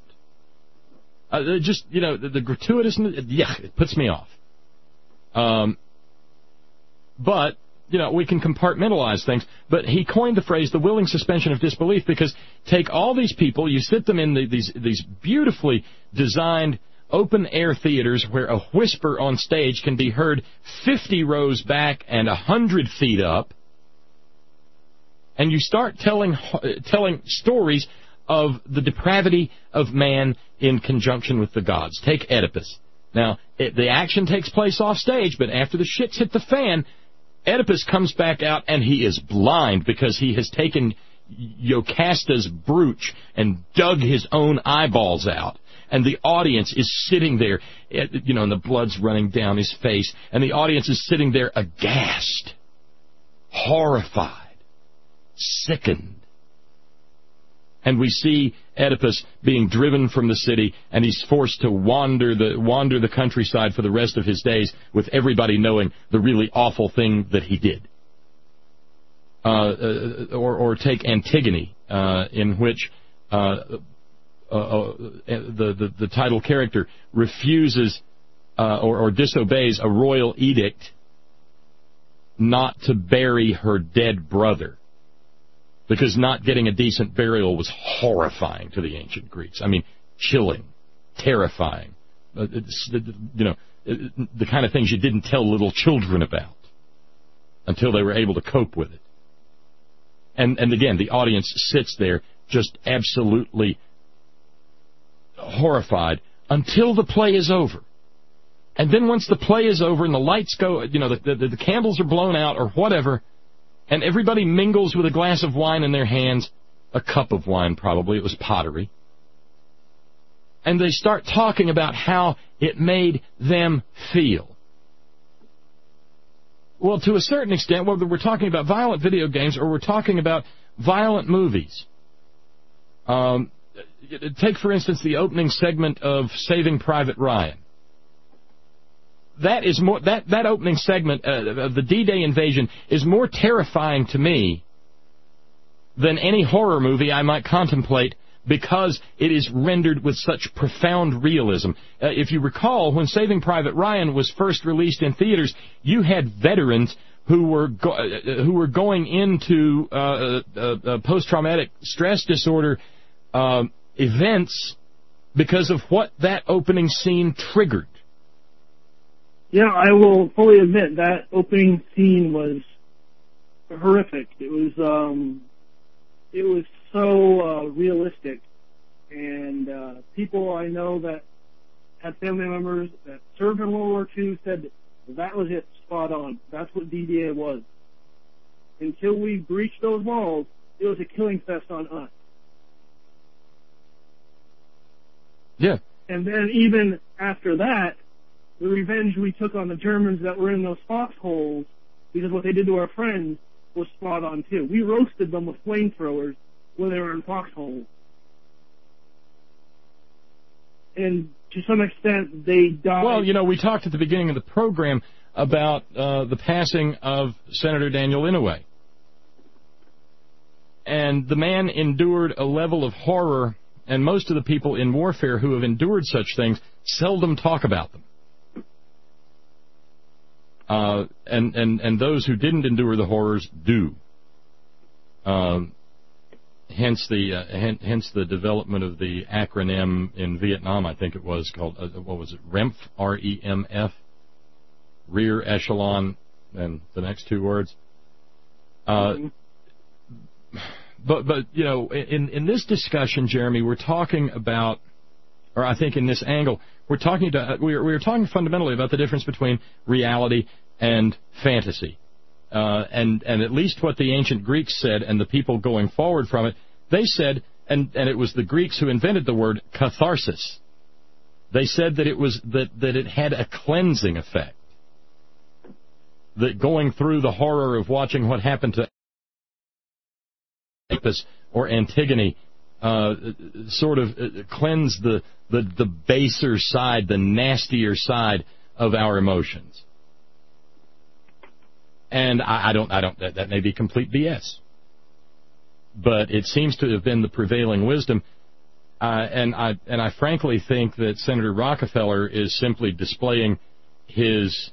The gratuitousness, it puts me off. But, we can compartmentalize things. But he coined the phrase, the willing suspension of disbelief, because take all these people, you sit them in these beautifully designed open-air theaters where a whisper on stage can be heard 50 rows back and 100 feet up, and you start telling stories of the depravity of man in conjunction with the gods. Take Oedipus. Now, the action takes place off stage, but after the shit's hit the fan, Oedipus comes back out and he is blind because he has taken Yocasta's brooch and dug his own eyeballs out. And the audience is sitting there, and the blood's running down his face, and the audience is sitting there aghast, horrified, sickened. And we see Oedipus being driven from the city, and he's forced to wander the countryside for the rest of his days, with everybody knowing the really awful thing that he did. Or take Antigone, in which the title character refuses or disobeys a royal edict not to bury her dead brother, because not getting a decent burial was horrifying to the ancient Greeks. I mean, chilling, terrifying, the kind of things you didn't tell little children about until they were able to cope with it. And again, the audience sits there just absolutely horrified until the play is over. And then once the play is over and the lights go, the candles are blown out or whatever, and everybody mingles with a glass of wine in their hands, a cup of wine probably, it was pottery. and they start talking about how it made them feel. Well, to a certain extent, whether we're talking about violent video games or we're talking about violent movies, take, for instance, the opening segment of Saving Private Ryan. That is more that opening segment of the D-Day invasion is more terrifying to me than any horror movie I might contemplate, because it is rendered with such profound realism. If you recall, when Saving Private Ryan was first released in theaters, you had veterans who were going into post-traumatic stress disorder events because of what that opening scene triggered. Yeah, I will fully admit that opening scene was horrific. It was so realistic, and people I know that had family members that served in World War II said that was it, spot on. That's what D-Day was. Until we breached those walls, it was a killing fest on us. Yeah. And then even after that, the revenge we took on the Germans that were in those foxholes, because what they did to our friends was spot on too. We roasted them with flamethrowers when they were in foxholes. And to some extent, they died. Well, you know, we talked at the beginning of the program about the passing of Senator Daniel Inouye. And the man endured a level of horror, and most of the people in warfare who have endured such things seldom talk about them. And those who didn't endure the horrors do. Hence the development of the acronym in Vietnam, I think it was called, what was it, REMF, R-E-M-F, Rear Echelon, and the next two words. But you know, in this discussion, Jeremy, we're talking about, or I think in this angle, we're talking fundamentally about the difference between reality and fantasy. And at least what the ancient Greeks said, and the people going forward from it, they said, and it was the Greeks who invented the word catharsis. They said that it was that it had a cleansing effect. That going through the horror of watching what happened to Oedipus or Antigone sort of cleansed the baser side, the nastier side of our emotions. And I don't. That may be complete BS, but it seems to have been the prevailing wisdom. And I frankly think that Senator Rockefeller is simply displaying his,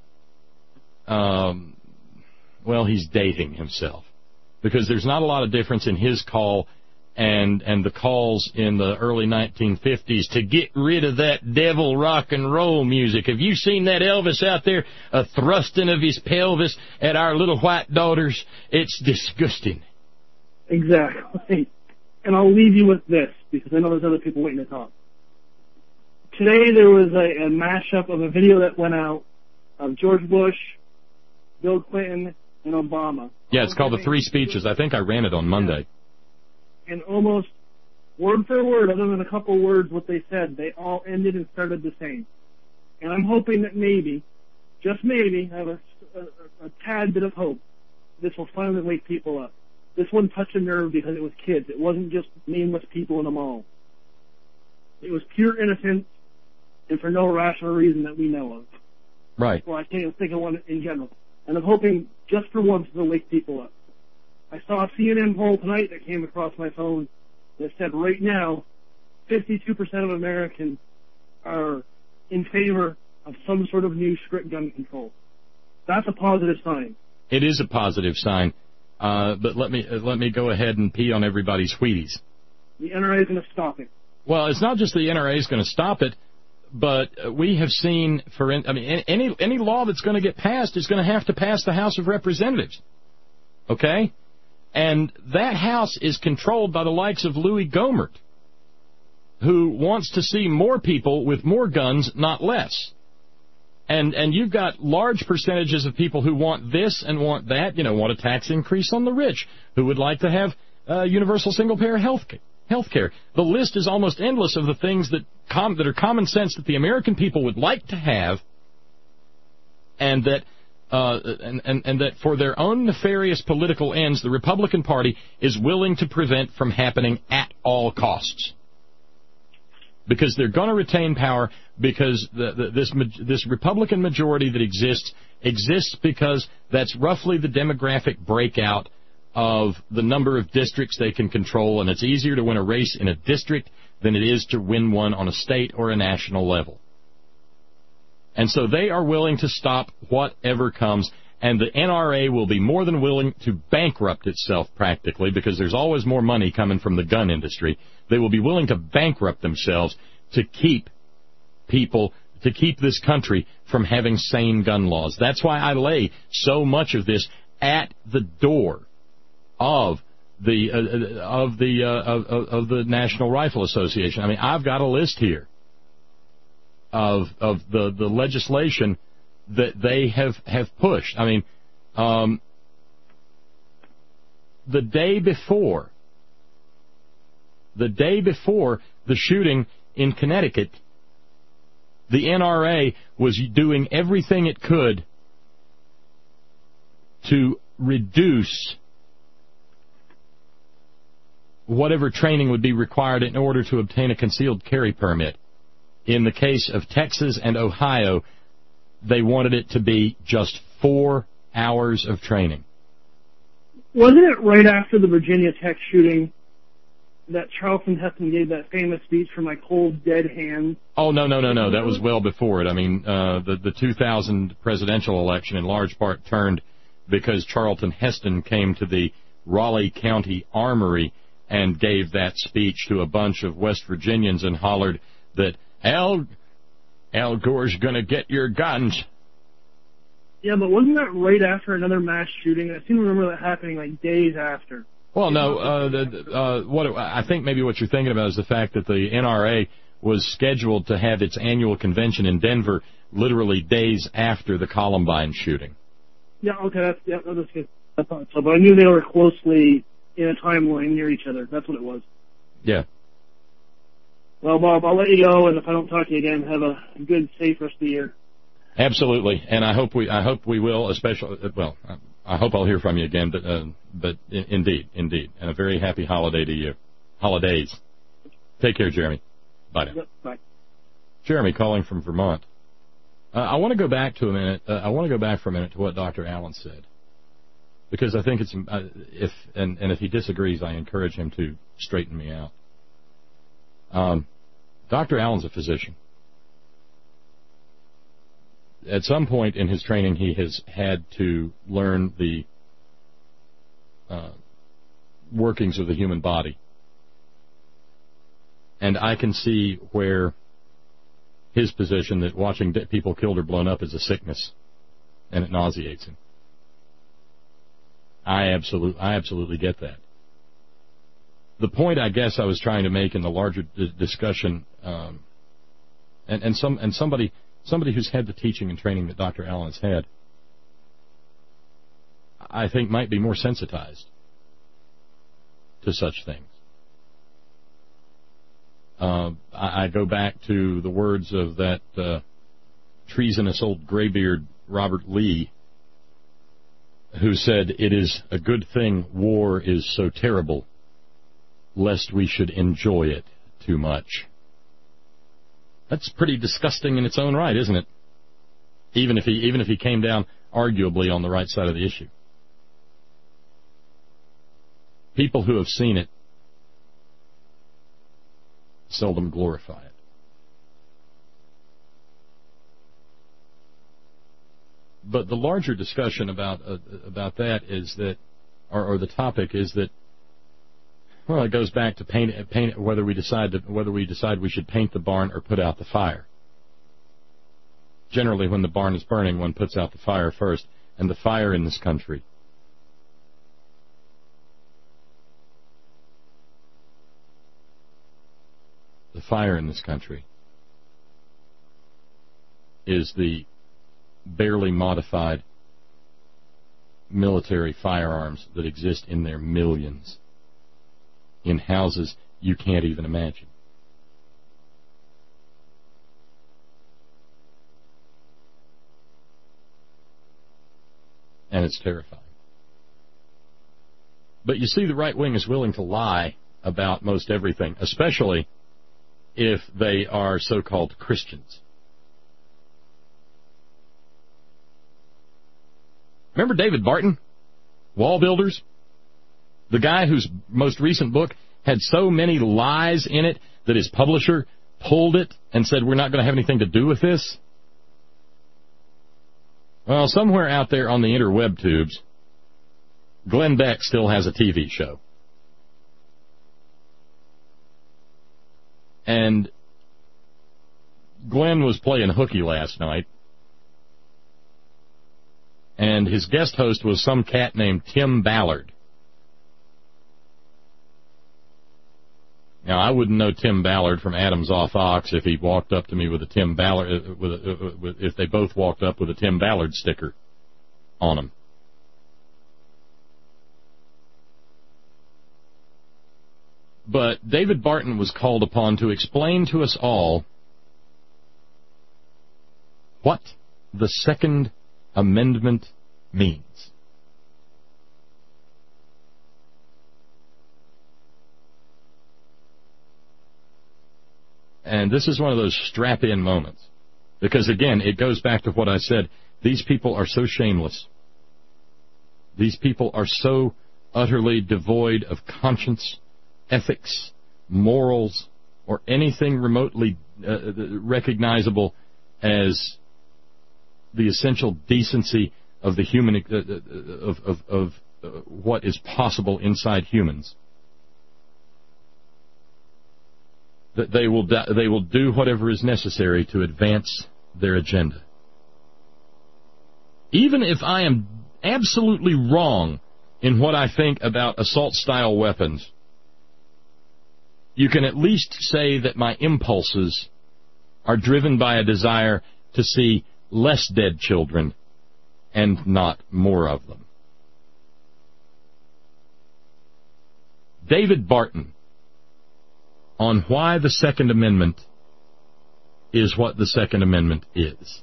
he's dating himself, because there's not a lot of difference in his call and the calls in the early 1950s to get rid of that devil rock and roll music. Have you seen that Elvis out there thrusting of his pelvis at our little white daughters? It's disgusting. Exactly. And I'll leave you with this, because I know there's other people waiting to talk. Today there was a mashup of a video that went out of George Bush, Bill Clinton, and Obama. Yeah, it's called The Three Speeches. I think I ran it on Monday. And almost word for word, other than a couple words, what they said, they all ended and started the same. And I'm hoping that maybe, just maybe, I have a tad bit of hope, this will finally wake people up. This one touched a nerve because it was kids. It wasn't just nameless people in a mall. It was pure innocence, and for no rational reason that we know of. Right. Well, I can't even think of one in general. And I'm hoping, just for once, it'll wake people up. I saw a CNN poll tonight that came across my phone that said right now 52% of Americans are in favor of some sort of new strict gun control. That's a positive sign. It is a positive sign, but let me go ahead and pee on everybody's Wheaties. The NRA is going to stop it. Well, it's not just the NRA is going to stop it, but we have seen, any law that's going to get passed is going to have to pass the House of Representatives. Okay? And that House is controlled by the likes of Louis Gohmert, who wants to see more people with more guns, not less. And you've got large percentages of people who want this and want that, want a tax increase on the rich, who would like to have universal single-payer health Healthcare. The list is almost endless of the things that are common sense that the American people would like to have, and that and that for their own nefarious political ends, the Republican Party is willing to prevent from happening at all costs. Because they're going to retain power, because this Republican majority that exists because that's roughly the demographic breakout of the number of districts they can control, and it's easier to win a race in a district than it is to win one on a state or a national level. And so they are willing to stop whatever comes, and the NRA will be more than willing to bankrupt itself practically, because there's always more money coming from the gun industry. They will be willing to bankrupt themselves to keep this country from having sane gun laws. That's why I lay so much of this at the door of the National Rifle Association. I mean, I've got a list here of the legislation that they have pushed. I mean, the day before the shooting in Connecticut, the NRA was doing everything it could to reduce whatever training would be required in order to obtain a concealed carry permit. In the case of Texas and Ohio, they wanted it to be just 4 hours of training. Wasn't it right after the Virginia Tech shooting that Charlton Heston gave that famous speech for my cold, dead hands? Oh, no. That was well before it. I mean, the 2000 presidential election in large part turned because Charlton Heston came to the Raleigh County Armory and gave that speech to a bunch of West Virginians and hollered that Al Gore's going to get your guns. Yeah, but wasn't that right after another mass shooting? I seem to remember that happening like days after. Well, no. What I think maybe what you're thinking about is the fact that the NRA was scheduled to have its annual convention in Denver literally days after the Columbine shooting. Yeah, okay, that's good. I thought so, but I knew they were closely in a timeline near each other. That's what it was. Yeah. Well, Bob, I'll let you go, and if I don't talk to you again, have a good, safe rest of the year. Absolutely, and I hope we will. Especially, well, I hope I'll hear from you again. But indeed, and a very happy holiday to you. Holidays. Take care, Jeremy. Bye now. Yep, bye. Jeremy calling from Vermont. I want to go back for a minute to what Dr. Allen said, because I think it's if he disagrees, I encourage him to straighten me out. Dr. Allen's a physician. At some point in his training, he has had to learn the workings of the human body. And I can see where his position that watching people killed or blown up is a sickness, and it nauseates him. I absolutely get that. The point I guess I was trying to make in the larger discussion, and somebody who's had the teaching and training that Dr. Allen has had, I think might be more sensitized to such things. I go back to the words of that treasonous old graybeard Robert Lee, who said, "It is a good thing war is so terrible, lest we should enjoy it too much." That's pretty disgusting in its own right, isn't it? Even if he came down arguably on the right side of the issue. People who have seen it seldom glorify it. But the larger discussion about that is that, or the topic is that, well, it goes back to paint whether we decide we should paint the barn or put out the fire. Generally, when the barn is burning, one puts out the fire first, and the fire in this country is the barely modified military firearms that exist in their millions in houses you can't even imagine. And it's terrifying. But you see, the right wing is willing to lie about most everything, especially if they are so-called Christians. Remember David Barton, Wall Builders? The guy whose most recent book had so many lies in it that his publisher pulled it and said, we're not going to have anything to do with this? Well, somewhere out there on the interweb tubes, Glenn Beck still has a TV show. And Glenn was playing hooky last night, and his guest host was some cat named Tim Ballard. Now, I wouldn't know Tim Ballard from Adam's Off Ox if he walked up to me with a Tim Ballard, if they both walked up with a Tim Ballard sticker on them. But David Barton was called upon to explain to us all what the Second Amendment means. And this is one of those strap-in moments. Because, again, it goes back to what I said. These people are so shameless. These people are so utterly devoid of conscience, ethics, morals, or anything remotely recognizable as the essential decency of the human, of what is possible inside humans. That they will do whatever is necessary to advance their agenda. Even if I am absolutely wrong in what I think about assault-style weapons, you can at least say that my impulses are driven by a desire to see less dead children and not more of them. David Barton, on why the Second Amendment is what the Second Amendment is.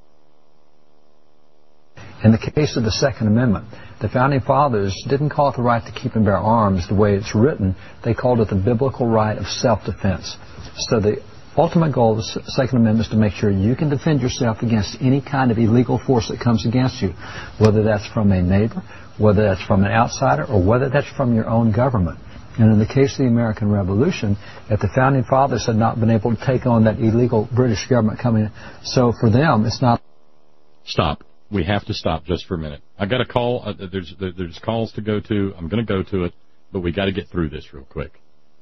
In the case of the Second Amendment, the Founding Fathers didn't call it the right to keep and bear arms the way it's written. They called it the biblical right of self-defense. So the ultimate goal of the Second Amendment is to make sure you can defend yourself against any kind of illegal force that comes against you, whether that's from a neighbor, whether that's from an outsider, or whether that's from your own government. And in the case of the American Revolution, if the Founding Fathers had not been able to take on that illegal British government coming in, so for them, it's not... Stop. We have to stop just for a minute. I got a call. There's calls to go to. I'm going to go to it, but we got to get through this real quick.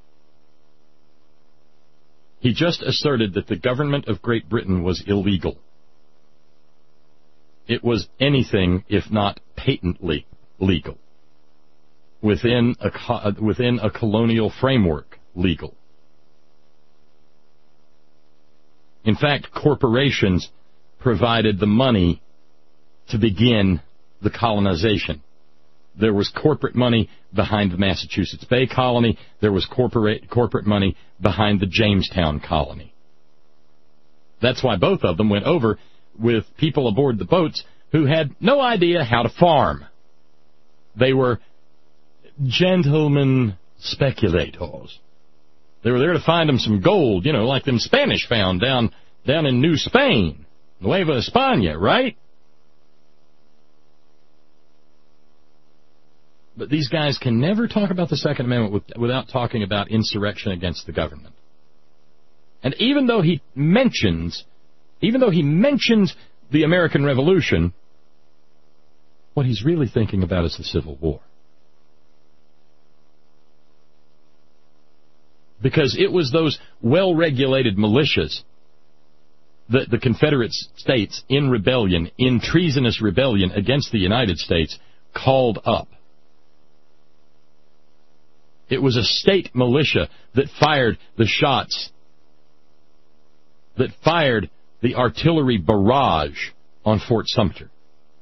He just asserted that the government of Great Britain was illegal. It was anything if not patently legal. Within a colonial framework, legal. In fact, corporations provided the money to begin the colonization. There was corporate money behind the Massachusetts Bay Colony. There was corporate money behind the Jamestown Colony. That's why both of them went over with people aboard the boats who had no idea how to farm. They were gentlemen speculators. They were there to find them some gold, like them Spanish found down in New Spain, Nueva España, right? But these guys can never talk about the Second Amendment without talking about insurrection against the government. And even though he mentions the American Revolution, what he's really thinking about is the Civil War. Because it was those well-regulated militias that the Confederate States in treasonous rebellion against the United States, called up. It was a state militia that fired the shots, that fired the artillery barrage on Fort Sumter.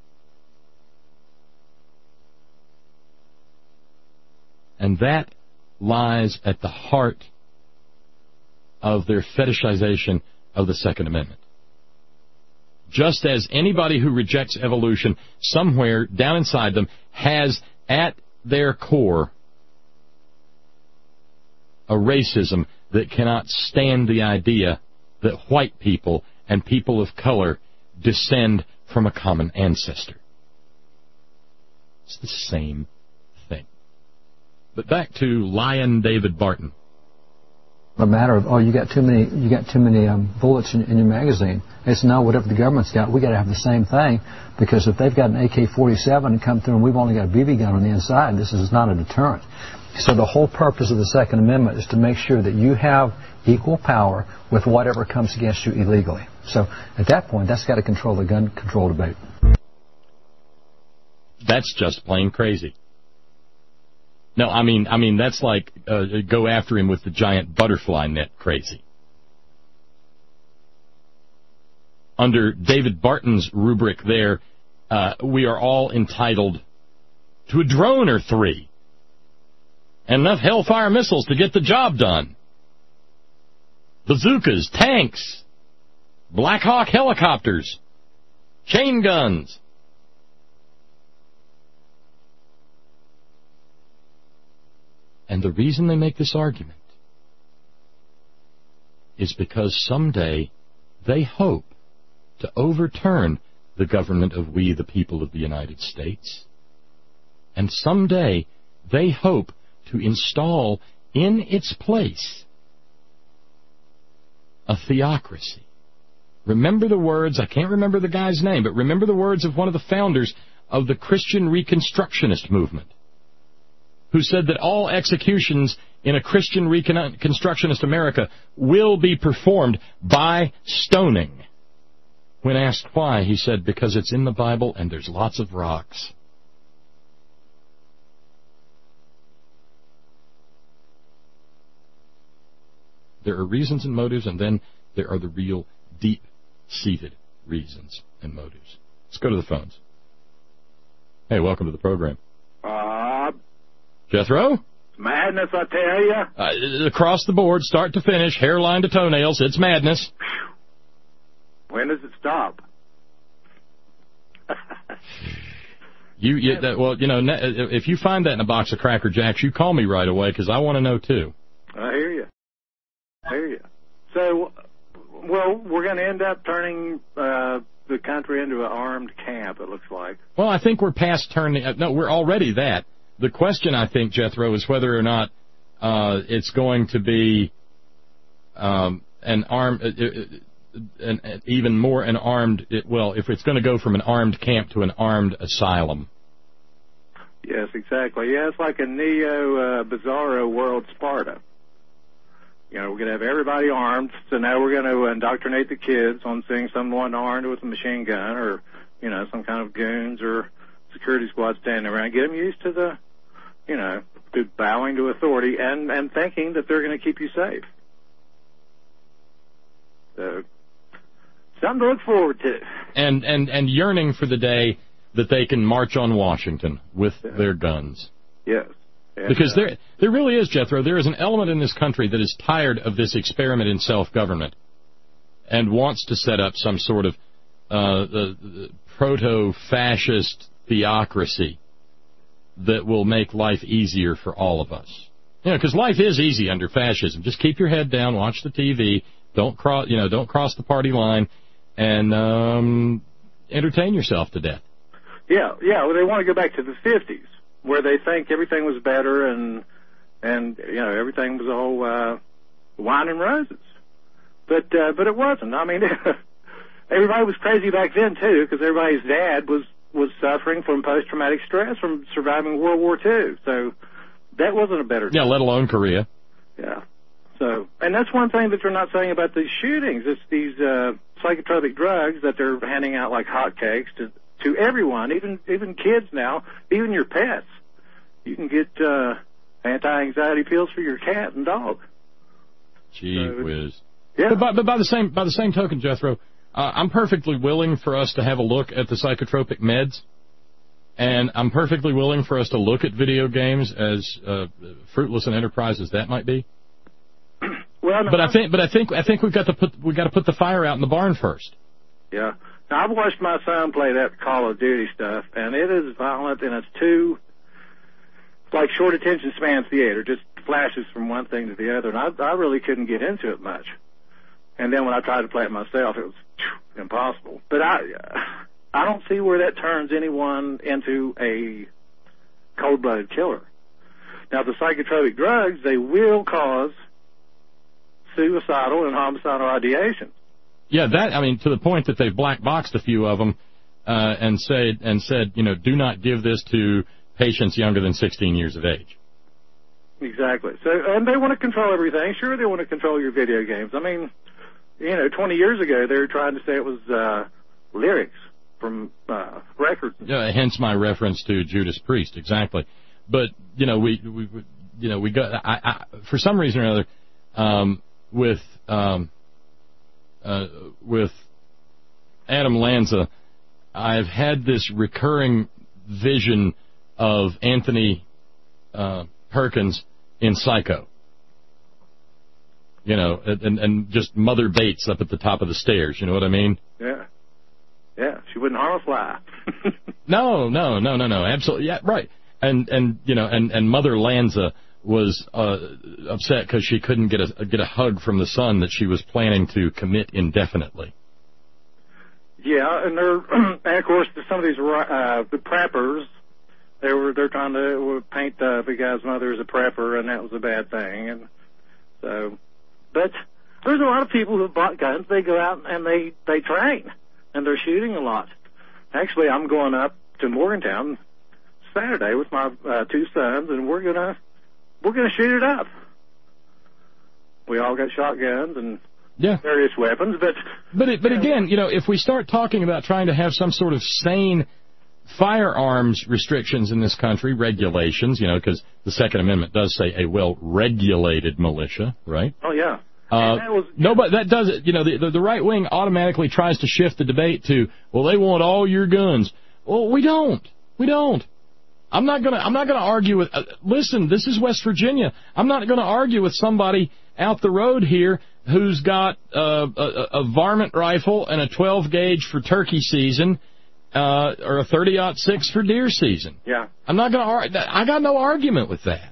And that lies at the heart of their fetishization of the Second Amendment. Just as anybody who rejects evolution somewhere down inside them has at their core a racism that cannot stand the idea that white people and people of color descend from a common ancestor. It's the same thing. But back to Lion David Barton. A matter of, you got too many bullets in your magazine. It's no, whatever the government's got, we got to have the same thing, because if they've got an AK-47 and come through and we've only got a BB gun on the inside, this is not a deterrent. So the whole purpose of the Second Amendment is to make sure that you have equal power with whatever comes against you illegally. So at that point, that's got to control the gun control debate. That's just plain crazy. No, I mean that's like go after him with the giant butterfly net crazy. Under David Barton's rubric there, we are all entitled to a drone or three and enough Hellfire missiles to get the job done. Bazookas, tanks, Black Hawk helicopters, chain guns. And the reason they make this argument is because someday they hope to overturn the government of we, the people of the United States. And someday they hope to install in its place a theocracy. Remember the words, I can't remember the guy's name, but remember the words of one of the founders of the Christian Reconstructionist movement, who said that all executions in a Christian Reconstructionist America will be performed by stoning. When asked why, he said, because it's in the Bible and there's lots of rocks. There are reasons and motives, and then there are the real deep-seated reasons and motives. Let's go to the phones. Hey, welcome to the program. Jethro? Madness, I tell you. Across the board, start to finish, hairline to toenails, it's madness. When does it stop? If you find that in a box of Cracker Jacks, you call me right away, because I want to know, too. I hear you. So, well, we're going to end up turning the country into an armed camp, it looks like. Well, I think we're past turning. No, we're already that. The question, I think, Jethro, is whether or not it's going to be if it's going to go from an armed camp to an armed asylum. Yes, exactly. Yeah, it's like a Neo-Bizarro world Sparta. You know, we're going to have everybody armed, so now we're going to indoctrinate the kids on seeing someone armed with a machine gun or, some kind of goons or security squad standing around. Get them used to to bowing to authority and thinking that they're going to keep you safe. So, something to look forward to. And yearning for the day that they can march on Washington with their guns. Yes. And, because there really is, Jethro, there is an element in this country that is tired of this experiment in self-government and wants to set up some sort of proto-fascist theocracy that will make life easier for all of us. Because life is easy under fascism. Just keep your head down, watch the TV, don't cross the party line, and entertain yourself to death. Yeah. Well, they want to go back to the 50s, where they think everything was better and everything was all wine and roses. But it wasn't. I mean, everybody was crazy back then too, because everybody's dad was suffering from post-traumatic stress from surviving World War II. So that wasn't a better time. Yeah, let alone Korea. Yeah. So, and that's one thing that they're not saying about these shootings. It's these psychotropic drugs that they're handing out like hotcakes to everyone, even kids now, even your pets. You can get anti-anxiety pills for your cat and dog. Gee whiz. Yeah. But by the same token, Jethro, I'm perfectly willing for us to have a look at the psychotropic meds And I'm perfectly willing for us to look at video games as fruitless an enterprise as that might be. Well, no, but I think we've got to put the fire out in the barn first. Yeah. Now, I've watched my son play that Call of Duty stuff, and it is violent, and it's too like short attention span theater, just flashes from one thing to the other, and I really couldn't get into it much. And then when I tried to play it myself, it was impossible. But I don't see where that turns anyone into a cold-blooded killer. Now, the psychotropic drugs, they will cause suicidal and homicidal ideation. Yeah, to the point that they've black boxed a few of them and said, do not give this to patients younger than 16 years of age. Exactly. So, and they want to control everything. Sure, they want to control your video games. I mean, 20 years ago, they were trying to say it was lyrics from records. Yeah, hence my reference to Judas Priest, exactly. But we got for some reason or another with Adam Lanza, I've had this recurring vision of Anthony Perkins in Psycho. And just Mother Bates up at the top of the stairs. You know what I mean? Yeah. Yeah, she wouldn't harm a fly. No, absolutely, yeah, right. And Mother Lanza was upset because she couldn't get a hug from the son that she was planning to commit indefinitely. Yeah, and and of course some of these the preppers, they're trying to paint the guy's mother as a prepper, and that was a bad thing. And so, but there's a lot of people who've bought guns. They go out and they train. And they're shooting a lot. Actually, I'm going up to Morgantown Saturday with my two sons, and we're gonna shoot it up. We all got shotguns and various weapons, but again, if we start talking about trying to have some sort of sane firearms restrictions in this country, regulations, because the Second Amendment does say a well-regulated militia, right? Oh yeah. That does it. The right wing automatically tries to shift the debate to, well, they want all your guns. Well, we don't. I'm not gonna argue with. Listen, this is West Virginia. I'm not gonna argue with somebody out the road here who's got a varmint rifle and a 12 gauge for turkey season, or a 30-06 for deer season. Yeah. I'm not gonna. I got no argument with that.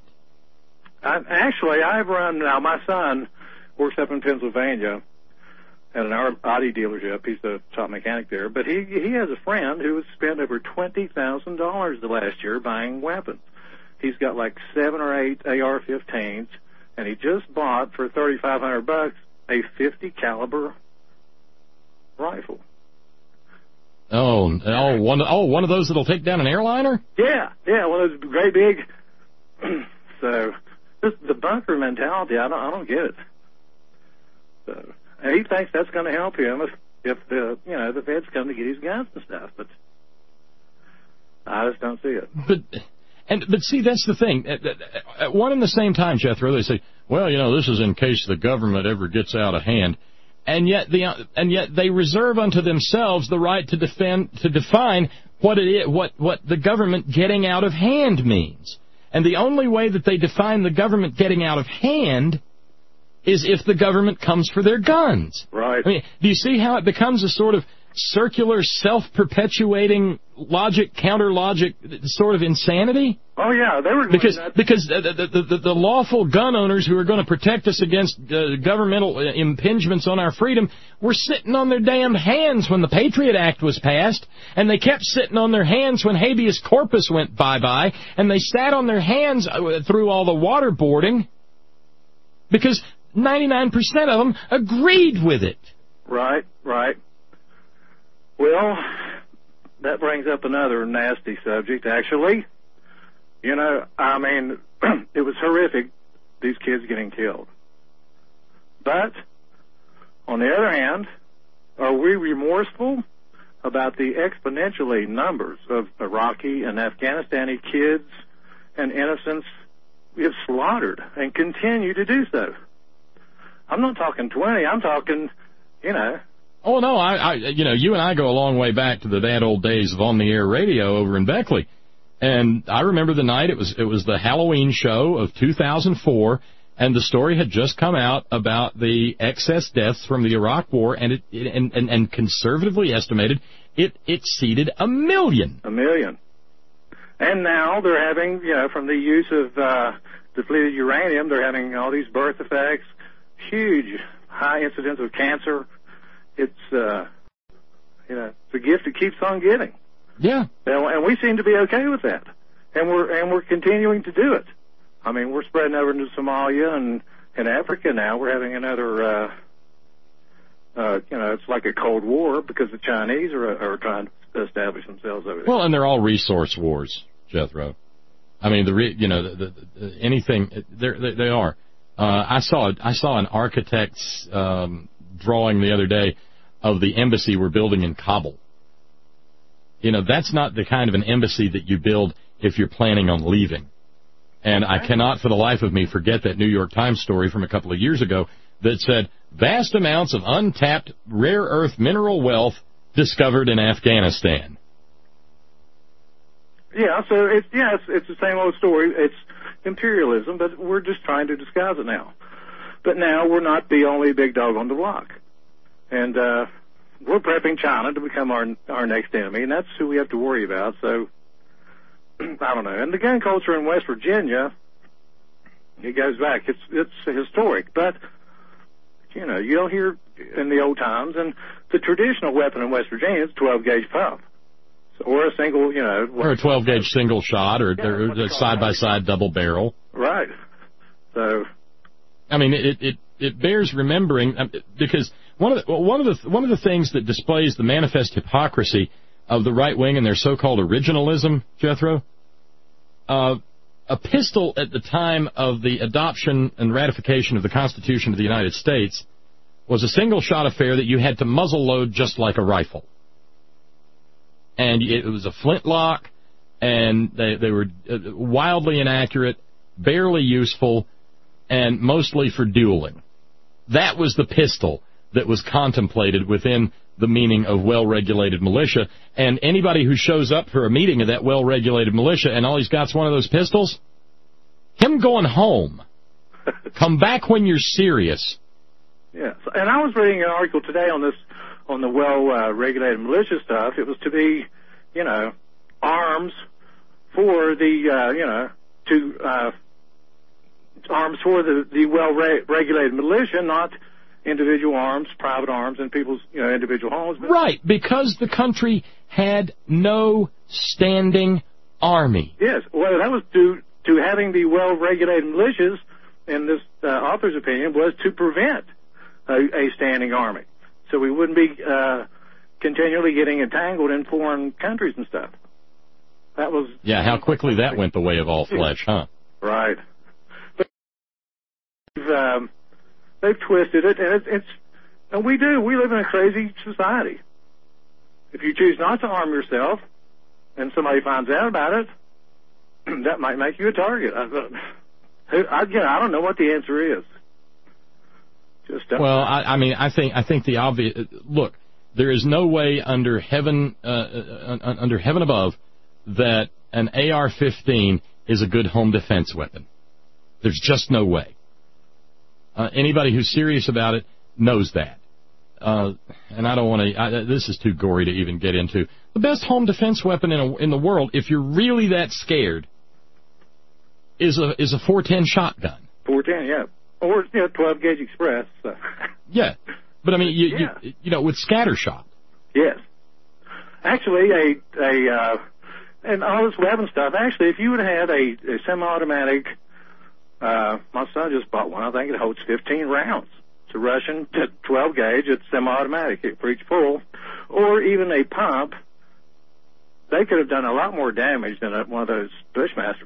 I've run now. My son works up in Pennsylvania at an Audi dealership. He's a top mechanic there. But he has a friend who has spent over $20,000 the last year buying weapons. He's got like 7 or 8 AR-15s, and he just bought for $3,500 a 50 caliber rifle. One of those that'll take down an airliner? Yeah, one of those great big. So just the bunker mentality, I don't get it. So, and he thinks that's going to help him if the feds come to get his guns and stuff, but I just don't see it. But see, that's the thing. At one and the same time, Jethro, they say, well, this is in case the government ever gets out of hand, and yet they reserve unto themselves the right to define what it is, what the government getting out of hand means. And the only way that they define the government getting out of hand is if the government comes for their guns. Right. I mean, do you see how it becomes a sort of circular, self-perpetuating logic, counter-logic sort of insanity? Oh, yeah. They were because the lawful gun owners who are going to protect us against governmental impingements on our freedom were sitting on their damn hands when the Patriot Act was passed, and they kept sitting on their hands when habeas corpus went bye-bye, and they sat on their hands through all the waterboarding because 99% of them agreed with it. Right. Well, that brings up another nasty subject, actually. It was horrific, these kids getting killed. But, on the other hand, are we remorseful about the exponentially numbers of Iraqi and Afghanistani kids and innocents we have slaughtered and continue to do so? I'm not talking 20, I'm talking, Oh, no, you and I go a long way back to the bad old days of on-the-air radio over in Beckley. And I remember the night, it was the Halloween show of 2004, and the story had just come out about the excess deaths from the Iraq War, and and conservatively estimated, it exceeded 1 million. 1 million. And now they're having, from the use of depleted uranium, they're having all these birth defects, huge high incidence of cancer. It's it's a gift that keeps on giving. Yeah. And we seem to be okay with that. And we're continuing to do it. I mean, we're spreading over into Somalia and in Africa now. We're having another, it's like a Cold War because the Chinese are trying to establish themselves over there. Well, and they're all resource wars, Jethro. I mean, anything, they are. I saw an architect's drawing the other day of the embassy we're building in Kabul. That's not the kind of an embassy that you build if you're planning on leaving. And I cannot for the life of me forget that New York Times story from a couple of years ago that said, vast amounts of untapped rare earth mineral wealth discovered in Afghanistan. Yeah, so it's the same old story. It's imperialism, but we're just trying to disguise it now. But now we're not the only big dog on the block. And we're prepping China to become our next enemy, and that's who we have to worry about. So, I don't know. And the gun culture in West Virginia, it goes back. It's historic, but you don't hear in the old times. And the traditional weapon in West Virginia is 12-gauge pump, or a single, or a 12-gauge single shot, or a side-by-side double barrel. Right. So, I mean, it bears remembering because one of the things that displays the manifest hypocrisy of the right wing and their so-called originalism, Jethro, a pistol at the time of the adoption and ratification of the Constitution of the United States was a single-shot affair that you had to muzzle load just like a rifle. And it was a flintlock, and they were wildly inaccurate, barely useful, and mostly for dueling. That was the pistol that was contemplated within the meaning of well-regulated militia. And anybody who shows up for a meeting of that well-regulated militia and all he's got's one of those pistols, him going home. Come back when you're serious. Yeah, and I was reading an article today on the well-regulated militia stuff. It was to be, arms for the, arms for the well-regulated militia, not individual arms, private arms, in people's individual homes. Right, because the country had no standing army. Yes, well, that was due to having the well-regulated militias, in this author's opinion, was to prevent a standing army. So we wouldn't be continually getting entangled in foreign countries and stuff. That was... Yeah, how quickly that went the way of all flesh, huh? Right. But they've twisted it, and we live in a crazy society. If you choose not to arm yourself, and somebody finds out about it, that might make you a target. I don't know what the answer is. Well, I think the obvious. Look, there is no way under heaven above that an AR-15 is a good home defense weapon. There's just no way. Anybody who's serious about it knows that. And I don't want to. This is too gory to even get into. The best home defense weapon in the world, if you're really that scared, is a .410 shotgun. .410, yeah, or 12-gauge express. So. Yeah, but I mean, you with scatter shot. Yes, actually, and all this weapon stuff. Actually, if you would have had a semi-automatic, my son just bought one. I think it holds 15 rounds. It's a Russian 12-gauge. It's semi-automatic for each full, or even a pump. They could have done a lot more damage than one of those Bushmasters.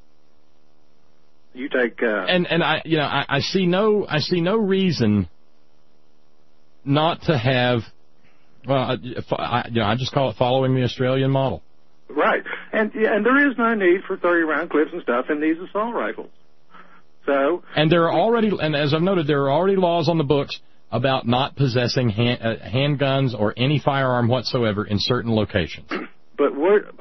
You take and I see no reason not to have. Well, I just call it following the Australian model. Right, and there is no need for 30-round clips and stuff in these assault rifles. So and there are already, and as I've noted, there are already laws on the books about not possessing handguns or any firearm whatsoever in certain locations. But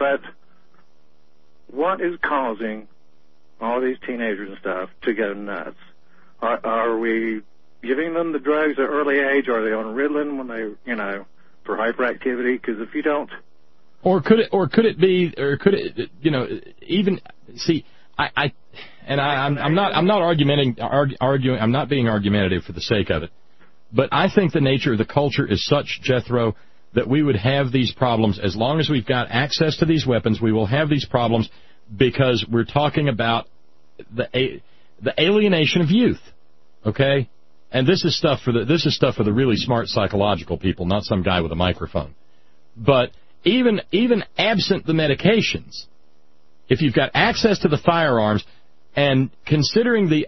what is causing all these teenagers and stuff to go nuts? Are we giving them the drugs at early age? Are they on Ritalin when they, for hyperactivity? Because if you don't, or could it be, even see, I'm not arguing, I'm not being argumentative for the sake of it, but I think the nature of the culture is such, Jethro, that we would have these problems as long as we've got access to these weapons. We will have these problems because we're talking about the alienation of youth, okay? And this is stuff for the really smart psychological people, not some guy with a microphone. But even absent the medications, if you've got access to the firearms, and considering the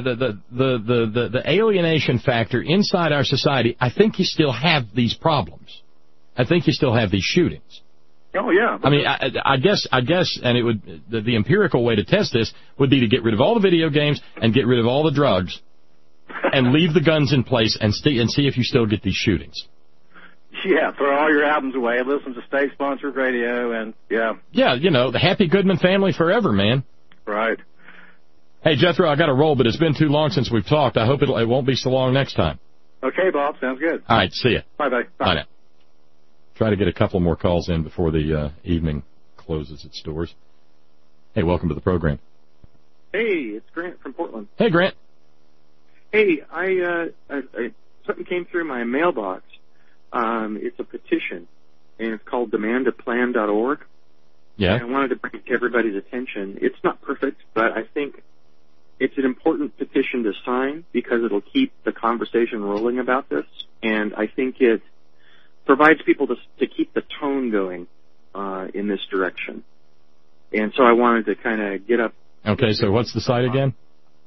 alienation factor inside our society, I think you still have these problems. I think you still have these shootings. Oh yeah. I mean, I guess, and it would the empirical way to test this would be to get rid of all the video games and get rid of all the drugs, and leave the guns in place and see if you still get these shootings. Yeah, throw all your albums away, listen to state-sponsored radio, and yeah. Yeah, the Happy Goodman family forever, man. Right. Hey, Jethro, I got to roll, but it's been too long since we've talked. I hope it won't be so long next time. Okay, Bob, sounds good. All right, see ya. Bye-bye. Bye now. Try to get a couple more calls in before the evening closes its doors. Hey, welcome to the program. Hey, it's Grant from Portland. Hey, Grant. Hey, I something came through my mailbox. It's a petition, and it's called demandaplan.org. Yeah. And I wanted to bring it to everybody's attention. It's not perfect, but I think it's an important petition to sign because it'll keep the conversation rolling about this, and I think it provides people to keep the tone going in this direction. And so I wanted to kind of get up. Okay, so what's the site again?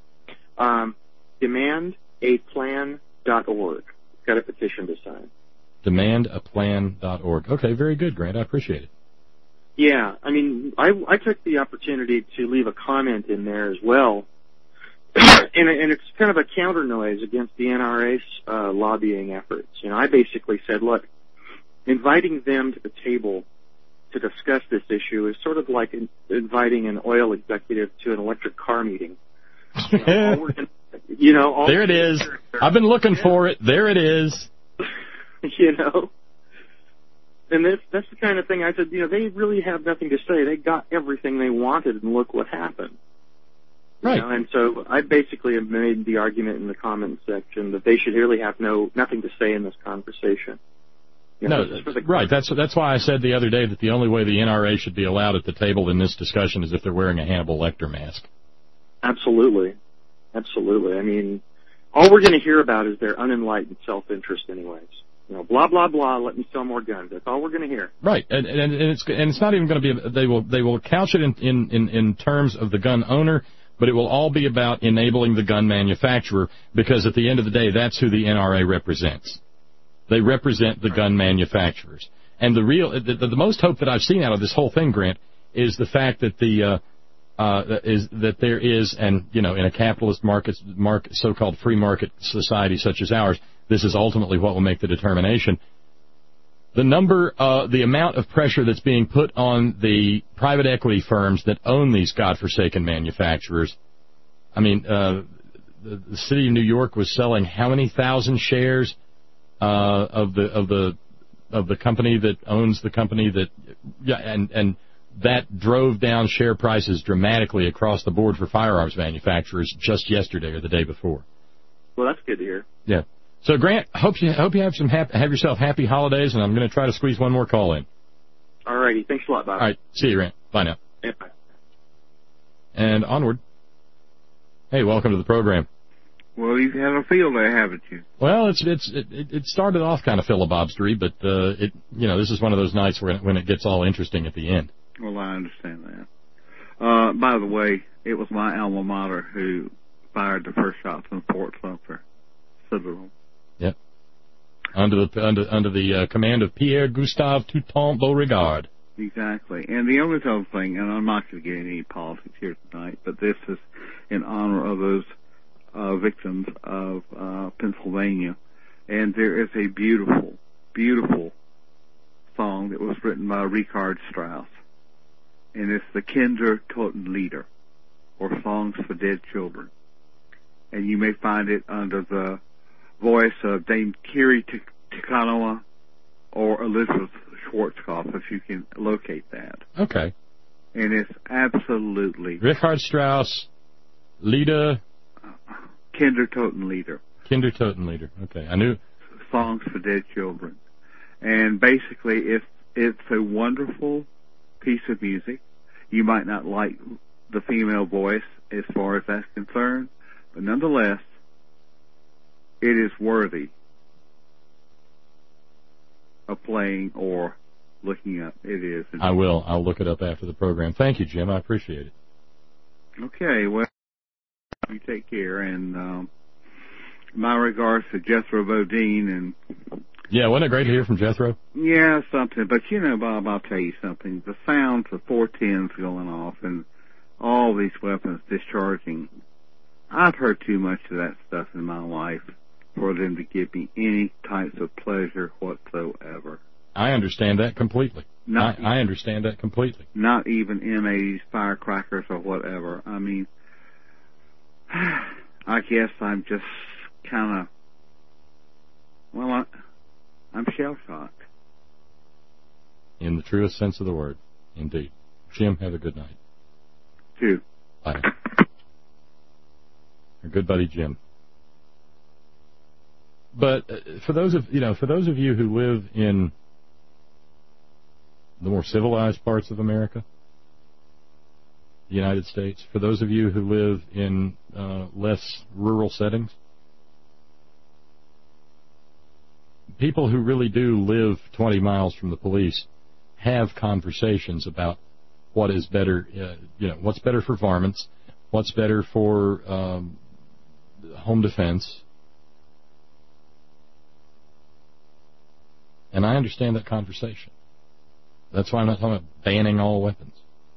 Demandaplan.org. It's got a petition to sign. Demandaplan.org. Okay, very good, Grant. I appreciate it. Yeah, I mean, I took the opportunity to leave a comment in there as well, and it's kind of a counter noise against the NRA's lobbying efforts. I basically said, look, inviting them to the table to discuss this issue is sort of like inviting an oil executive to an electric car meeting. There it is. I've been looking for it. There it is. And that's the kind of thing I said, they really have nothing to say. They got everything they wanted, and look what happened. Right. And so I basically have made the argument in the comments section that they should really have nothing to say in this conversation. Right. That's why I said the other day that the only way the NRA should be allowed at the table in this discussion is if they're wearing a Hannibal Lecter mask. Absolutely. I mean, all we're going to hear about is their unenlightened self-interest anyways. Blah, blah, blah, let me sell more guns. That's all we're going to hear. Right. And it's not even going to be, they will couch it in terms of the gun owner, but it will all be about enabling the gun manufacturer, because at the end of the day, that's who the NRA represents. They represent the gun manufacturers. And the most hope that I've seen out of this whole thing, Grant, is the fact that there is, and in a capitalist so-called free market society such as ours, this is ultimately what will make the determination. The amount of pressure that's being put on the private equity firms that own these godforsaken manufacturers. I mean, the city of New York was selling how many thousand shares of the company that owns the company that, and that drove down share prices dramatically across the board for firearms manufacturers just yesterday or the day before. Well, that's good to hear. Yeah. So, Grant, hope you have yourself happy holidays, and I'm going to try to squeeze one more call in. All righty. Thanks a lot, Bob. All right. See you, Grant. Bye now. Yeah, bye. And onward. Hey, welcome to the program. Well, you've had a field day, haven't you? Well, it started off kind of filibobstery, but this is one of those nights when it gets all interesting at the end. Well, I understand that. By the way, it was my alma mater who fired the first shots in Fort Sumter, Citadel. Yep. Under the command of Pierre Gustave Toutant Beauregard. Exactly. And the only other thing, and I'm not going to get any politics here tonight, but this is in honor of those victims of Pennsylvania. And there is a beautiful, beautiful song that was written by Richard Strauss. And it's the Kindertotenlieder, or Songs for Dead Children. And you may find it under the voice of Dame Kiri Tikanoa or Elizabeth Schwarzkopf, if you can locate that. Okay. And it's absolutely... Richard Strauss, Lieder... Kindertotenlieder. Kindertotenlieder. Okay, I knew... Songs for Dead Children. And basically, it's a wonderful piece of music. You might not like the female voice as far as that's concerned, but nonetheless, it is worthy of playing or looking up. It is. I will. I'll look it up after the program. Thank you, Jim. I appreciate it. Okay, well, you take care, and my regards to Jethro Bodine. And yeah, wasn't it great to hear from Jethro? Yeah, something. But, you know, Bob, I'll tell you something. The sounds of 410s going off and all these weapons discharging, I've heard too much of that stuff in my life for them to give me any types of pleasure whatsoever. I understand that completely. I understand that completely. Not even M80s, firecrackers, or whatever. I mean, I guess I'm just kind of, well, I'm shell-shocked. In the truest sense of the word, indeed. Jim, have a good night. Too. Bye. Your good buddy Jim. But for those of you who live in the more civilized parts of America, the United States, for those of you who live in less rural settings, people who really do live 20 miles from the police have conversations about what is better, what's better for varmints, what's better for home defense. And I understand that conversation. That's why I'm not talking about banning all weapons.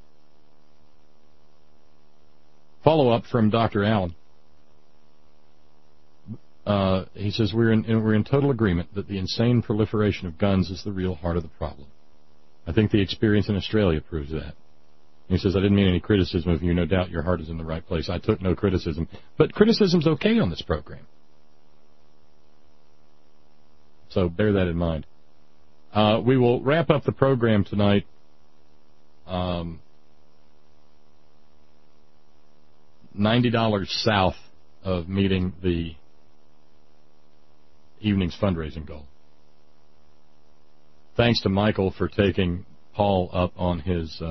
Follow-up from Dr. Allen. He says, we're in total agreement that the insane proliferation of guns is the real heart of the problem. I think the experience in Australia proves that. He says, I didn't mean any criticism of you. No doubt your heart is in the right place. I took no criticism. But criticism's okay on this program. So bear that in mind. We will wrap up the program tonight. $90 south of meeting the evening's fundraising goal. Thanks to Michael for taking Paul up on his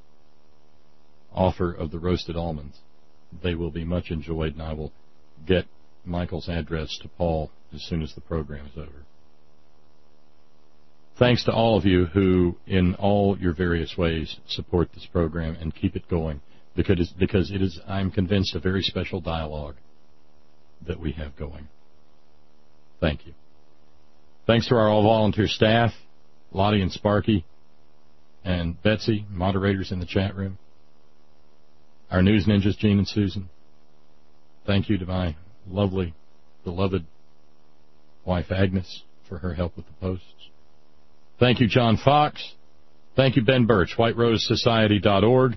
offer of the roasted almonds. They will be much enjoyed, and I will get Michael's address to Paul as soon as the program is over. Thanks to all of you who, in all your various ways, support this program and keep it going, because it is, I'm convinced, a very special dialogue that we have going. Thank you. Thanks to our all-volunteer staff, Lottie and Sparky, and Betsy, moderators in the chat room. Our news ninjas, Gene and Susan. Thank you to my lovely, beloved wife, Agnes, for her help with the posts. Thank you, John Fox. Thank you, Ben Birch, WhiteRoseSociety.org.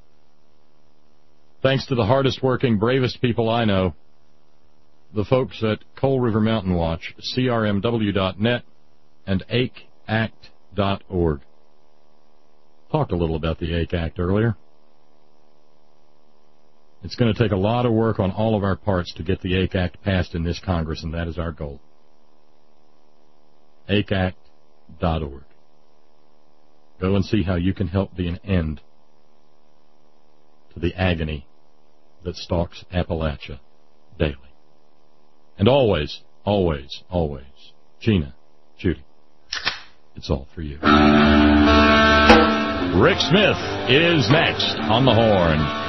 Thanks to the hardest working, bravest people I know, the folks at Coal River Mountain Watch, CRMW.net, and AIC-ACT.org. Talked a little about the AIC Act earlier. It's going to take a lot of work on all of our parts to get the AIC Act passed in this Congress, and that is our goal. AIC-ACT.org. Go and see how you can help be an end to the agony that stalks Appalachia daily. And always, always, always, Gina, Judy, it's all for you. Rick Smith is next on the Horn.